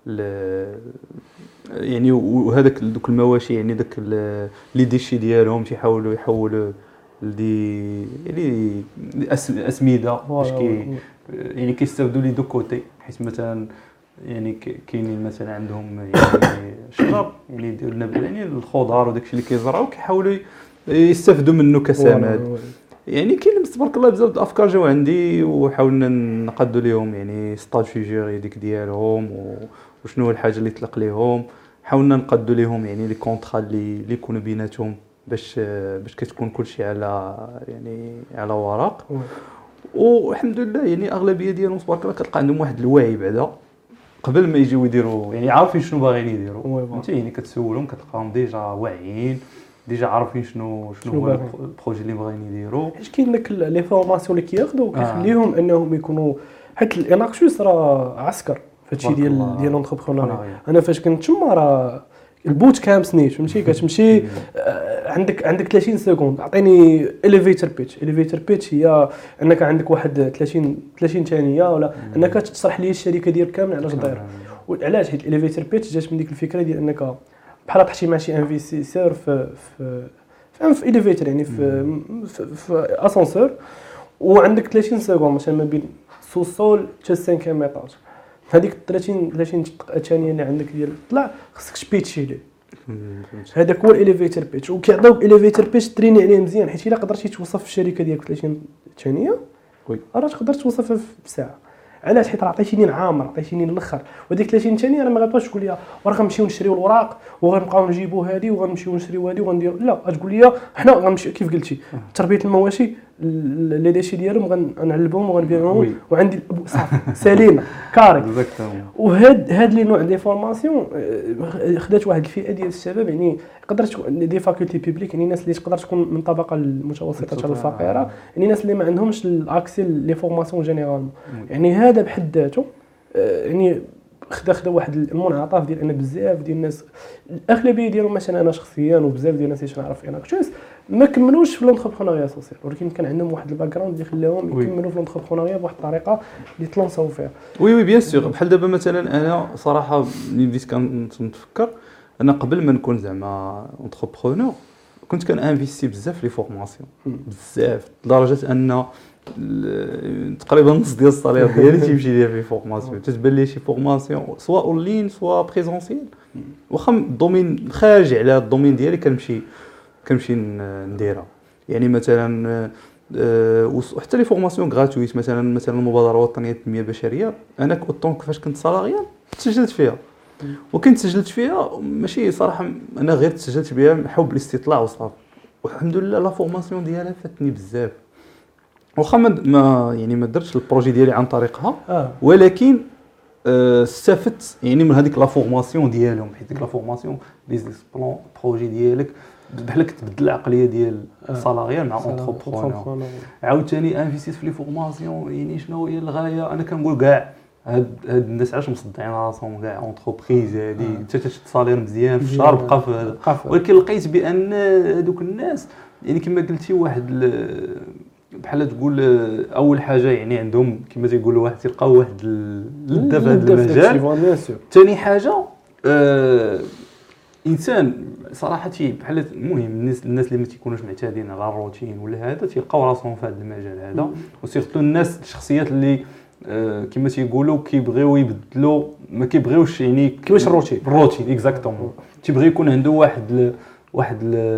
يعني وهذاك دوك المواشي يعني داك لي ديشي ديالهم تيحاولوا يحولوا لدي يعني اسمده باش كي يعني كيستافدوا لي دو كوتي حيت مثلا يعني كاينين مثلا عندهم يعني شجر يعني يديروا لنا يعني الخضار وداكشي اللي كيزرعوا كيحاولوا يستافدوا منه كسماد يعني كاين تبارك الله بزاف د الافكار جاو عندي وحاولنا نقادوا لهم يعني ستراتيجي ديك ديالهم وشنو هو الحاجه اللي تطلق لهم حاولنا نقادوا لهم يعني لي كونطرا اللي اللي يكونوا بيناتهم باش باش كتكون كلشي على يعني على ورق والحمد لله يعني اغلبيه ديالهم تبارك الله كتلقى عندهم واحد الوعي بعدا قبل ما يجيو يديروا يعني عارفين شنو باغيين يديروا انت يعني كتسولهم كتلقاهم ديجا واعيين ديجا عارفين شنو شنو هو البروجي اللي باغيين يديروا حيت كاين داك لي فورماسيون اللي كياخذوا كيخليهم آه. انهم يكونوا حيت الاناكتوس راه عسكر فهادشي ديال ديال لونتربرونور انا فاش كنت تما راه البوت كامب سنيت فهمتي كتمشي عندك عندك ثلاثين سكوند عطيني اليفيتر بيتش اليفيتر بيتش هي انك عندك واحد ثلاثين ثلاثين ثانيه ولا انك تشرح لي الشركه ديالك كامل علاش داير وعلاش حيت الاليفيتر بيتش جات من ديك الفكره ديال انك بحال طحتي مع شي انفيستيسور في في في, في اليفيتر يعني في في, في اسانسور وعندك ثلاثين سكوند مثلا ما بين سوسول حتى خمسين ايطاج هذيك ثلاثين ثلاثين ثانيه اللي عندك ديال طلع خصك تبيتشي ليه هذاك هو الاليفيتر بيتش وكيعطيوك الاليفيتر بيتش تريني عليه مزيان حيت الا قدرتي توصف الشركه ديالك ثلاثين ثانيه وي راه تقدر توصفها في ساعه علاش حيت راه عطيتيني العامر عطيتيني الاخر وديك ثلاثين ثانيه راه ما غاتبقاش تقول لي راه غنمشيو نشريو الوراق وغنبقاو نجيبوا هذه وغنمشيو نشريو هذه وغنديروا لا غتقول لي حنا غنمشي كيف قلتي تربيه المواشي لي ديشي ديالهم غنعلبهم وغنبيعهم وعندي صافي سالينا كاري وهاد هاد لي نوع دي فورماسيون خدات واحد الفئه ديال الشباب يعني يقدر تكون دي فاكولتي بيبليك يعني ناس اللي تقدر تكون من طبقه المتوسطه حتى الفقيره يعني ناس اللي ما عندهمش الاكسي لي فورماسيون جينيرال يعني هذا بحد ذاته يعني خدا خدا واحد المنعطف ديال ان بزاف ديال الناس الاغلبيه ديالهم مثلا انا شخصيا وبزاف ديال الناس اللي نعرف اناكتوس ما كملوش في لونتربرونيا سوسيال ولكن كان عندهم واحد الباك جراوند اللي خلاهم يكملوا في لونتربرونيا بواحد الطريقه اللي تلونساو فيها وي وي بيان سور بحال دابا مثلا انا صراحه ملي بديت كنتفكر انا قبل ما نكون زعما اونتربرونور كنت كنانفيستي بزاف في لي فورماسيون بزاف لدرجه ان تقريبا نص ديال الصالير ديالي تيمشي ليا في فورماسيون تتبان لي شي فورماسيون سواء اون لين سواء بريزونسيال واخا الدومين خارج على الدومين ديالي كنمشي كنمشي نديرها يعني مثلا وحتى لي فورماسيون غراتويت مثلا مثلا المبادره الوطنيه للتنميه البشريه انا كنت كيفاش كنت صالاريال تسجلت فيها وكنت سجلت فيها ماشي صراحه انا غير تسجلت بها حب الاستطلاع وصافي والحمد لله لا فورماسيون ديالها فاتني بزاف واخا ما يعني ما درتش البروجي ديالي عن طريقها آه. ولكن استفدت آه يعني من هذيك لا فورماسيون ديالهم حيت ديك لا فورماسيون بيزنس بلان بروجي كديالك بحالك تبدل العقليه ديال السالاريال مع اونتربرونور عاوتاني انفيستيت في لي فورماسيون يعني شنو هي الغايه انا كنقول كاع هاد هاد الناس علاش مصدعين راسهم كاع اونتربريز هادي انت تشد صالير مزيان في الشهر بقى في هذا ولكن لقيت بان هذوك الناس يعني كما قلتي واحد بحال تقول اول حاجه يعني عندهم كما تيقولوا واحد تلقاو واحد اللذه في هذا المجال. ثاني حاجه آه انسان صراحه تي بحال المهم الناس الناس اللي ما تيكونوش معتادين على الروتين ولا هذا تيلقاو راسهم في هذا المجال هذا، وسيرتو الناس الشخصيات اللي آه كما تيقولوا كيبغيو يبدلوا ما كيبغيوش يعني كيفاش الروتين الروتين اكزاكتومون، تيبغي يكون عنده واحد ل... واحد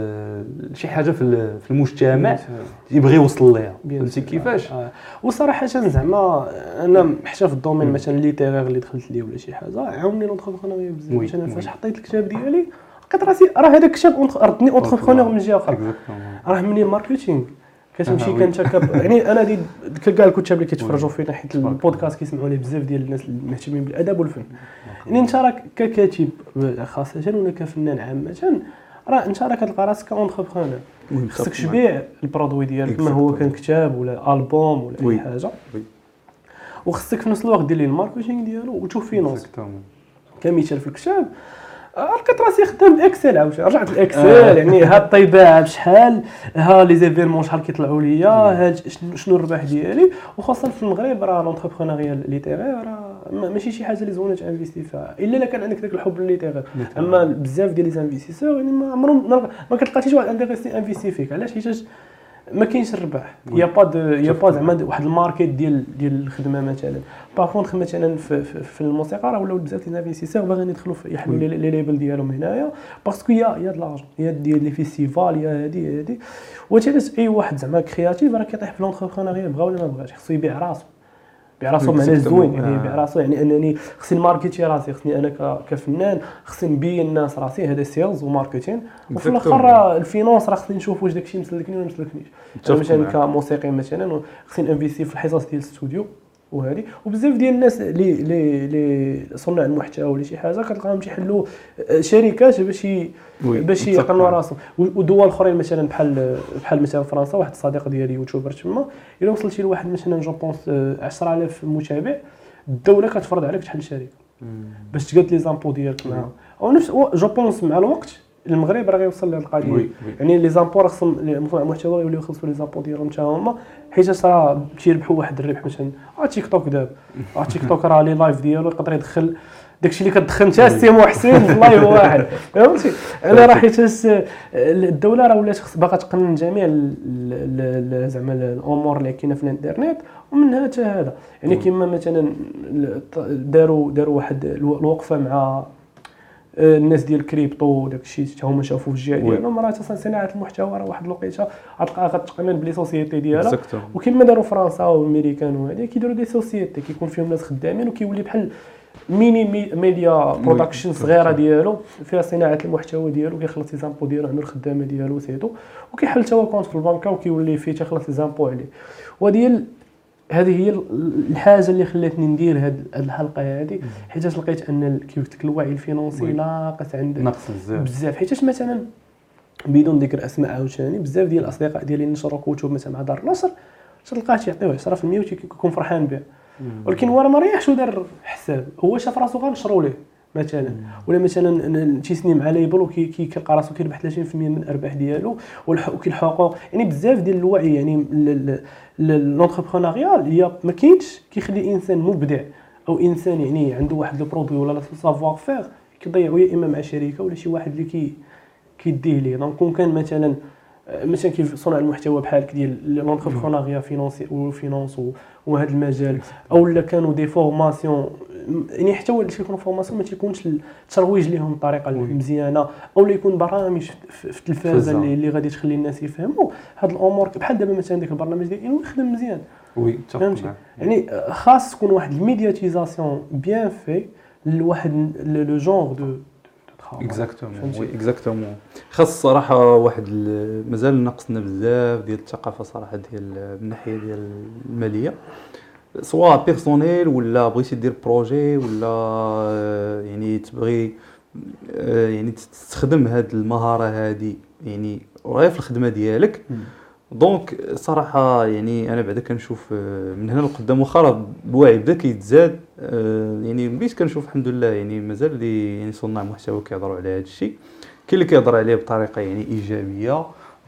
شي حاجه في في المجتمع يبغي يوصل ليها، فهمتي كيفاش. آه. وصراحه زعما انا حتى في الدومين مثلا ليتيرير اللي دخلت ليه ولا شي حاجه عاوني لونتربرونور بزاف. مثلا فاش حطيت الكتاب ديالي لقيت راسي راه هذاك الكتاب ردني اونتربرونور من جهه اخرى، راه مني الماركتينغ كتمشي كنتكب يعني انا دي كاع الكتاب اللي كيتفرجوا فينا حيت البودكاست كيسمعوا ليه بزاف ديال الناس المهتمين بالادب والفن، يعني انت راك ككاتب خاصه ولا كفنان عامه راه انت راه كتلقى راسك كونتربرونور، خصك تبيع البرودوي ديالك ما هو كان كتاب ولا البوم ولا اي حاجه، وخصك في نفس الوقت دير ليه الماركتينغ ديالو وتشوف فينونس. كمثال في الكتاب لقيت راسي خدام باكسل، عاوتاني رجعت الاكسل آه. يعني ها الطيباعه بشحال، ها لي زيفينمون شحال كيطلعوا ليا، ها شنو الربح ديالي. وخاصه في المغرب راه لونتربرونيا ليتيرير راه ماشي شي حاجه اللي زوينه تانفيستي فيها الا الا كان عندك داك الحب لليتيرير. اما بزاف ديال لي زانفيستيسور يعني ما عمرهم ما كتلقى حتى واحد انفيستي انفيستي فيك. علاش؟ حيت ما كاينش الربح، يا با دو يا با زعما واحد الماركت ديال ديال الخدمه. مثلا باغ كونطخ مثلا في, في, في الموسيقى راه ولاو بزاف ديال الانفيستيسور باغيين يدخلوا يحلوا لي ليبل ديالهم هنايا باسكو يا يا د لارجون يا ديال لي فيستيفال يا هادي هادي. وتيلاش اي واحد زعما كرياتيف راه كيطيح في لونتربرونيا بغا ولا ما بغاش، خصو يبيع راسو يبيع راسو معناه زوين، يعني يبيع راسو يعني انني خصني ماركتي راسي، خصني انا كفنان خصني نبين الناس راسي، هذا سيلز وماركتين. وفي الاخر الفينانس راه خصني نشوف واش داكشي مسلكني ولا مسلكنيش. مثلا كموسيقي مثلا خصني انفيستي في الحصص ديال الاستوديو وهذه. وبزاف ديال الناس اللي اللي اللي صناع المحتوى ولا شي حاجه كتلقاهم تيحلوا شركات باش باش يقنوا راسهم. ودول اخرين مثلا بحال بحال مثلا فرنسا، واحد الصديق ديالي يوتيوبر تما الا وصلتي لواحد مثلا جو بونس عشرة آلاف متابع الدوله كتفرض عليك تحل شركه باش تقاد لي زامبو ديالك معاهم. او نفس جو بونس مع الوقت المغرب راه غيوصل لهاد القضيه، يعني لي زامبو راه خصهم مصنع المحتوى يوليو يخلصوا لي زامبو ديالهم حتى هما، حيت راه تيربحوا واحد الربح. مثلا تيك توك دابا تيك توك راه لي لايف ديالو يقدر يدخل داكشي اللي كتدخل انت السي محسن في لايف واحد، فهمتي. انا راه حيت الدوله راه ولات باغا تقنن جميع زعما الامور اللي كاينه في الانترنت، ومنها حتى هذا. يعني كما مثلا داروا داروا واحد الوقفه مع الناس ديال الكريبتو داكشي حتى هما شافوا في الجهه ديالهم. راه اصلا صناعه المحتوى راه واحد الوقيته غتلقاها غتقنن بلي سوسيتي ديالها، وكما داروا فرنسا والامريكان وهذه كيديروا دي سوسيتي كيكون فيهم ناس خدامين وكيولي بحال ميني ميديا برودكشن صغيره ديالو فيها صناعه المحتوى ديالو، كيخلص لي زامبو ديالو عنده الخدامه ديالو سيتو، وكيحل حتى هو كونت في البنكه وكيولي فيه تيخلص لي زامبو عليه. وديال هذه هي الحاجه اللي خلاتني ندير هذه الحلقه هذه، حيت لقيت ان كيف قلت لك الوعي الفينانسي ناقص عند ناقص بزاف. حيت مثلا بدون ذكر اسماء عاوتاني بزاف ديال الاصدقاء ديالي نشروا كتب مثلا مع دار النشر تلقاه تيعطيوه عشرة في المية وتيكون فرحان به، ولكن هو راه ما ريحش ودار حساب، هو شاف راسو غنشروا ليه مثلا، ولا مثلا تيسني مع ليبل وكيلقى راسو كيربح ثلاثين في المية من الارباح ديالو وكيلحقوا. يعني بزاف ديال الوعي يعني لونتربرونيال هي ما كاينش كيخلي انسان مبدع او انسان يعني عنده واحد لو برودوي ولا سافوار فير كيضيعوا يا اما مع شركه ولا شي واحد اللي كي كيديه ليه. دونك كون كان مثلا مثلا كيف صنع المحتوى بحالك ديال لونتربرونيا فينانسي وفينانس وهذا المجال، او لا كانوا دي فورماسيون يعني حتى هو اللي تيكونوا فورماسيون ما تيكونش الترويج ليهم بطريقه المزيانه، او لا يكون برامج في التلفازه اللي, اللي غادي تخلي الناس يفهموا هاد الامور. بحال دابا مثلا داك البرنامج ديال يخدم مزيان وي فهمتي. يعني خاص تكون واحد الميدياتيزاسيون بيان في لواحد لو جونغ دو اكزاكتومون وي اكزاكتومون. خاص صراحه واحد مازال ناقصنا بزاف ديال الثقافه صراحه ديال من الناحيه ديال الماليه، سواء بيرسونيل ولا بغيتي دير بروجي ولا يعني تبغي يعني تستخدم هاد المهاره هادي يعني غير في الخدمه ديالك. دونك صراحه يعني انا بعدا كنشوف من هنا لقدام واخا الوعي بدا كيتزاد، يعني بديت كنشوف الحمد لله يعني مازال اللي يعني صناع محتوى كيهضروا على هذا الشيء، كاين اللي كيهضر عليه بطريقه يعني ايجابيه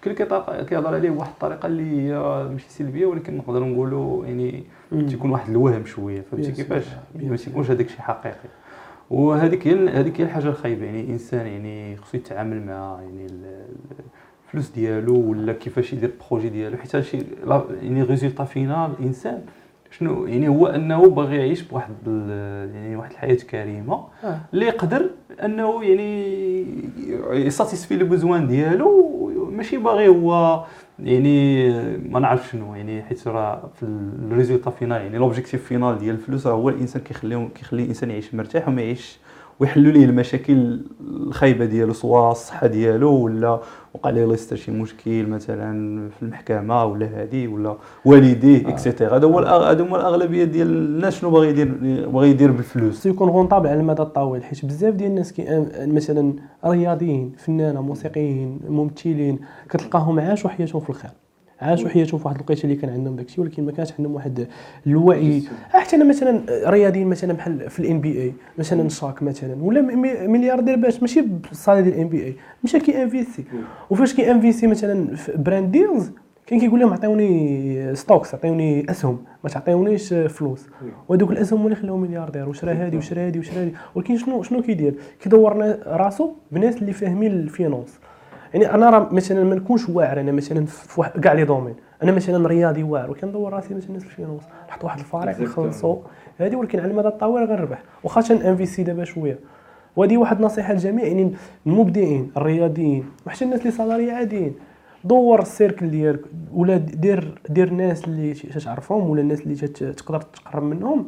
كل كيهضر عليه بواحد الطريقه اللي هي ماشي سلبيه ولكن نقدروا نقولوا يعني تيكون واحد الوهم شويه فهمتي كيفاش ما تيكونش هذاك الشيء حقيقي. وهذيك هي هذيك هي الحاجه الخايبه يعني الانسان يعني خصو يتعامل مع يعني الفلوس ديالو ولا كيفاش يدير البروجي ديالو حيت هادشي يعني ريزولطا فينال الانسان شنو يعني هو انه باغي يعيش بواحد يعني واحد الحياه كريمه اللي يقدر انه يعني يساتيسفي لي بوزوان ديالو ماشي باغي هو يعني ما نعرف شنو يعني حيت راه في الريزولطا فينال يعني لوبجيكتيف فينال ديال الفلوس هو الانسان كيخليهم كيخلي الانسان يعيش مرتاح وما يعيش ويحلوا ليه المشاكل الخايبه ديالو سواء الصحه ديالو ولا وقع ليه ليستر شي مشكل مثلا في المحكمه ولا هذه ولا والديه اكسيتيرا. هذا هو هذا هو الاغلبيه ديال الناس شنو باغي يدير باغي يدير بالفلوس يكون غونطابل على المدى الطويل حيت بزاف ديال الناس كي مثلا رياضيين فنانه موسيقيين ممثلين كتلقاهم عاشوا حياتهم في الخير عاشوا حياتهم في واحد الوقيته اللي كان عندهم داكشي ولكن ما كانش عندهم واحد الوعي. حتى انا مثلا رياضيين مثلا بحال في الان بي اي مثلا شاك مثلا ولا ملياردير باش ماشي بالصاله ديال الان بي اي مشى كي انفيستي وفاش كي انفيستي مثلا في براند ديلز كاين كيقول لهم عطيوني ستوكس عطيوني اسهم ما تعطيونيش فلوس وهذوك الاسهم هما اللي خلاو ملياردير وشرا هذه وشرا هذه وشرا هذه. ولكن شنو شنو كيدير كيدور راسو بناس اللي فاهمين الفينانس. يعني انا راه مثلا ما نكونش واعر انا مثلا في كاع لي دومين انا مثلا رياضي واعر وكندور راسي مثلا في الفينانس نحط واحد الفريق نخلصو هذه ولكن على المدى الطويل غنربح وخاصه انفيستي دابا شويه. وهذه واحد نصيحه للجميع يعني المبدعين الرياضيين وحتى الناس اللي صالاري عاديين دور السيركل ديالك ولا دير دير الناس اللي تعرفهم ولا الناس اللي تقدر تقرب منهم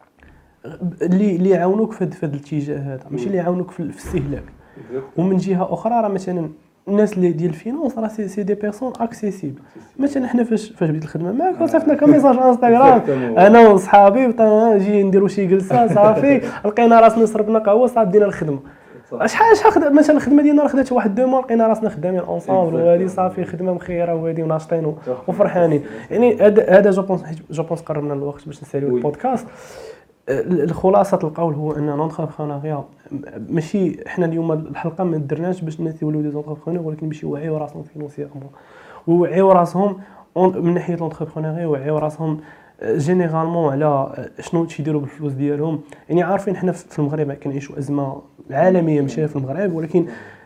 اللي اللي يعاونوك في هذا الاتجاه هذا ماشي اللي يعاونوك في الاستهلاك. ومن جهه اخرى راه مثلا الناس اللي ديال الفينانس راه سي دي بيرسون اكسيسيبل. مثلا حنا فاش فاش بديت الخدمه معاك وصيفطنا كميساج انستغرام انا وصحابي نجي نديروا شي جلسه صافي لقينا راسنا صربنا قهوه صافي بدينا الخدمه. شحال شحال مثلا الخدمه ديالنا خدات واحد دو مون لقينا راسنا خدامين اونصامبل وهذه صافي خدمه مخيره وهذه وناشطين وفرحانين. يعني هذا هذا جو بونس جو بونس قربنا الوقت باش نساليو البودكاست. الخلاصه القول هو ان لونتربرونيا ماشي حنا اليوم الحلقه ما درناش باش الناس يوليو دي زونتربرونور ولكن باش يوعيو راسهم فينانسييرمون ويوعيو راسهم من ناحيه لونتربرونيا ويوعيو راسهم جينيرالمون على شنو تيديروا بالفلوس ديالهم. يعني عارفين حنا في المغرب كنعيشوا ازمه عالميه ماشي في المغرب ولكن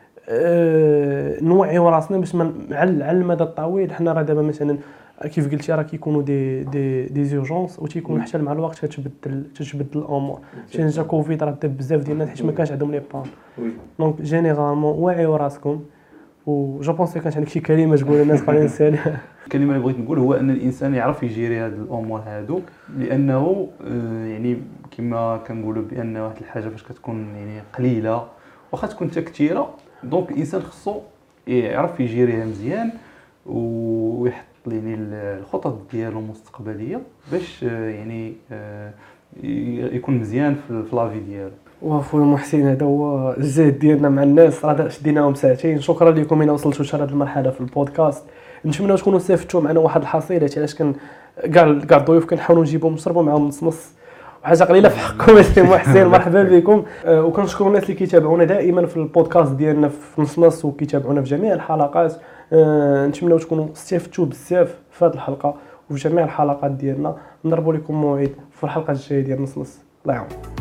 أه نوعيو راسنا باش على المدى الطويل. حنا راه دابا مثلا كيف قلتي راه كيكونوا دي دي دي زورجونس وتيكون حتى مع الوقت كتبدل تتبدل الامور. شي جا كوفيد راه داب بزاف ديال الناس حيت ما كانش عندهم لي بان دونك جينيرالمون واعيوا راسكم. و جو بونس كانت عندك شي كلمه تقول للناس قبل نسال. الكلمه اللي بغيت نقول هو ان الانسان يعرف يجيري هاد الامور هادو لانه يعني كما كنقولوا بان واحد الحاجه فاش كتكون يعني قليله واخا تكون حتى كثيره دونك الانسان خصو يعرف يجيريها مزيان ويحط يعني الخطط ديالو المستقبليه باش يعني يكون مزيان في لافي ديالو. وفويا محسن هذا هو الجهد ديالنا مع الناس راه شديناهم ساعتين. شكرا لكم الى وصلتوا لهذه المرحله في البودكاست. نتمنى تكونوا استفدتوا معنا واحد الحصيله علاش كان كاع كاع الضيوف كنحاولوا نجيبهم نشربوا معاهم نص نص وحاجه قليله في حقكم السي محسن. مرحبا بكم أه وكنشكروا الناس اللي كيتابعونا دائما في البودكاست ديالنا في نص نص وكيتابعونا في جميع الحلقات. أه نتمنى تكونوا استفدتوا بزاف في هذه الحلقه وفي جميع الحلقات ديالنا. نضربوا لكم موعد في الحلقه الجايه ديال نص نص. الله يعاون.